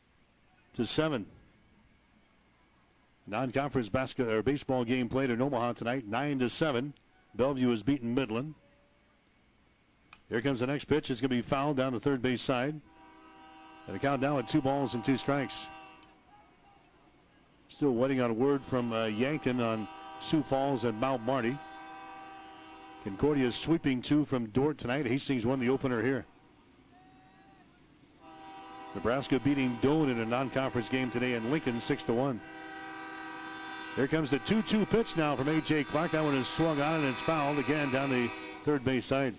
Non-conference baseball game played in Omaha tonight, 9-7. Bellevue has beaten Midland. Here comes the next pitch. It's going to be fouled down the third base side. And the count now at 2 balls and 2 strikes. Still waiting on word from Yankton on Sioux Falls and Mount Marty. Concordia is sweeping 2 from Dordt tonight. Hastings won the opener here. Nebraska beating Doane in a non-conference game today in Lincoln 6-1. Here comes the 2-2 pitch now from A.J. Clark. That one is swung on and it's fouled again down the third base side.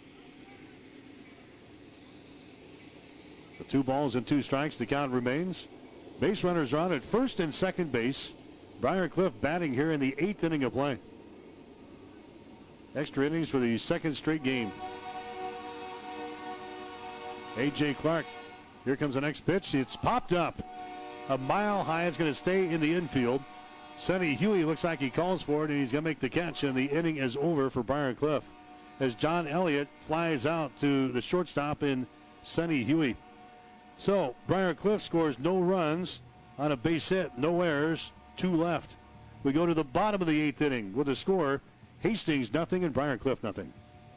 So 2 balls and 2 strikes. The count remains. Base runners are on at first and second base. Briar Cliff batting here in the 8th inning of play. Extra innings for the second straight game. A.J. Clark. Here comes the next pitch. It's popped up a mile high. It's going to stay in the infield. Sonny Huey looks like he calls for it, and he's going to make the catch, and the inning is over for Briar Cliff as John Elliott flies out to the shortstop in Sonny Huey. So Briar Cliff scores no runs on a base hit, no errors, 2 left. We go to the bottom of the 8th inning with a score: Hastings nothing and Briar Cliff nothing.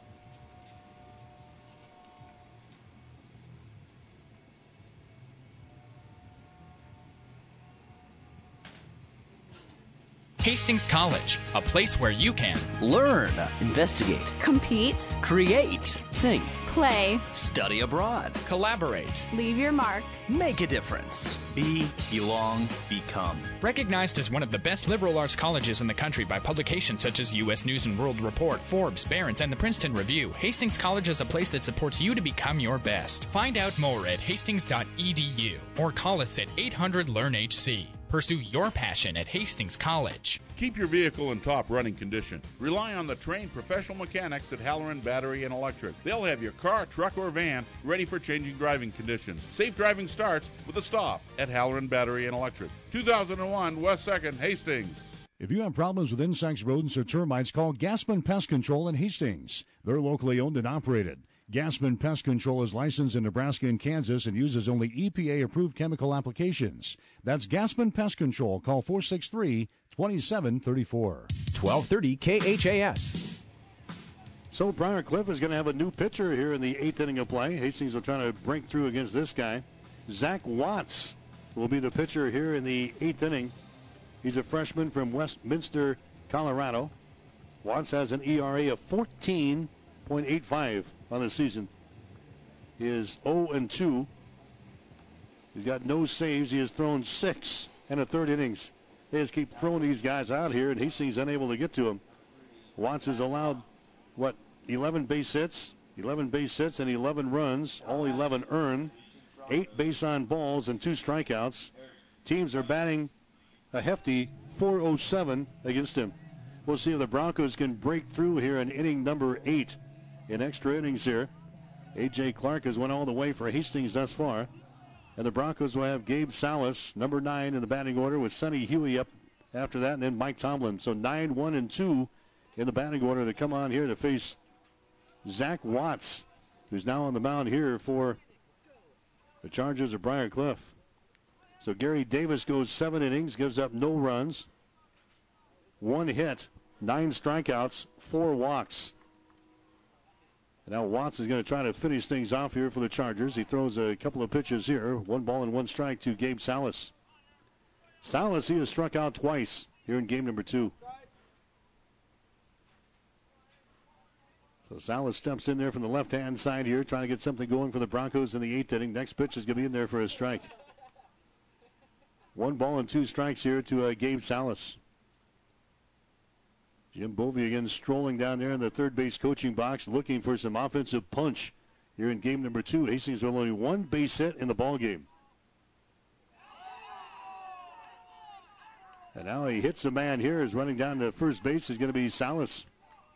Hastings College, a place where you can learn, investigate, compete, create, sing, play, study abroad, collaborate, leave your mark, make a difference, be, belong, become. Recognized as one of the best liberal arts colleges in the country by publications such as U.S. News & World Report, Forbes, Barron's, and the Princeton Review, Hastings College is a place that supports you to become your best. Find out more at hastings.edu or call us at 800-LEARN-HC. Pursue your passion at Hastings College. Keep your vehicle in top running condition. Rely on the trained professional mechanics at Halloran Battery and Electric. They'll have your car, truck, or van ready for changing driving conditions. Safe driving starts with a stop at Halloran Battery and Electric. 2001 West 2nd, Hastings. If you have problems with insects, rodents, or termites, call Gaspin Pest Control in Hastings. They're locally owned and operated. Gaspin Pest Control is licensed in Nebraska and Kansas and uses only EPA-approved chemical applications. That's Gaspin Pest Control. Call 463-2734. 1230 KHAS. So Briar Cliff is going to have a new pitcher here in the 8th inning of play. Hastings will try to break through against this guy. Zach Watts will be the pitcher here in the 8th inning. He's a freshman from Westminster, Colorado. Watts has an ERA of 14.85 on the season. He is 0-2. He's got no saves. He has thrown 6 in the 3rd innings. They just keep throwing these guys out here, and Hastings unable to get to him. Watts has allowed, 11 base hits and 11 runs, all 11 earned, 8 base on balls and 2 strikeouts. Teams are batting a hefty .407 against him. We'll see if the Broncos can break through here in inning number 8 in extra innings here. A.J. Clark has went all the way for Hastings thus far. And the Broncos will have Gabe Salas, number 9 in the batting order, with Sonny Huey up after that, and then Mike Tomlin. So 9, 1, and 2 in the batting order to come on here to face Zach Watts, who's now on the mound here for the Chargers of Briar Cliff. So Gary Davis goes 7 innings, gives up no runs, 1 hit, 9 strikeouts, 4 walks. And now Watts is going to try to finish things off here for the Chargers. He throws a couple of pitches here, 1 ball and 1 strike to Gabe Salas. Salas, he has struck out twice here in game number 2. So Salas steps in there from the left-hand side here, trying to get something going for the Broncos in the 8th inning. Next pitch is going to be in there for a strike. 1 ball and 2 strikes here to Gabe Salas. Jim Bovey again strolling down there in the third base coaching box, looking for some offensive punch here in game number 2. Hastings with only 1 base hit in the ball game. And now he hits a man here, is running down to first base is going to be Salas.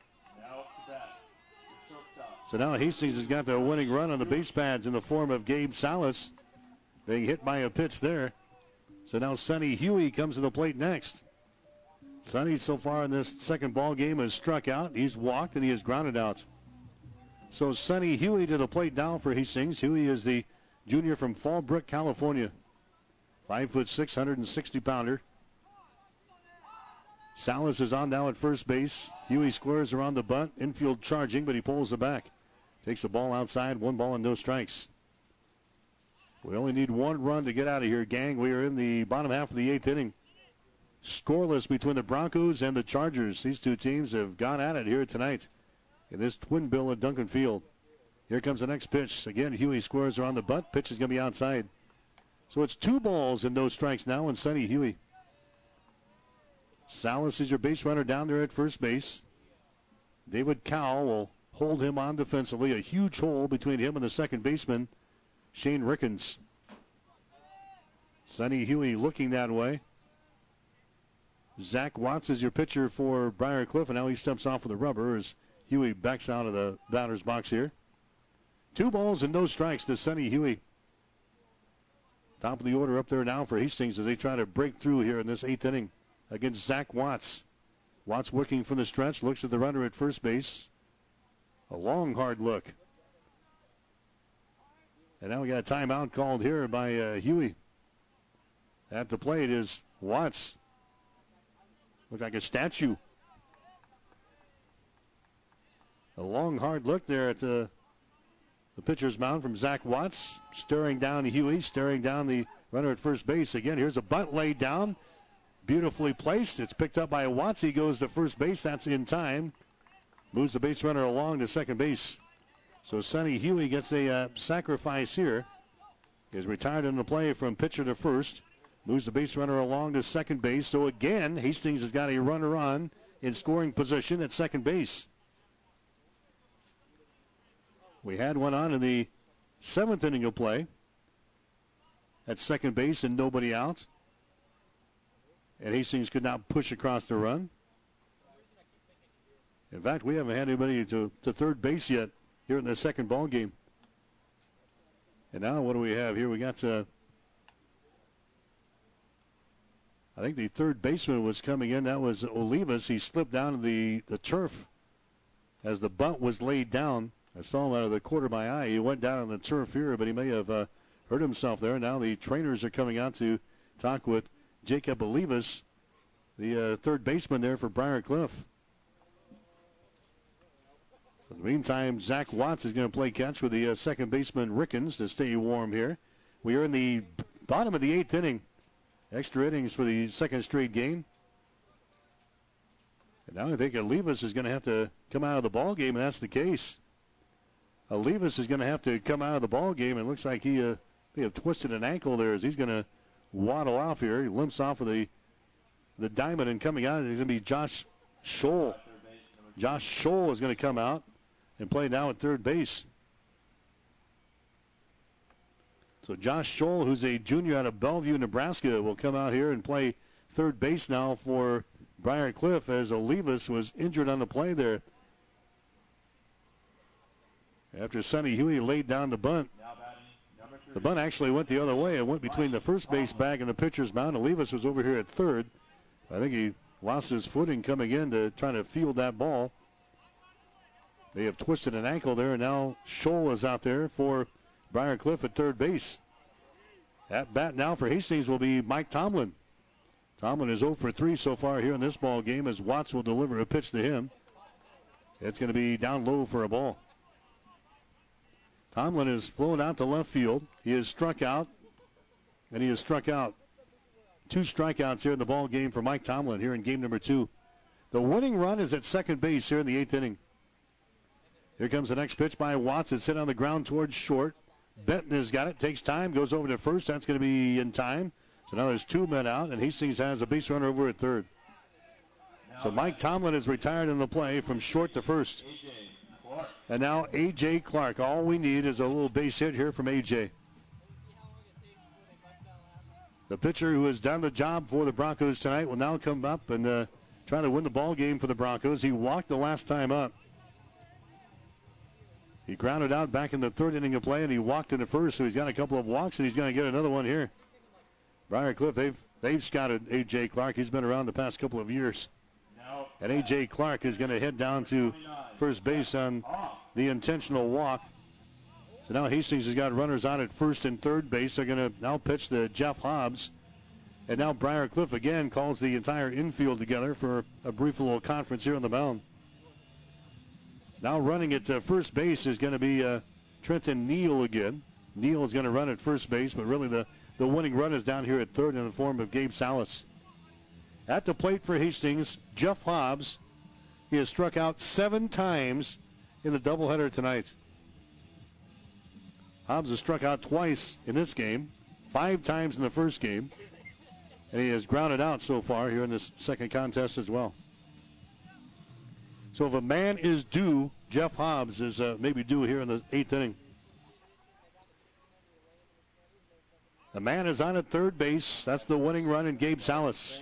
So now Hastings has got the winning run on the base pads in the form of Gabe Salas being hit by a pitch there. So now Sonny Huey comes to the plate next. Sonny so far in this second ball game has struck out. He's walked and he has grounded out. So Sonny Huey to the plate now for Hastings. Huey is the junior from Fallbrook, California. 5'6", 160-pounder. Salas is on now at first base. Huey squares around the bunt. Infield charging, but he pulls it back. Takes the ball outside. 1 ball and no strikes. We only need 1 run to get out of here, gang. We are in the bottom half of the 8th inning. Scoreless between the Broncos and the Chargers. These two teams have gone at it here tonight in this twin bill at Duncan Field. Here comes the next pitch. Again, Huey squares around the butt. Pitch is going to be outside. So it's 2 balls and no strikes now on Sonny Huey. Salas is your base runner down there at first base. David Cowell will hold him on defensively. A huge hole between him and the second baseman, Shane Rickens. Sonny Huey looking that way. Zach Watts is your pitcher for Briar Cliff, and now he steps off with the rubber as Huey backs out of the batter's box here. 2 balls and no strikes to Sonny Huey. Top of the order up there now for Hastings as they try to break through here in this 8th inning against Zach Watts. Watts working from the stretch, looks at the runner at first base. A long, hard look. And now we got a timeout called here by Huey. At the plate is Watts. Looks like a statue. A long, hard look there at the pitcher's mound from Zach Watts. Staring down Huey, staring down the runner at first base. Again, here's a bunt laid down. Beautifully placed. It's picked up by Watts. He goes to first base. That's in time. Moves the base runner along to second base. So Sonny Huey gets a sacrifice here. Is retired in the play from pitcher to first. Moves the base runner along to second base. So again, Hastings has got a runner on in scoring position at second base. We had one on in the 7th inning of play at second base and nobody out. And Hastings could not push across the run. In fact, we haven't had anybody to third base yet here in the second ball game. And now what do we have here? We got I think the third baseman was coming in. That was Olivas. He slipped down to the turf as the bunt was laid down. I saw him out of the corner of my eye. He went down on the turf here, but he may have hurt himself there. Now the trainers are coming out to talk with Jacob Olivas, the third baseman there for Briar Cliff. So in the meantime, Zach Watts is going to play catch with the second baseman Rickens to stay warm here. We are in the bottom of the 8th inning. Extra innings for the second straight game. And now I think Olivas is going to have to come out of the ball game, and that's the case. Olivas is going to have to come out of the ball game. It looks like he may have twisted an ankle there as he's going to waddle off here. He limps off of the diamond, and coming out is going to be Josh Scholl. Josh Scholl is going to come out and play now at third base. So Josh Scholl, who's a junior out of Bellevue, Nebraska, will come out here and play third base now for Briar Cliff as Olivas was injured on the play there. After Sonny Huey laid down the bunt. The bunt actually went the other way. It went between the first base bag and the pitcher's mound. Olivas was over here at third. I think he lost his footing coming in to try to field that ball. They have twisted an ankle there, and now Scholl is out there for Briar Cliff at third base. At bat now for Hastings will be Mike Tomlin. Tomlin is 0 for 3 so far here in this ball game as Watts will deliver a pitch to him. It's going to be down low for a ball. Tomlin is flown out to left field. He is struck out, and he has struck out. 2 strikeouts here in the ball game for Mike Tomlin here in game number 2. The winning run is at second base here in the 8th inning. Here comes the next pitch by Watts. It's hit on the ground towards short. Benton has got it. Takes time. Goes over to first. That's going to be in time. So now there's 2 men out, and Hastings has a base runner over at third. So Mike Tomlin is retired in the play from short to first. And now A.J. Clark. All we need is a little base hit here from A.J. The pitcher who has done the job for the Broncos tonight will now come up and try to win the ball game for the Broncos. He walked the last time up. He grounded out back in the 3rd inning of play, and he walked into first, so he's got a couple of walks, and he's going to get another one here. Briar Cliff, they've scouted A.J. Clark. He's been around the past couple of years. And A.J. Clark is going to head down to first base on the intentional walk. So now Hastings has got runners on at first and third base. They're going to now pitch to Jeff Hobbs. And now Briar Cliff again calls the entire infield together for a brief little conference here on the mound. Now running at first base is going to be Trenton Neal again. Neal is going to run at first base, but really the winning run is down here at third in the form of Gabe Salas. At the plate for Hastings, Jeff Hobbs. He has struck out 7 times in the doubleheader tonight. Hobbs has struck out twice in this game, 5 times in the first game, and he has grounded out so far here in this second contest as well. So if a man is due, Jeff Hobbs is maybe due here in the 8th inning. The man is on at third base. That's the winning run in Gabe Salas.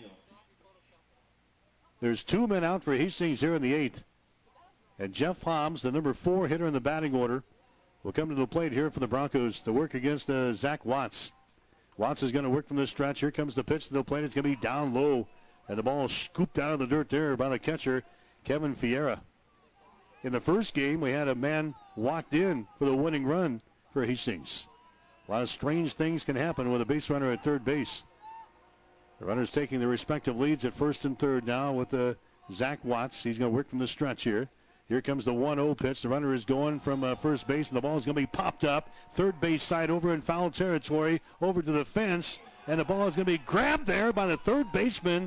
There's 2 men out for Hastings here in the 8th. And Jeff Hobbs, the number 4 hitter in the batting order, will come to the plate here for the Broncos to work against Zach Watts. Watts is going to work from the stretch. Here comes the pitch to the plate. It's going to be down low. And the ball is scooped out of the dirt there by the catcher, Kevin Fiera. In the first game, we had a man walked in for the winning run for Hastings. A lot of strange things can happen with a base runner at third base. The runners taking their respective leads at first and third now with Zach Watts. He's going to work from the stretch here. Here comes the 1-0 pitch. The runner is going from first base, and the ball is going to be popped up. Third base side over in foul territory, over to the fence, and the ball is going to be grabbed there by the third baseman,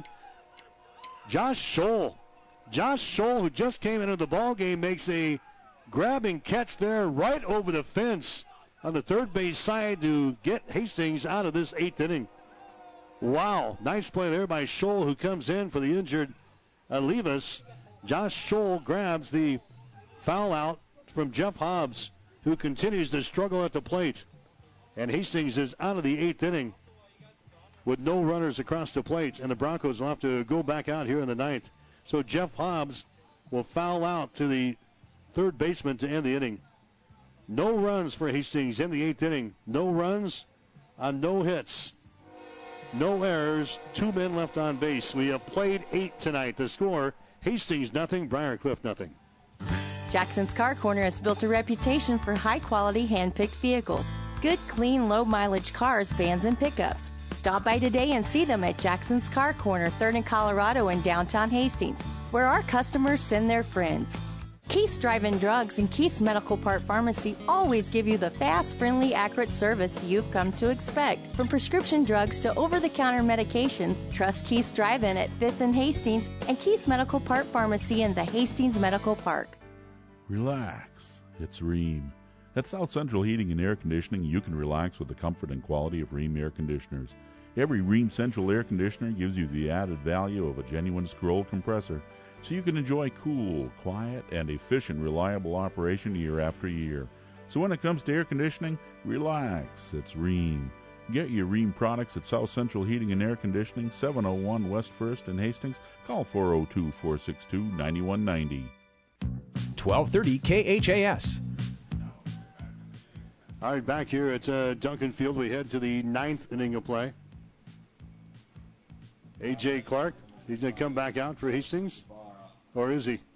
Josh Scholl. Josh Scholl, who just came into the ball game, makes a grabbing catch there right over the fence on the third base side to get Hastings out of this 8th inning. Wow, nice play there by Scholl, who comes in for the injured Olivas. Josh Scholl grabs the foul out from Jeff Hobbs, who continues to struggle at the plate. And Hastings is out of the 8th inning with no runners across the plate, and the Broncos will have to go back out here in the 9th. So Jeff Hobbs will foul out to the third baseman to end the inning. No runs for Hastings in the 8th inning. No runs on no hits. No errors. 2 men left on base. We have played 8 tonight. The score, Hastings nothing, Briarcliff nothing. Jackson's Car Corner has built a reputation for high-quality hand-picked vehicles. Good, clean, low-mileage cars, vans, and pickups. Stop by today and see them at Jackson's Car Corner, 3rd and Colorado in downtown Hastings, where our customers send their friends. Keith's Drive-In Drugs and Keith's Medical Part Pharmacy always give you the fast, friendly, accurate service you've come to expect. From prescription drugs to over-the-counter medications, trust Keith's Drive-In at 5th and Hastings and Keith's Medical Part Pharmacy in the Hastings Medical Park. Relax. It's Rheem. At South Central Heating and Air Conditioning, you can relax with the comfort and quality of Rheem air conditioners. Every Rheem Central air conditioner gives you the added value of a genuine scroll compressor, so you can enjoy cool, quiet, and efficient, reliable operation year after year. So when it comes to air conditioning, relax. It's Rheem. Get your Rheem products at South Central Heating and Air Conditioning, 701 West 1st in Hastings. Call 402-462-9190. 1230 KHAS. All right, back here at Duncan Field, we head to the 9th inning of play. A.J. Clark, he's going to come back out for Hastings. Or is he?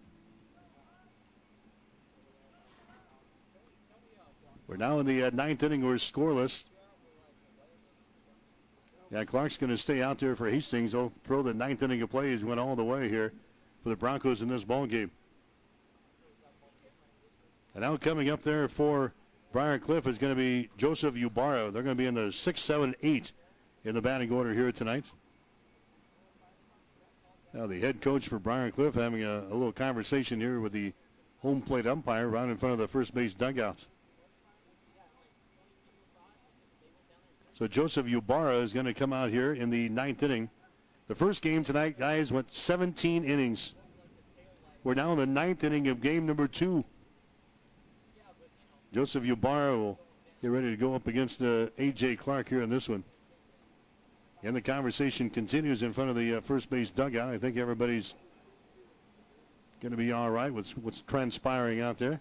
We're now in the 9th inning. We're scoreless. Yeah, Clark's going to stay out there for Hastings. He'll throw the 9th inning of play. He's went all the way here for the Broncos in this ball game. And now coming up there for Briarcliff is going to be Joseph Ybarra. They're going to be in the 6, 7, 8 in the batting order here tonight. Now the head coach for Briarcliff having a little conversation here with the home plate umpire right in front of the first base dugouts. So Joseph Ybarra is going to come out here in the 9th inning. The first game tonight, guys, went 17 innings. We're now in the 9th inning of game number 2. Joseph Ybarra will get ready to go up against A.J. Clark here in this one. And the conversation continues in front of the first base dugout. I think everybody's going to be all right with what's transpiring out there.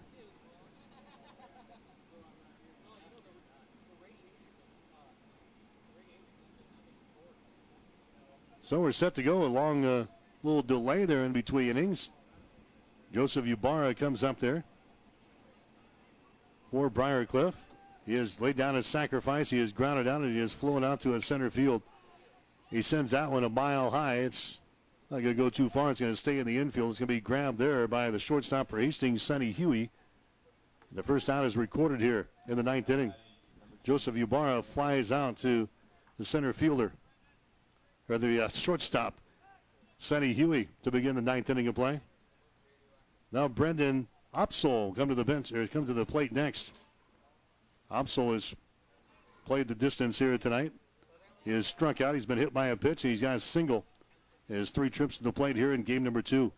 So we're set to go. A long little delay there in between innings. Joseph Ybarra comes up there for Briarcliff. He has laid down his sacrifice. He has grounded out and he has flown out to a center field. He sends that one a mile high. It's not going to go too far. It's going to stay in the infield. It's going to be grabbed there by the shortstop for Hastings, Sonny Huey. The first out is recorded here in the 9th inning. Joseph Ybarra flies out to the center fielder, or the shortstop, Sonny Huey, to begin the 9th inning of play. Now Brendan Opsol come to the bench, or come to the plate next. Opsel has played the distance here tonight. He has struck out. He's been hit by a pitch. He's got a single. He has 3 trips to the plate here in game number 2.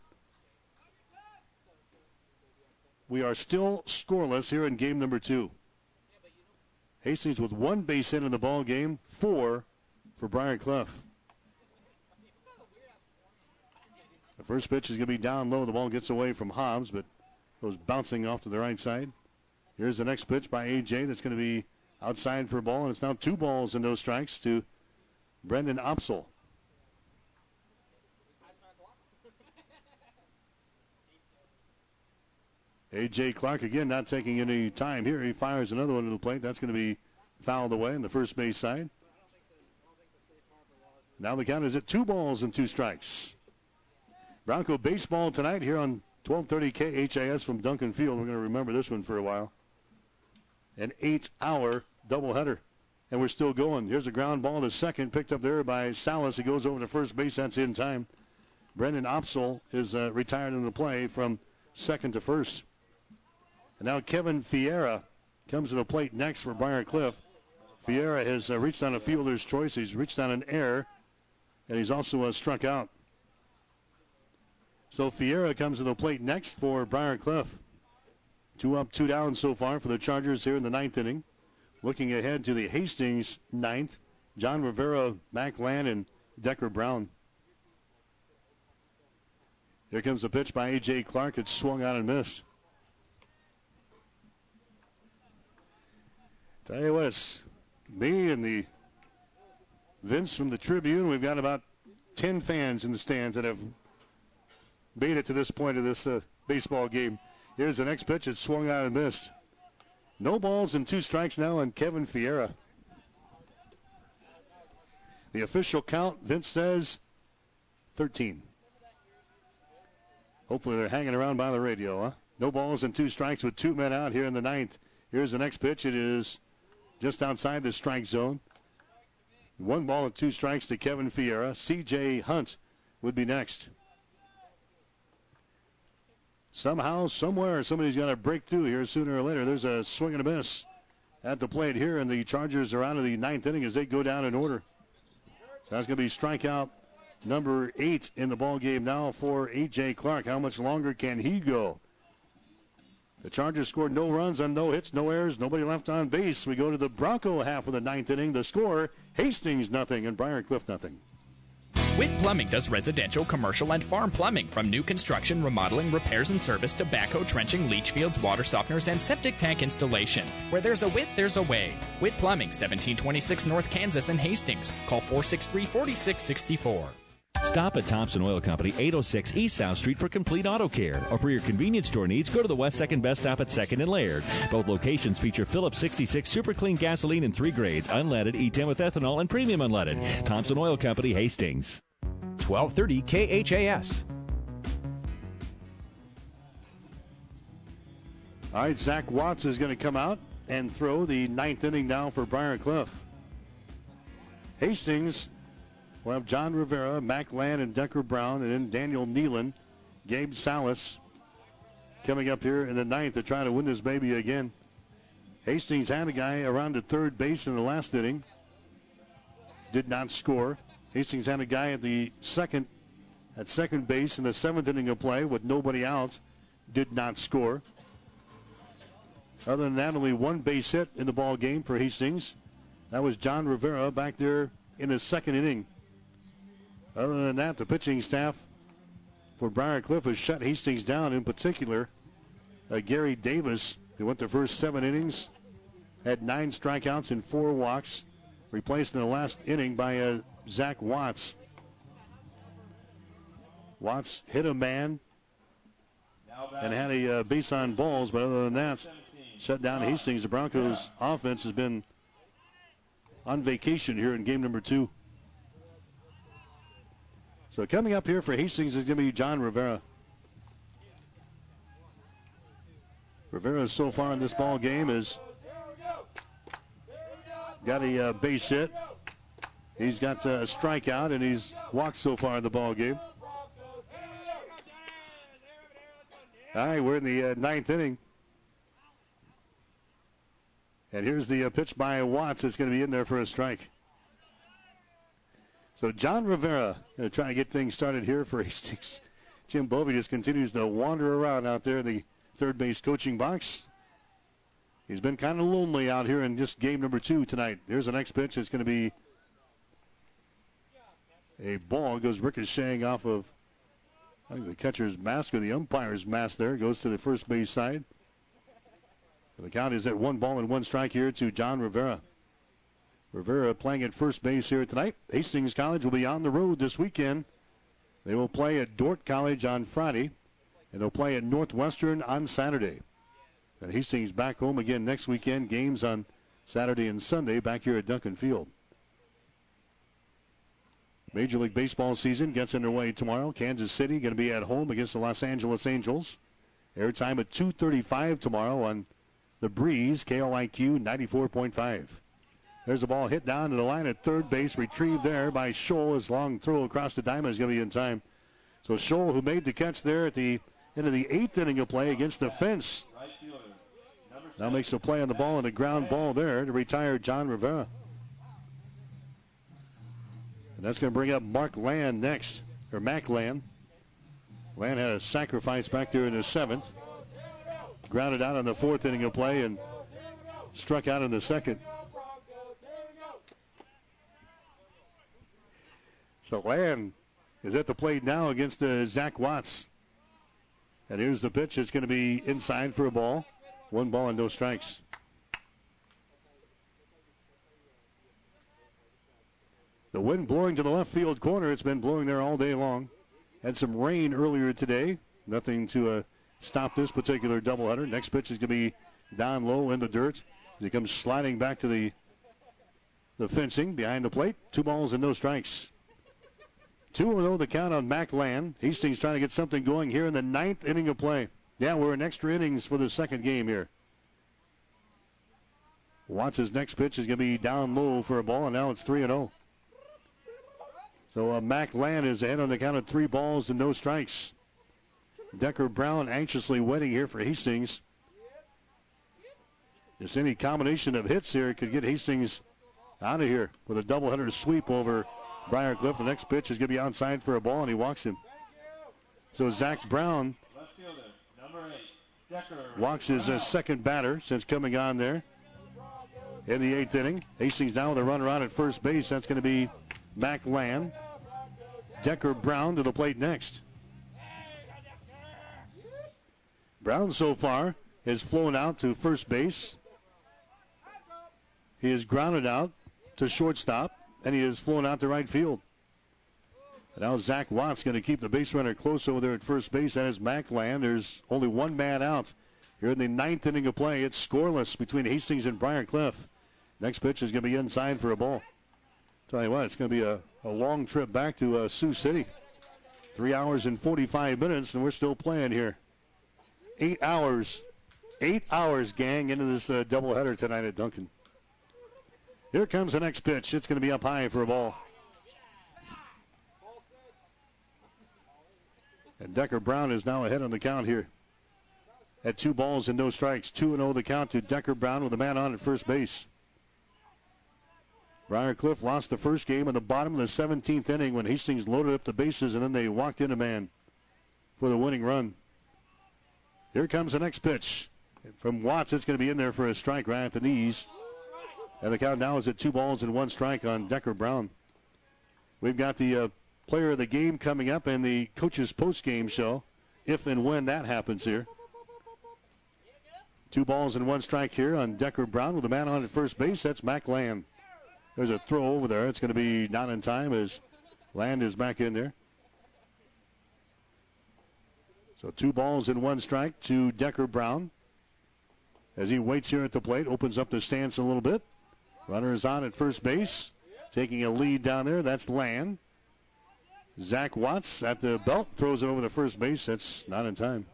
We are still scoreless here in game number 2. Hastings with 1 base hit in the ball game, 4 for Briar Cliff. The first pitch is going to be down low. The ball gets away from Hobbs, but goes bouncing off to the right side. Here's the next pitch by A.J. that's going to be outside for a ball, and it's now 2 balls and no strikes to Brendan Opsel. A.J. Clark again not taking any time here. He fires another one to the plate. That's going to be fouled away on the first base side. Now the count is at 2 balls and 2 strikes. Bronco baseball tonight here on 1230 KHAS from Duncan Field. We're going to remember this one for a while. An 8-hour doubleheader. And we're still going. Here's a ground ball to second, picked up there by Salas. He goes over to first base. That's in time. Brendan Opsel is retired in the play from second to first. And now Kevin Fiera comes to the plate next for Briar Cliff. Fiera has reached on a fielder's choice. He's reached on an error, and he's also struck out. So Fiera comes to the plate next for Briar Cliff. 2 up, 2 down so far for the Chargers here in the 9th inning. Looking ahead to the Hastings 9th, John Rivera, Mac Land, and Decker Brown. Here comes the pitch by A.J. Clark. It's swung out and missed. Tell you what, it's me and the Vince from the Tribune. We've got about 10 fans in the stands that have made it to this point of this baseball game. Here's the next pitch. It's swung out and missed. No balls and 2 strikes now on Kevin Fiera. The official count, Vince says 13. Hopefully they're hanging around by the radio, huh? No balls and 2 strikes with 2 men out here in the 9th. Here's the next pitch. It is just outside the strike zone. 1 ball and 2 strikes to Kevin Fiera. C.J. Hunt would be next. Somehow, somewhere, somebody's got to break through here sooner or later. There's a swing and a miss at the plate here, and the Chargers are out of the 9th inning as they go down in order. So that's going to be strikeout number 8 in the ball game now for A.J. Clark. How much longer can he go? The Chargers scored no runs on no hits, no errors, nobody left on base. We go to the Bronco half of the 9th inning. The score, Hastings nothing and Briar Cliff nothing. Witt Plumbing does residential, commercial, and farm plumbing, from new construction, remodeling, repairs and service to backhoe, trenching, leach fields, water softeners, and septic tank installation. Where there's a Witt, there's a way. Witt Plumbing, 1726 North Kansas and Hastings. Call 463-4664. Stop at Thompson Oil Company, 806 East South Street for complete auto care. Or for your convenience store needs, go to the West 2nd Best Stop at 2nd and Laird. Both locations feature Phillips 66 Super Clean gasoline in 3 grades, unleaded, E10 with ethanol, and premium unleaded. Thompson Oil Company, Hastings. 1230 KHAS. All right, Zach Watts is going to come out and throw the 9th inning now for Briar Cliff. Hastings will have John Rivera, Mac Land, and Decker Brown, and then Daniel Nealon, Gabe Salas coming up here in the 9th to try to win this baby again. Hastings had a guy around at third base in the last inning. Did not score. Hastings had a guy at second base in the 7th inning of play with nobody out. Did not score. Other than that, only 1 base hit in the ball game for Hastings. That was John Rivera back there in the 2nd inning. Other than that, the pitching staff for Briar Cliff has shut Hastings down. In particular, Gary Davis, who went the first 7 innings, had 9 strikeouts and 4 walks, replaced in the last inning by Zach Watts. Watts hit a man and had a base on balls, but other than that, shut down Hastings. The Broncos' offense has been on vacation here in game number 2. So coming up here for Hastings is going to be John Rivera. Rivera so far in this ball game has got a base hit. He's got a strikeout, and he's walked so far in the ball game. All right, we're in the 9th inning. And here's the pitch by Watts. It's going to be in there for a strike. So John Rivera going to try to get things started here for Hastings. Jim Bovey just continues to wander around out there in the third base coaching box. He's been kind of lonely out here in just game number 2 tonight. Here's the next pitch. It's going to be a ball. Goes ricocheting off of, I think, the catcher's mask or the umpire's mask there. Goes to the first base side. The count is at 1-1 strike here to John Rivera. Rivera playing at first base here tonight. Hastings College will be on the road this weekend. They will play at Dordt College on Friday, and they'll play at Northwestern on Saturday. And Hastings back home again next weekend. Games on Saturday and Sunday back here at Duncan Field. Major League Baseball season gets underway tomorrow. Kansas City going to be at home against the Los Angeles Angels. Airtime at 2:35 tomorrow on The Breeze, KOIQ 94.5. There's the ball hit down to the line at third base, retrieved there by Scholl. His long throw across the diamond is going to be in time. So Scholl, who made the catch there at the end of the 8th inning of play against the fence, now makes a play on the ball and a ground ball there to retire John Rivera. And that's going to bring up Mark Land next, or Mac Land. Land had a sacrifice back there in the 7th. Grounded out in the 4th inning of play and struck out in the 2nd. So Land is at the plate now against Zach Watts. And here's the pitch. It's going to be inside for a ball. 1 ball and no strikes. The wind blowing to the left field corner. It's been blowing there all day long. Had some rain earlier today. Nothing to stop this particular doubleheader. Next pitch is going to be down low in the dirt as he comes sliding back to the fencing behind the plate. 2 balls and no strikes. 2-0 the count on Mac Land. Hastings trying to get something going here in the 9th inning of play. Yeah, we're in extra innings for the second game here. Watts' next pitch is going to be down low for a ball, and now it's 3-0. So Mac Land is ahead on the count of 3 balls and no strikes. Decker Brown anxiously waiting here for Hastings. Just any combination of hits here could get Hastings out of here with a doubleheader sweep over Briar Cliff. The next pitch is going to be outside for a ball, and he walks him. So Zach Brown walks his second batter since coming on there in the 8th inning. Hastings now with a runner on at first base. That's going to be Mac Land. Decker Brown to the plate next. Brown so far has flown out to first base. He is grounded out to shortstop, and he has flown out to right field. And now Zach Watts going to keep the base runner close over there at first base. That is Mac Land. There's only 1 man out here in the 9th inning of play. It's scoreless between Hastings and Briar Cliff. Next pitch is going to be inside for a ball. Tell you what, it's going to be a long trip back to Sioux City. 3 hours and 45 minutes, and we're still playing here. 8 hours. 8 hours, gang, into this doubleheader tonight at Duncan. Here comes the next pitch. It's going to be up high for a ball. And Decker Brown is now ahead on the count here at 2 balls and no strikes. 2-0 the count to Decker Brown with a man on at first base. Briar Cliff lost the first game in the bottom of the 17th inning when Hastings loaded up the bases, and then they walked in a man for the winning run. Here comes the next pitch. From Watts, it's going to be in there for a strike right at the knees. And the count now is at 2 balls and 1 strike on Decker Brown. We've got the player of the game coming up and the coach's post-game show, if and when that happens here. 2 balls and 1 strike here on Decker Brown with a man on at first base. That's Mac Land. There's a throw over there. It's going to be not in time as Land is back in there. So 2 balls and 1 strike to Decker Brown. As he waits here at the plate, opens up the stance a little bit. Runner is on at first base. Taking a lead down there, that's Land. Zach Watts at the belt, throws it over the first base. That's not in time.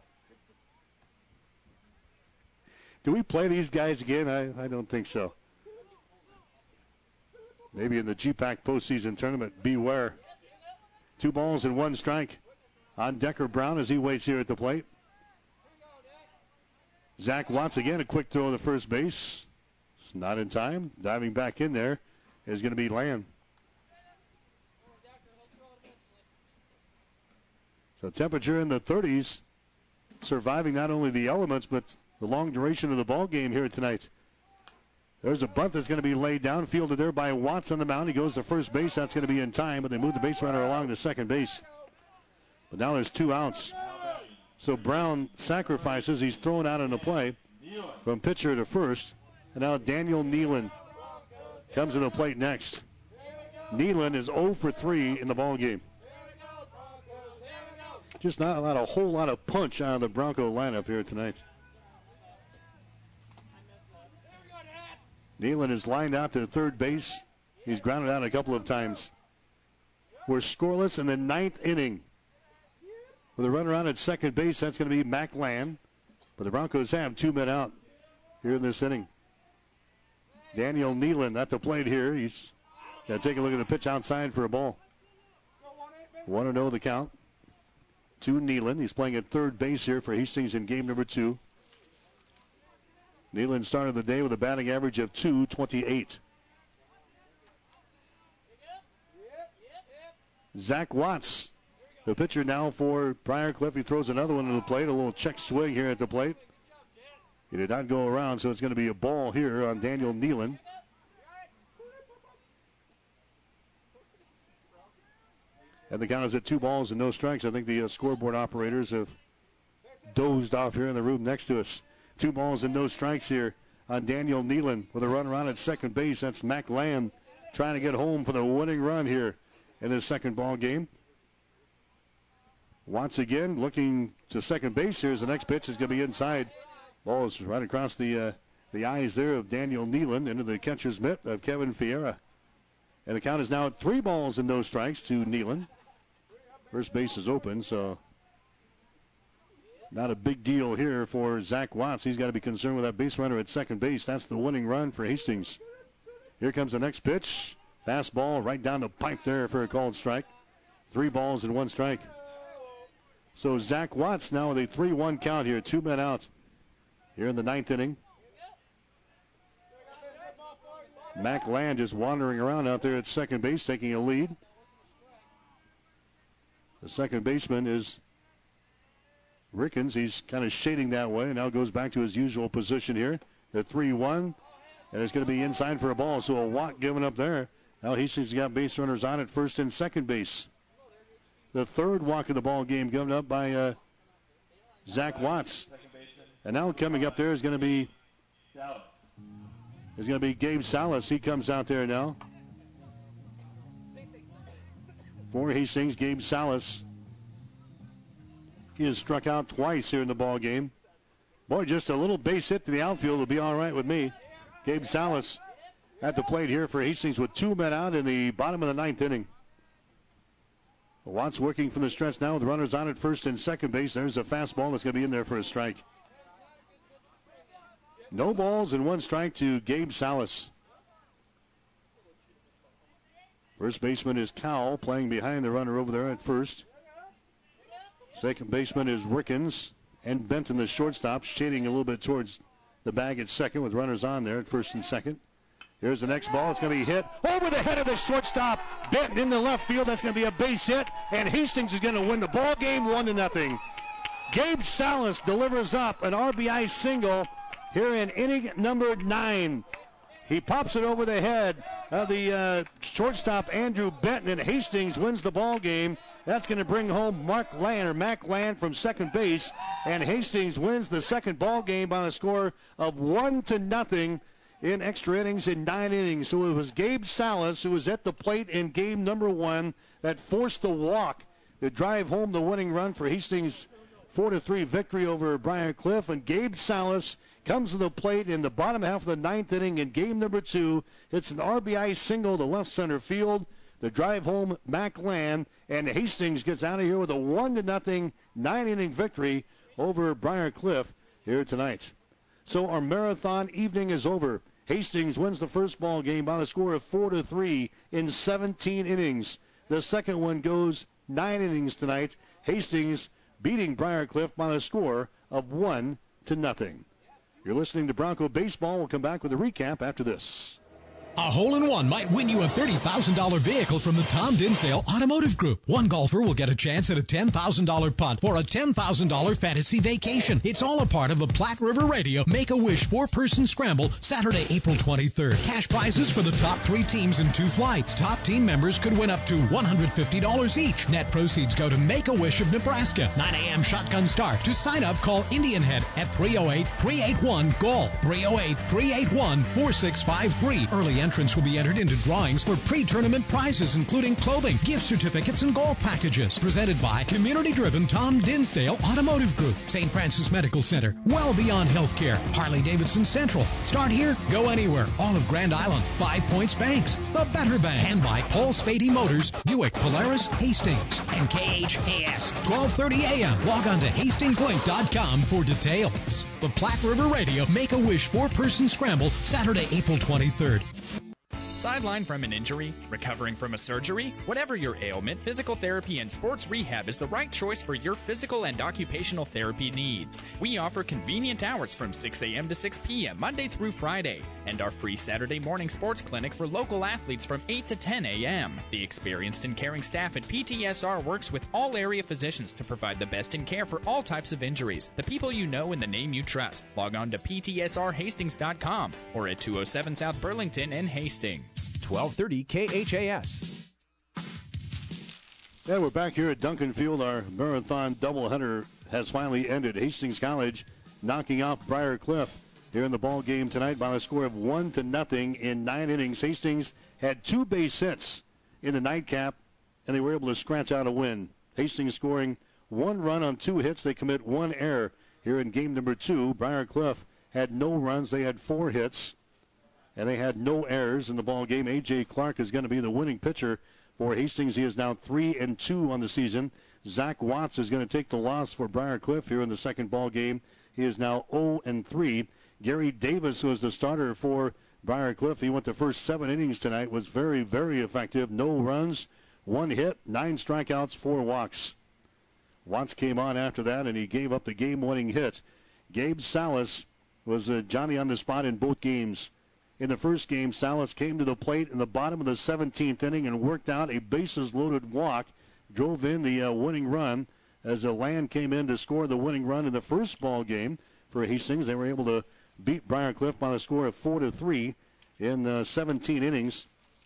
Do we play these guys again? I don't think so. Maybe in the GPAC postseason tournament, beware. 2 balls and 1 strike on Decker Brown as he waits here at the plate. Zach Watts again, a quick throw to the first base. It's not in time. Diving back in there is going to be Land. So temperature in the 30s, surviving not only the elements but the long duration of the ball game here tonight. There's a bunt that's going to be laid down, fielded there by Watts on the mound. He goes to first base. That's going to be in time, but they move the base runner along to second base. But now there's 2 outs. So Brown sacrifices. He's thrown out in the play from pitcher to first. And now Daniel Nealon comes to the plate next. Nealon is 0 for 3 in the ball game. Just not a whole lot of punch out of the Bronco lineup here tonight. Nealon is lined out to third base. He's grounded out a couple of times. We're scoreless in the 9th inning. With a runner on at second base, that's going to be Mac Land. But the Broncos have 2 men out here in this inning. Daniel Nealon at the plate here. He's going to take a look at the pitch outside for a ball. 1-0 the count to Nealon. He's playing at third base here for Hastings in game number 2. Nealon started the day with a batting average of .228. Zach Watts, the pitcher now for Briarcliff. He throws another one to the plate. A little check swing here at the plate. He did not go around, so it's going to be a ball here on Daniel Nealon. And the count is at 2 balls and no strikes. I think the scoreboard operators have dozed off here in the room next to us. 2 balls and no strikes here on Daniel Nealon with a runner on at second base. That's Mac Land trying to get home for the winning run here in this second ball game. Once again, looking to second base. Here's the next pitch. Is going to be inside. Ball is right across the eyes there of Daniel Nealon into the catcher's mitt of Kevin Fiera. And the count is now at 3 balls and no strikes to Nealon. First base is open, so not a big deal here for Zach Watts. He's got to be concerned with that base runner at second base. That's the winning run for Hastings. Here comes the next pitch. Fastball right down the pipe there for a called strike. 3 balls and 1 strike. So Zach Watts now with a 3-1 count here. 2 men out here in the 9th inning. Mac Land is wandering around out there at second base, taking a lead. The second baseman is Rickens. He's kind of shading that way. Now goes back to his usual position here. The 3-1. And it's going to be inside for a ball. So a walk given up there. Now Hastings got base runners on at first and second base. The 3rd walk of the ball game given up by Zach Watts. And now coming up there is going to be Gabe Salas. He comes out there now. For Hastings, Gabe Salas. He has struck out twice here in the ball game. Boy, just a little base hit to the outfield will be all right with me. Gabe Salas at the plate here for Hastings with 2 men out in the bottom of the 9th inning. Watts working from the stretch now with runners on at first and second base. There's a fastball that's going to be in there for a strike. No balls and 1 strike to Gabe Salas. First baseman is Cowell playing behind the runner over there at first. Second baseman is Rickens and Benton, the shortstop, shading a little bit towards the bag at second with runners on there at first and second. Here's the next ball. It's going to be hit over the head of the shortstop. Benton in the left field. That's going to be a base hit, and Hastings is going to win the ball game 1-0. Gabe Salas delivers up an RBI single here in inning number 9. He pops it over the head of the shortstop, Andrew Benton, and Hastings wins the ball game. That's going to bring home Mac Land from second base, and Hastings wins the second ball game by a score of 1-0 in extra innings in 9 innings. So it was Gabe Salas who was at the plate in game number 1 that forced the walk to drive home the winning run for Hastings' 4-3 victory over Briarcliff, and Gabe Salas comes to the plate in the bottom half of the 9th inning in game number 2. It's an RBI single to left center field. The drive home Mac Land, and Hastings gets out of here with a 1-0 9-inning victory over Briarcliff here tonight. So our marathon evening is over. Hastings wins the first ball game by a score of 4-3 in 17 innings. The second one goes 9 innings tonight. Hastings beating Briarcliff by a score of 1-0. You're You're listening to Bronco Baseball. We'll come back with a recap after this. A hole-in-one might win you a $30,000 vehicle from the Tom Dinsdale Automotive Group. One golfer will get a chance at a $10,000 putt for a $10,000 fantasy vacation. It's all a part of a Platte River Radio Make-A-Wish 4-person scramble Saturday, April 23rd. Cash prizes for the top 3 teams in 2 flights. Top team members could win up to $150 each. Net proceeds go to Make-A-Wish of Nebraska. 9 a.m. shotgun start. To sign up, call Indian Head at 308-381-GOAL. 308-381-4653. Early entrants will be entered into drawings for pre-tournament prizes, including clothing, gift certificates, and golf packages. Presented by community-driven Tom Dinsdale Automotive Group, St. Francis Medical Center, Well Beyond Healthcare, Harley-Davidson Central. Start here, go anywhere. All of Grand Island, 5 Points Banks, the Better Bank, and by Paul Spady Motors, Buick, Polaris, Hastings, and KHAS, 1230 a.m. Log on to hastingslink.com for details. The Platte River Radio Make-A-Wish 4-person scramble, Saturday, April 23rd. Sidelined from an injury? Recovering from a surgery? Whatever your ailment, physical therapy and sports rehab is the right choice for your physical and occupational therapy needs. We offer convenient hours from 6 a.m. to 6 p.m. Monday through Friday, and our free Saturday morning sports clinic for local athletes from 8 to 10 a.m. The experienced and caring staff at PTSR works with all area physicians to provide the best in care for all types of injuries. The people you know and the name you trust. Log on to ptsrhastings.com or at 207 South Burlington in Hastings. 1230 KHAS. Yeah, we're back here at Duncan Field. Our marathon doubleheader has finally ended. Hastings College knocking off Briar Cliff here in the ball game tonight by a score of 1-0 in 9 innings. Hastings had 2 base hits in the nightcap, and they were able to scratch out a win. Hastings scoring 1 run on 2 hits. They commit 1 error here in game number 2. Briar Cliff had no runs. They had 4 hits, and they had no errors in the ball game. A.J. Clark is going to be the winning pitcher for Hastings. He is now 3-2 on the season. Zach Watts is going to take the loss for Briar Cliff here in the second ball game. He is now 0-3. Gary Davis, who is the starter for Briar Cliff, he went the first 7 innings tonight, was very, very effective. No runs, 1 hit, 9 strikeouts, 4 walks. Watts came on after that, and he gave up the game-winning hit. Gabe Salas was Johnny on the spot in both games. In the first game, Salas came to the plate in the bottom of the 17th inning and worked out a bases-loaded walk, drove in the winning run as Land came in to score the winning run in the first ball game for Hastings. They were able to beat Briar Cliff by the score of 4-3 in 17 innings.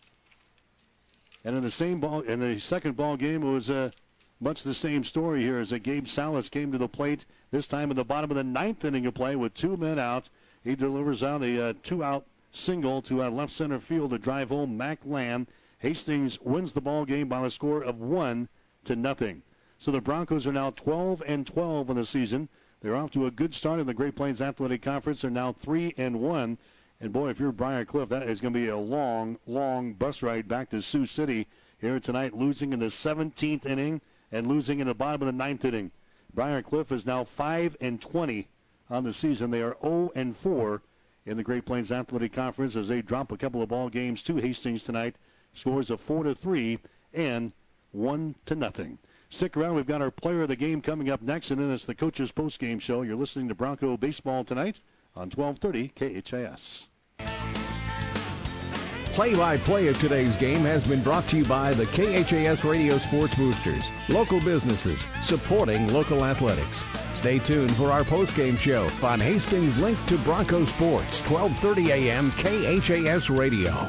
And in the second ball game, it was much the same story here as Gabe Salas came to the plate, this time in the bottom of the 9th inning of play with 2 men out. He delivers out a 2-out single to left center field to drive home Mac Lamb. Hastings wins the ball game by a score of 1-0. So the Broncos are now 12-12 in the season. They're off to a good start in the Great Plains Athletic Conference. They're now 3-1. And boy, if you're Briar Cliff, that is going to be a long, long bus ride back to Sioux City here tonight, losing in the 17th inning and losing in the bottom of the 9th inning. Briar Cliff is now 5-20 on the season. They are 0-4 in the Great Plains Athletic Conference as they drop a couple of ball games to Hastings tonight. Scores of 4-3 and 1-0. Stick around. We've got our player of the game coming up next, and then it's the Coach's Post-Game Show. You're listening to Bronco Baseball tonight on 1230 KHAS. Play-by-play of today's game has been brought to you by the KHAS Radio Sports Boosters, local businesses supporting local athletics. Stay tuned for our post-game show on Hastings Link to Bronco Sports, 1230 a.m. KHAS Radio.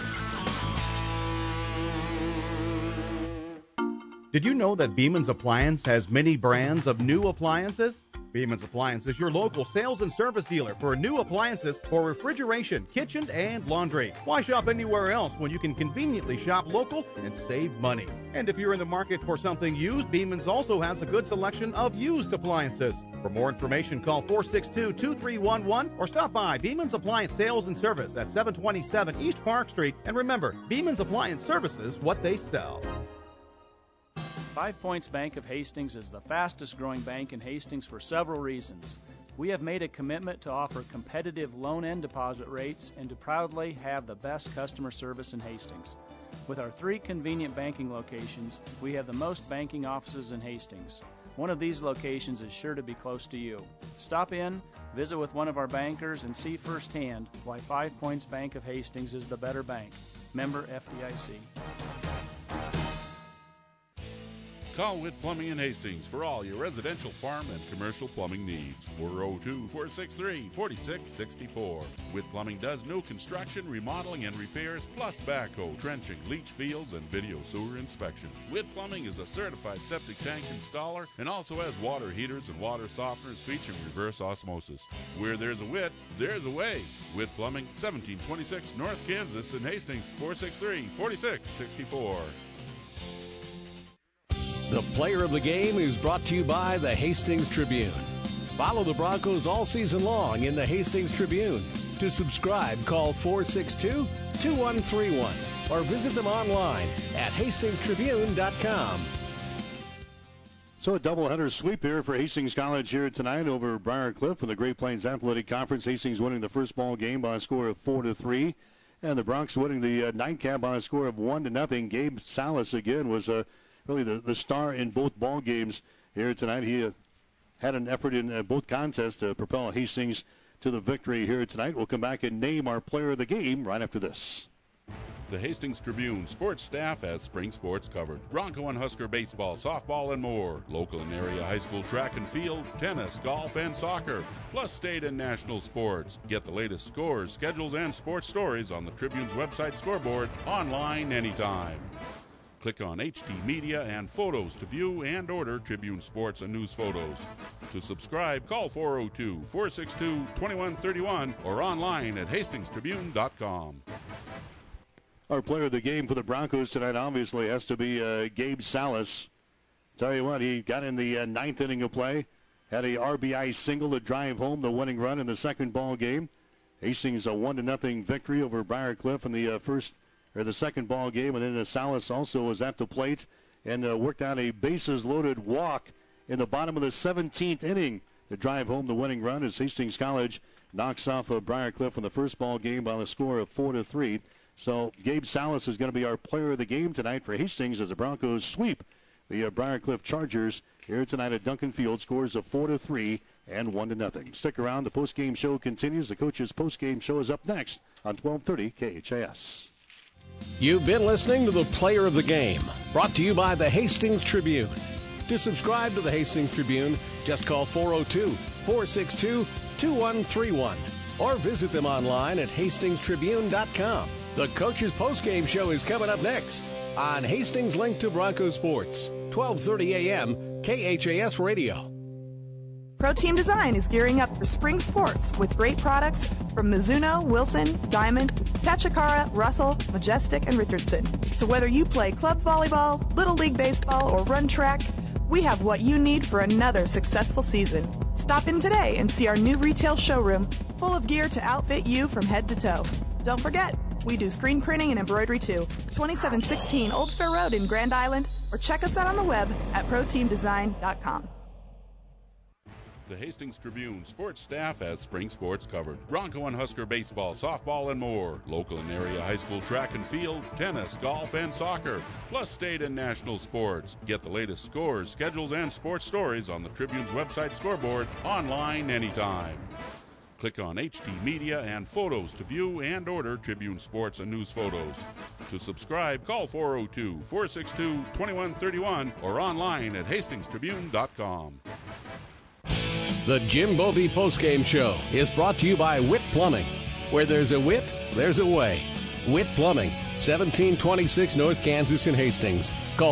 Did you know that Beeman's Appliance has many brands of new appliances? Beeman's Appliance is your local sales and service dealer for new appliances for refrigeration, kitchen, and laundry. Why shop anywhere else when you can conveniently shop local and save money? And if you're in the market for something used, Beeman's also has a good selection of used appliances. For more information, call 462-2311 or stop by Beeman's Appliance Sales and Service at 727 East Park Street. And remember, Beeman's Appliance Services, what they sell. 5 Points Bank of Hastings is the fastest growing bank in Hastings for several reasons. We have made a commitment to offer competitive loan and deposit rates and to proudly have the best customer service in Hastings. With our 3 convenient banking locations, we have the most banking offices in Hastings. One of these locations is sure to be close to you. Stop in, visit with one of our bankers, and see firsthand why 5 Points Bank of Hastings is the better bank. Member FDIC. Call Witt Plumbing in Hastings for all your residential, farm, and commercial plumbing needs. 402-463-4664. Witt Plumbing does new construction, remodeling, and repairs, plus backhoe, trenching, leach fields, and video sewer inspection. Witt Plumbing is a certified septic tank installer and also has water heaters and water softeners featuring reverse osmosis. Where there's a Witt, there's a way. Witt Plumbing, 1726 North Kansas in Hastings, 463-4664. The Player of the Game is brought to you by the Hastings Tribune. Follow the Broncos all season long in the Hastings Tribune. To subscribe, call 462-2131 or visit them online at hastingstribune.com. So a doubleheader sweep here for Hastings College here tonight over Briar Cliff in the Great Plains Athletic Conference. Hastings winning the first ball game by a score of 4-3. And the Broncs winning the nightcap by a score of 1-0. Gabe Salas again was really the star in both ball games here tonight. He had an effort in both contests to propel Hastings to the victory here tonight. We'll come back and name our player of the game right after this. The Hastings Tribune sports staff has spring sports covered. Bronco and Husker baseball, softball, and more. Local and area high school track and field, tennis, golf, and soccer, plus state and national sports. Get the latest scores, schedules, and sports stories on the Tribune's website scoreboard, online anytime. Click on HD Media and Photos to view and order Tribune Sports and News photos. To subscribe, call 402-462-2131 or online at hastingstribune.com. Our player of the game for the Broncos tonight obviously has to be Gabe Salas. Tell you what, he got in the ninth inning of play, had a RBI single to drive home the winning run in the second ball game. Hastings a 1-0 victory over Briar Cliff in the the second ball game, and then Salas also was at the plate and worked out a bases-loaded walk in the bottom of the 17th inning to drive home the winning run as Hastings College knocks off Briar Cliff in the first ball game by a score of 4-3. So Gabe Salas is going to be our player of the game tonight for Hastings as the Broncos sweep the Briar Cliff Chargers here tonight at Duncan Field. Scores of 4-3 and 1-0. Stick around. The post-game show continues. The coach's post-game show is up next on 1230 KHAS. You've been listening to the Player of the Game, brought to you by the Hastings Tribune. To subscribe to the Hastings Tribune, just call 402-462-2131 or visit them online at hastingstribune.com. The coach's postgame show is coming up next on Hastings Link to Bronco Sports, 1230 a.m. KHAS Radio. Pro Team Design is gearing up for spring sports with great products from Mizuno, Wilson, Diamond, Tachikara, Russell, Majestic, and Richardson. So whether you play club volleyball, little league baseball, or run track, we have what you need for another successful season. Stop in today and see our new retail showroom full of gear to outfit you from head to toe. Don't forget, we do screen printing and embroidery too. 2716 Old Fair Road in Grand Island, or check us out on the web at proteamdesign.com. The Hastings Tribune sports staff has spring sports covered. Bronco and Husker baseball, softball, and more. Local and area high school track and field, tennis, golf, and soccer, plus state and national sports. Get the latest scores, schedules, and sports stories on the Tribune's website scoreboard, online anytime. Click on HD Media and Photos to view and order Tribune Sports and News photos. To subscribe, call 402-462-2131 or online at hastingstribune.com. The Jim Bovey postgame show is brought to you by Witt Plumbing. Where there's a Witt, there's a way. Witt Plumbing, 1726 North Kansas in Hastings. Call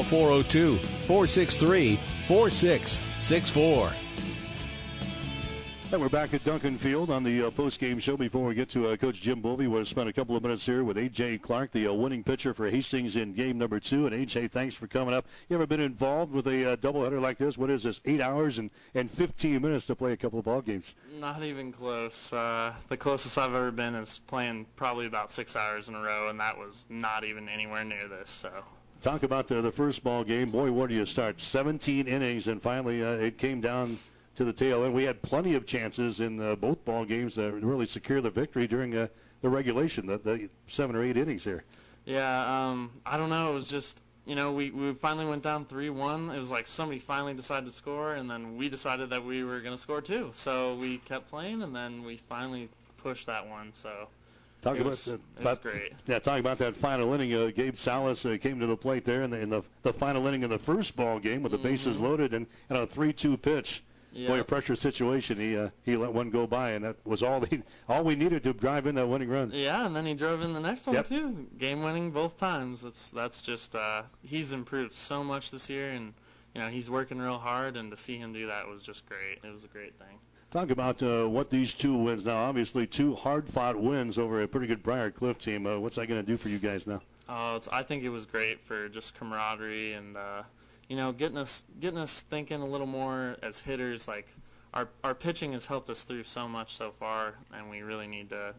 402-463-4664. And we're back at Duncan Field on the post-game show. Before we get to Coach Jim Bovey, we'll spend a couple of minutes here with A.J. Clark, the winning pitcher for Hastings in game number 2. And A.J., thanks for coming up. You ever been involved with a doubleheader like this? What is this, 8 hours and 15 minutes to play a couple of ball games? Not even close. The closest I've ever been is playing probably about 6 hours in a row, and that was not even anywhere near this. So. Talk about the first ball game. Boy, where do you start? 17 innings, and finally it came down to the tail end. We had plenty of chances in both ball games to really secure the victory during the regulation, the 7 or 8 innings here. Yeah, I don't know. It was just we finally went down 3-1. It was like somebody finally decided to score, and then we decided that we were going to score too. So we kept playing, and then we finally pushed that one. So it was great. Yeah, talking about that final inning, Gabe Salas came to the plate there in the final inning of the first ball game with the bases loaded and a 3-2 pitch. Yep. Boy, a pressure situation. He let one go by, and that was all we needed to drive in that winning run. Yeah, and then he drove in the next one too. Game winning both times. That's just he's improved so much this year, and he's working real hard, and to see him do that was just great. It was a great thing. Talk about what these two wins now. Obviously, two hard-fought wins over a pretty good Briar Cliff team. What's that going to do for you guys now? I think it was great for just camaraderie and getting us thinking a little more as hitters. Like our pitching has helped us through so much so far, and we really need to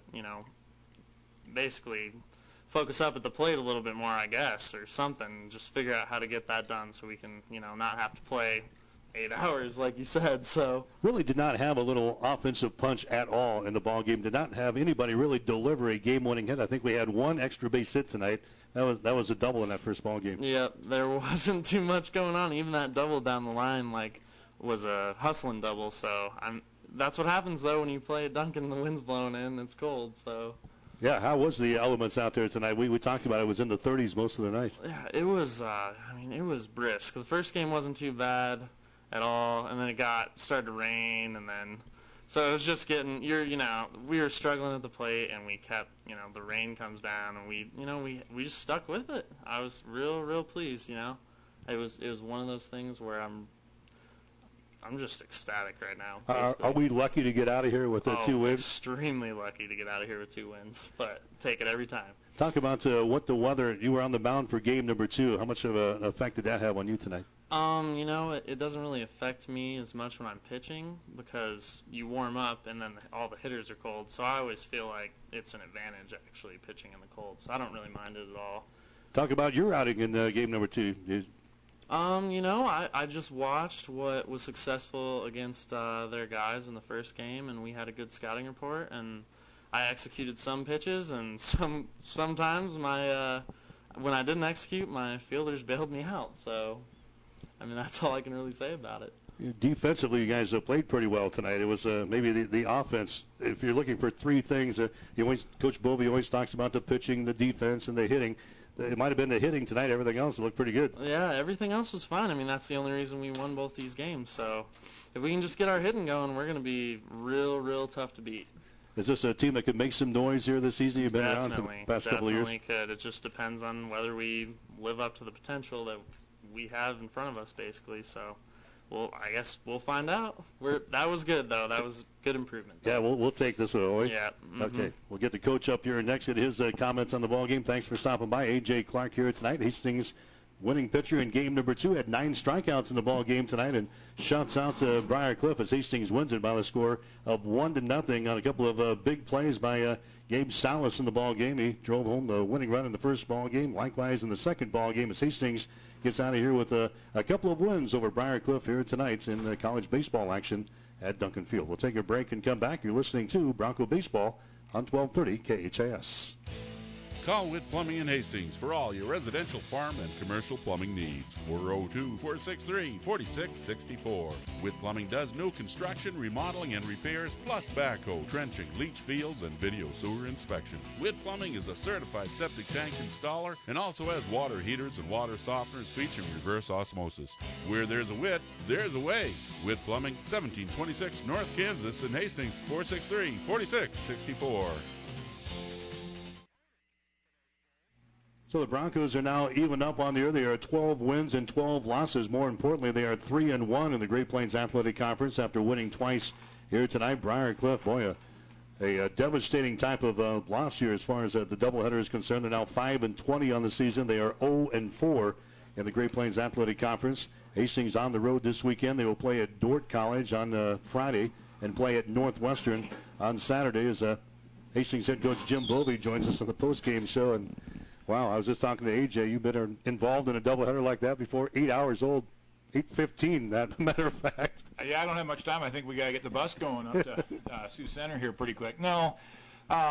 basically focus up at the plate a little bit more, I guess, or something. Just figure out how to get that done so we can not have to play 8 hours, like you said. So really did not have a little offensive punch at all in the ball game. Did not have anybody really deliver a game-winning hit. I think we had one extra base hit tonight. That was a double in that first ball game. Yeah, there wasn't too much going on. Even that double down the line was a hustling double. So that's what happens though when you play at Duncan. The wind's blowing in. It's cold. So. Yeah, how was the elements out there tonight? We talked about it. It was in the 30s most of the night. Yeah, it was. It was brisk. The first game wasn't too bad at all, and then it started to rain, and then so it was just getting we were struggling at the plate, and we kept the rain comes down, and we just stuck with it. I was real pleased. It was one of those things where I'm just ecstatic right now. Are we lucky to get out of here with 2 wins? Extremely lucky to get out of here with 2 wins, but take it every time. Talk about what the weather. You were on the mound for game number 2. How much of an effect did that have on you tonight? It doesn't really affect me as much when I'm pitching because you warm up and then all the hitters are cold. So I always feel like it's an advantage actually pitching in the cold. So I don't really mind it at all. Talk about your outing in game number 2. I just watched what was successful against their guys in the first game, and we had a good scouting report, and I executed some pitches, and sometimes when I didn't execute, my fielders bailed me out. So, that's all I can really say about it. Defensively, you guys played pretty well tonight. It was maybe the offense. If you're looking for 3 things, Coach Bovey always talks about the pitching, the defense, and the hitting. It might have been the hitting tonight. Everything else looked pretty good. Yeah, everything else was fine. That's the only reason we won both these games. So if we can just get our hitting going, we're going to be real tough to beat. Is this a team that could make some noise here this season? You've been around for the past couple of years. Definitely could. It just depends on whether we live up to the potential that we have in front of us, basically. So, I guess we'll find out. That was good, though. That was good improvement. Yeah, we'll take this away. Yeah. Mm-hmm. Okay, we'll get the coach up here next. Get his comments on the ball game. Thanks for stopping by. A.J. Clark here tonight. Hastings winning pitcher in game number 2, had 9 strikeouts in the ball game tonight, and shuts out Briar Cliff as Hastings wins it by the score of 1-0 on a couple of big plays by Gabe Salas in the ball game. He drove home the winning run in the first ball game. Likewise in the second ball game as Hastings gets out of here with a couple of wins over Briar Cliff here tonight in college baseball action at Duncan Field. We'll take a break and come back. You're listening to Bronco Baseball on 1230 KHAS. Call Witt Plumbing in Hastings for all your residential, farm, and commercial plumbing needs. 402-463-4664. Witt Plumbing does new construction, remodeling, and repairs, plus backhoe, trenching, leach fields, and video sewer inspection. Witt Plumbing is a certified septic tank installer and also has water heaters and water softeners featuring reverse osmosis. Where there's a Witt, there's a way. Witt Plumbing, 1726 North Kansas in Hastings, 463-4664. So the Broncos are now even up on the year. They are 12 wins and 12 losses. More importantly, they are 3-1 in the Great Plains Athletic Conference after winning twice here tonight. Briar Cliff, boy, a devastating type of loss here as far as the doubleheader is concerned. They're now 5-20 on the season. They are 0-4 in the Great Plains Athletic Conference. Hastings on the road this weekend. They will play at Dordt College on Friday and play at Northwestern on Saturday as Hastings head coach Jim Bovey joins us on the postgame show. And wow, I was just talking to AJ. You've been involved in a doubleheader like that before. 8 hours old, 8:15, that matter of fact. Yeah, I don't have much time. I think we got to get the bus going up to Sioux Center here pretty quick. No,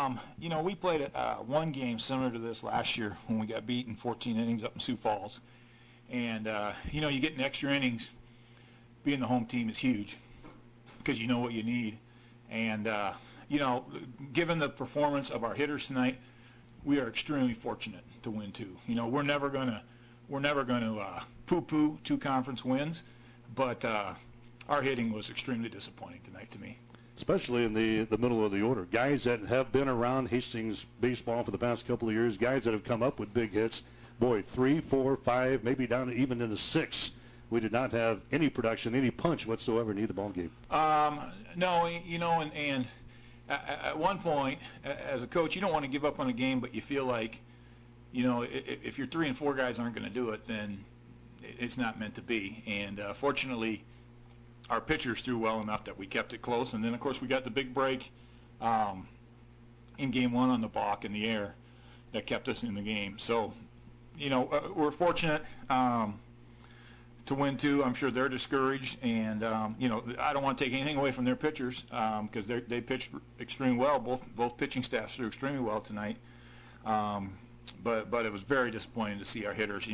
we played one game similar to this last year when we got beaten 14 innings up in Sioux Falls. And, you get in extra innings, being the home team is huge because you know what you need. And, given the performance of our hitters tonight, we are extremely fortunate to win two. We're never going to poo-poo two conference wins, but our hitting was extremely disappointing tonight to me. Especially in the middle of the order. Guys that have been around Hastings baseball for the past couple of years, guys that have come up with big hits. Boy, 3, 4, 5, maybe down even into 6. We did not have any production, any punch whatsoever in either ball game. No, and at one point, as a coach, you don't want to give up on a game, but you feel like, if your 3 and 4 guys aren't going to do it, then it's not meant to be. And fortunately, our pitchers threw well enough that we kept it close. And then, of course, we got the big break in Game 1 on the balk in the air that kept us in the game. So, we're fortunate to win two. I'm sure they're discouraged. And, I don't want to take anything away from their pitchers because they pitched extremely well. Both pitching staffs threw extremely well tonight. But it was very disappointing to see our hitters.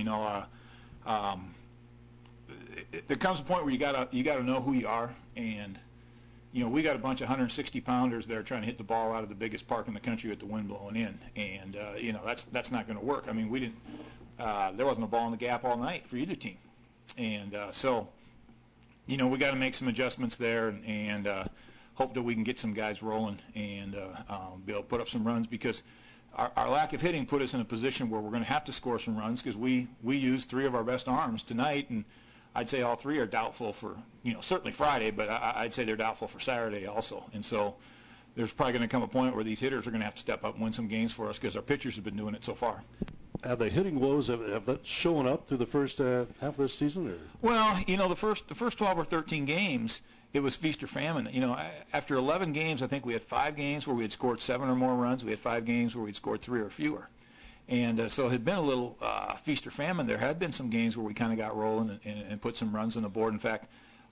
There comes a point where you gotta know who you are, and we got a bunch of 160-pounders that are trying to hit the ball out of the biggest park in the country with the wind blowing in, and that's not going to work. I mean, we didn't. There wasn't a ball in the gap all night for either team, and so we got to make some adjustments there, and hope that we can get some guys rolling and be able to put up some runs because. Our lack of hitting put us in a position where we're going to have to score some runs because we used 3 of our best arms tonight, and I'd say all 3 are doubtful for, certainly Friday, but I'd say they're doubtful for Saturday also. And so there's probably going to come a point where these hitters are going to have to step up and win some games for us because our pitchers have been doing it so far. Have the hitting woes have that shown up through the first half of this season? Or? Well, the first 12 or 13 games, it was feast or famine. After 11 games, I think we had 5 games where we had scored 7 or more runs. We had 5 games where we'd scored 3 or fewer. And so it had been a little feast or famine. There had been some games where we kind of got rolling and put some runs on the board. In fact,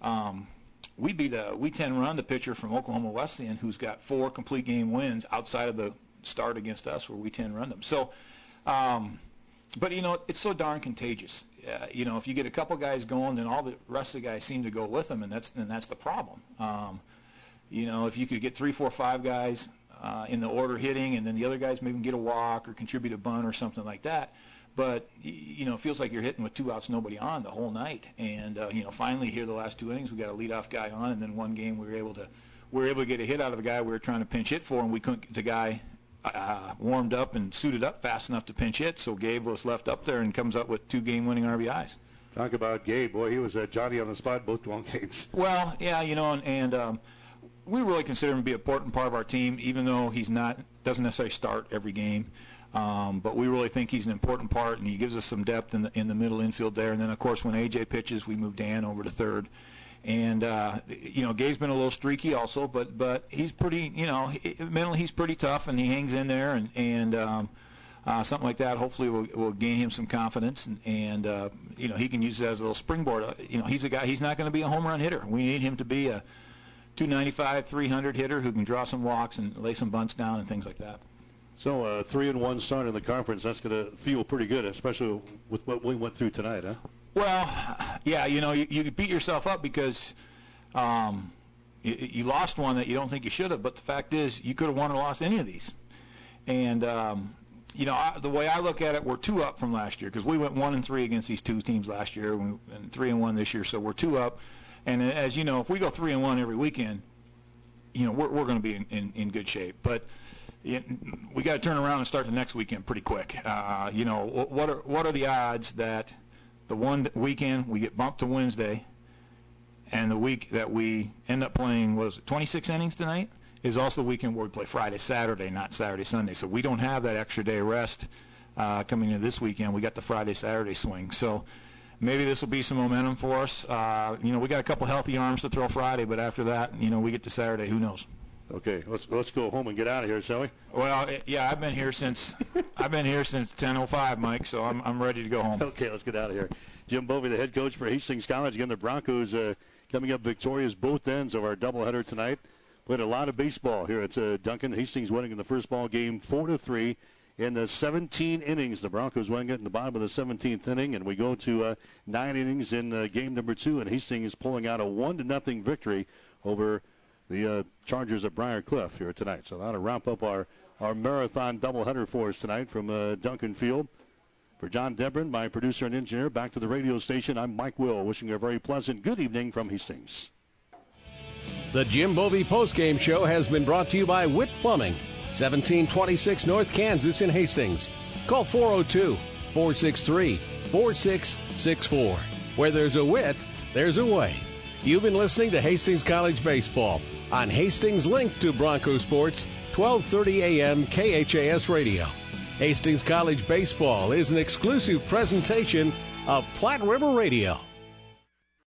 we beat a 10-run the pitcher from Oklahoma Wesleyan who's got 4 complete game wins outside of the start against us where we 10-run them. So, but, it's so darn contagious. If you get a couple guys going, then all the rest of the guys seem to go with them, and that's the problem. If you could get 3, 4, 5 guys in the order hitting, and then the other guys maybe get a walk or contribute a bunt or something like that. But it feels like you're hitting with 2 outs, nobody on the whole night. And finally here the last 2 innings, we got a leadoff guy on, and then one game we were able to get a hit out of the guy we were trying to pinch hit for, and we couldn't get the guy warmed up and suited up fast enough to pinch hit, so Gabe was left up there and comes up with 2 game-winning RBIs. Talk about Gabe. Boy, he was Johnny on the spot both long games. Well, yeah, and we really consider him to be an important part of our team, even though doesn't necessarily start every game. But we really think he's an important part, and he gives us some depth in the middle infield there. And then, of course, when A.J. pitches, we move Dan over to third. And, Gabe's been a little streaky also, but he's pretty, mentally he's pretty tough, and he hangs in there, and something like that hopefully will gain him some confidence, and he can use it as a little springboard. He's a guy, he's not going to be a home run hitter. We need him to be a 295, 300 hitter who can draw some walks and lay some bunts down and things like that. So a 3-1 start in the conference, that's going to feel pretty good, especially with what we went through tonight, huh? Well, yeah, you beat yourself up because you lost one that you don't think you should have, but the fact is you could have won or lost any of these. And, the way I look at it, we're 2 up from last year because we went 1-3 against these 2 teams last year and 3-1 this year, so we're 2 up. And as you know, if we go 3-1 every weekend, we're going to be in good shape. But we got to turn around and start the next weekend pretty quick. What are the odds that the one weekend we get bumped to Wednesday, and the week that we end up playing 26 innings tonight is also the weekend where we play Friday, Saturday, not Saturday, Sunday. So we don't have that extra day of rest coming into this weekend. We got the Friday, Saturday swing. So maybe this will be some momentum for us. We got a couple healthy arms to throw Friday, but after that, we get to Saturday. Who knows? Okay, let's go home and get out of here, shall we? Well, yeah, I've been here since 10:05, Mike. So I'm ready to go home. Okay, let's get out of here. Jim Bovey, the head coach for Hastings College. Again, the Broncos coming up victorious both ends of our doubleheader tonight. Played a lot of baseball here at Duncan. Hastings winning in the first ball game 4-3 in the 17 innings. The Broncos went in the bottom of the 17th inning, and we go to 9 innings in game number 2, and Hastings pulling out a 1-0 victory over the Chargers at Briar Cliff here tonight. So that'll wrap up our marathon doubleheader for us tonight from Duncan Field. For John Debrin, my producer and engineer, back to the radio station, I'm Mike Will, wishing you a very pleasant good evening from Hastings. The Jim Bovee postgame show has been brought to you by Witt Plumbing, 1726 North Kansas in Hastings. Call 402-463-4664. Where there's a Witt, there's a way. You've been listening to Hastings College Baseball on Hastings Link to Bronco Sports, 1230 AM KHAS Radio. Hastings College Baseball is an exclusive presentation of Platte River Radio.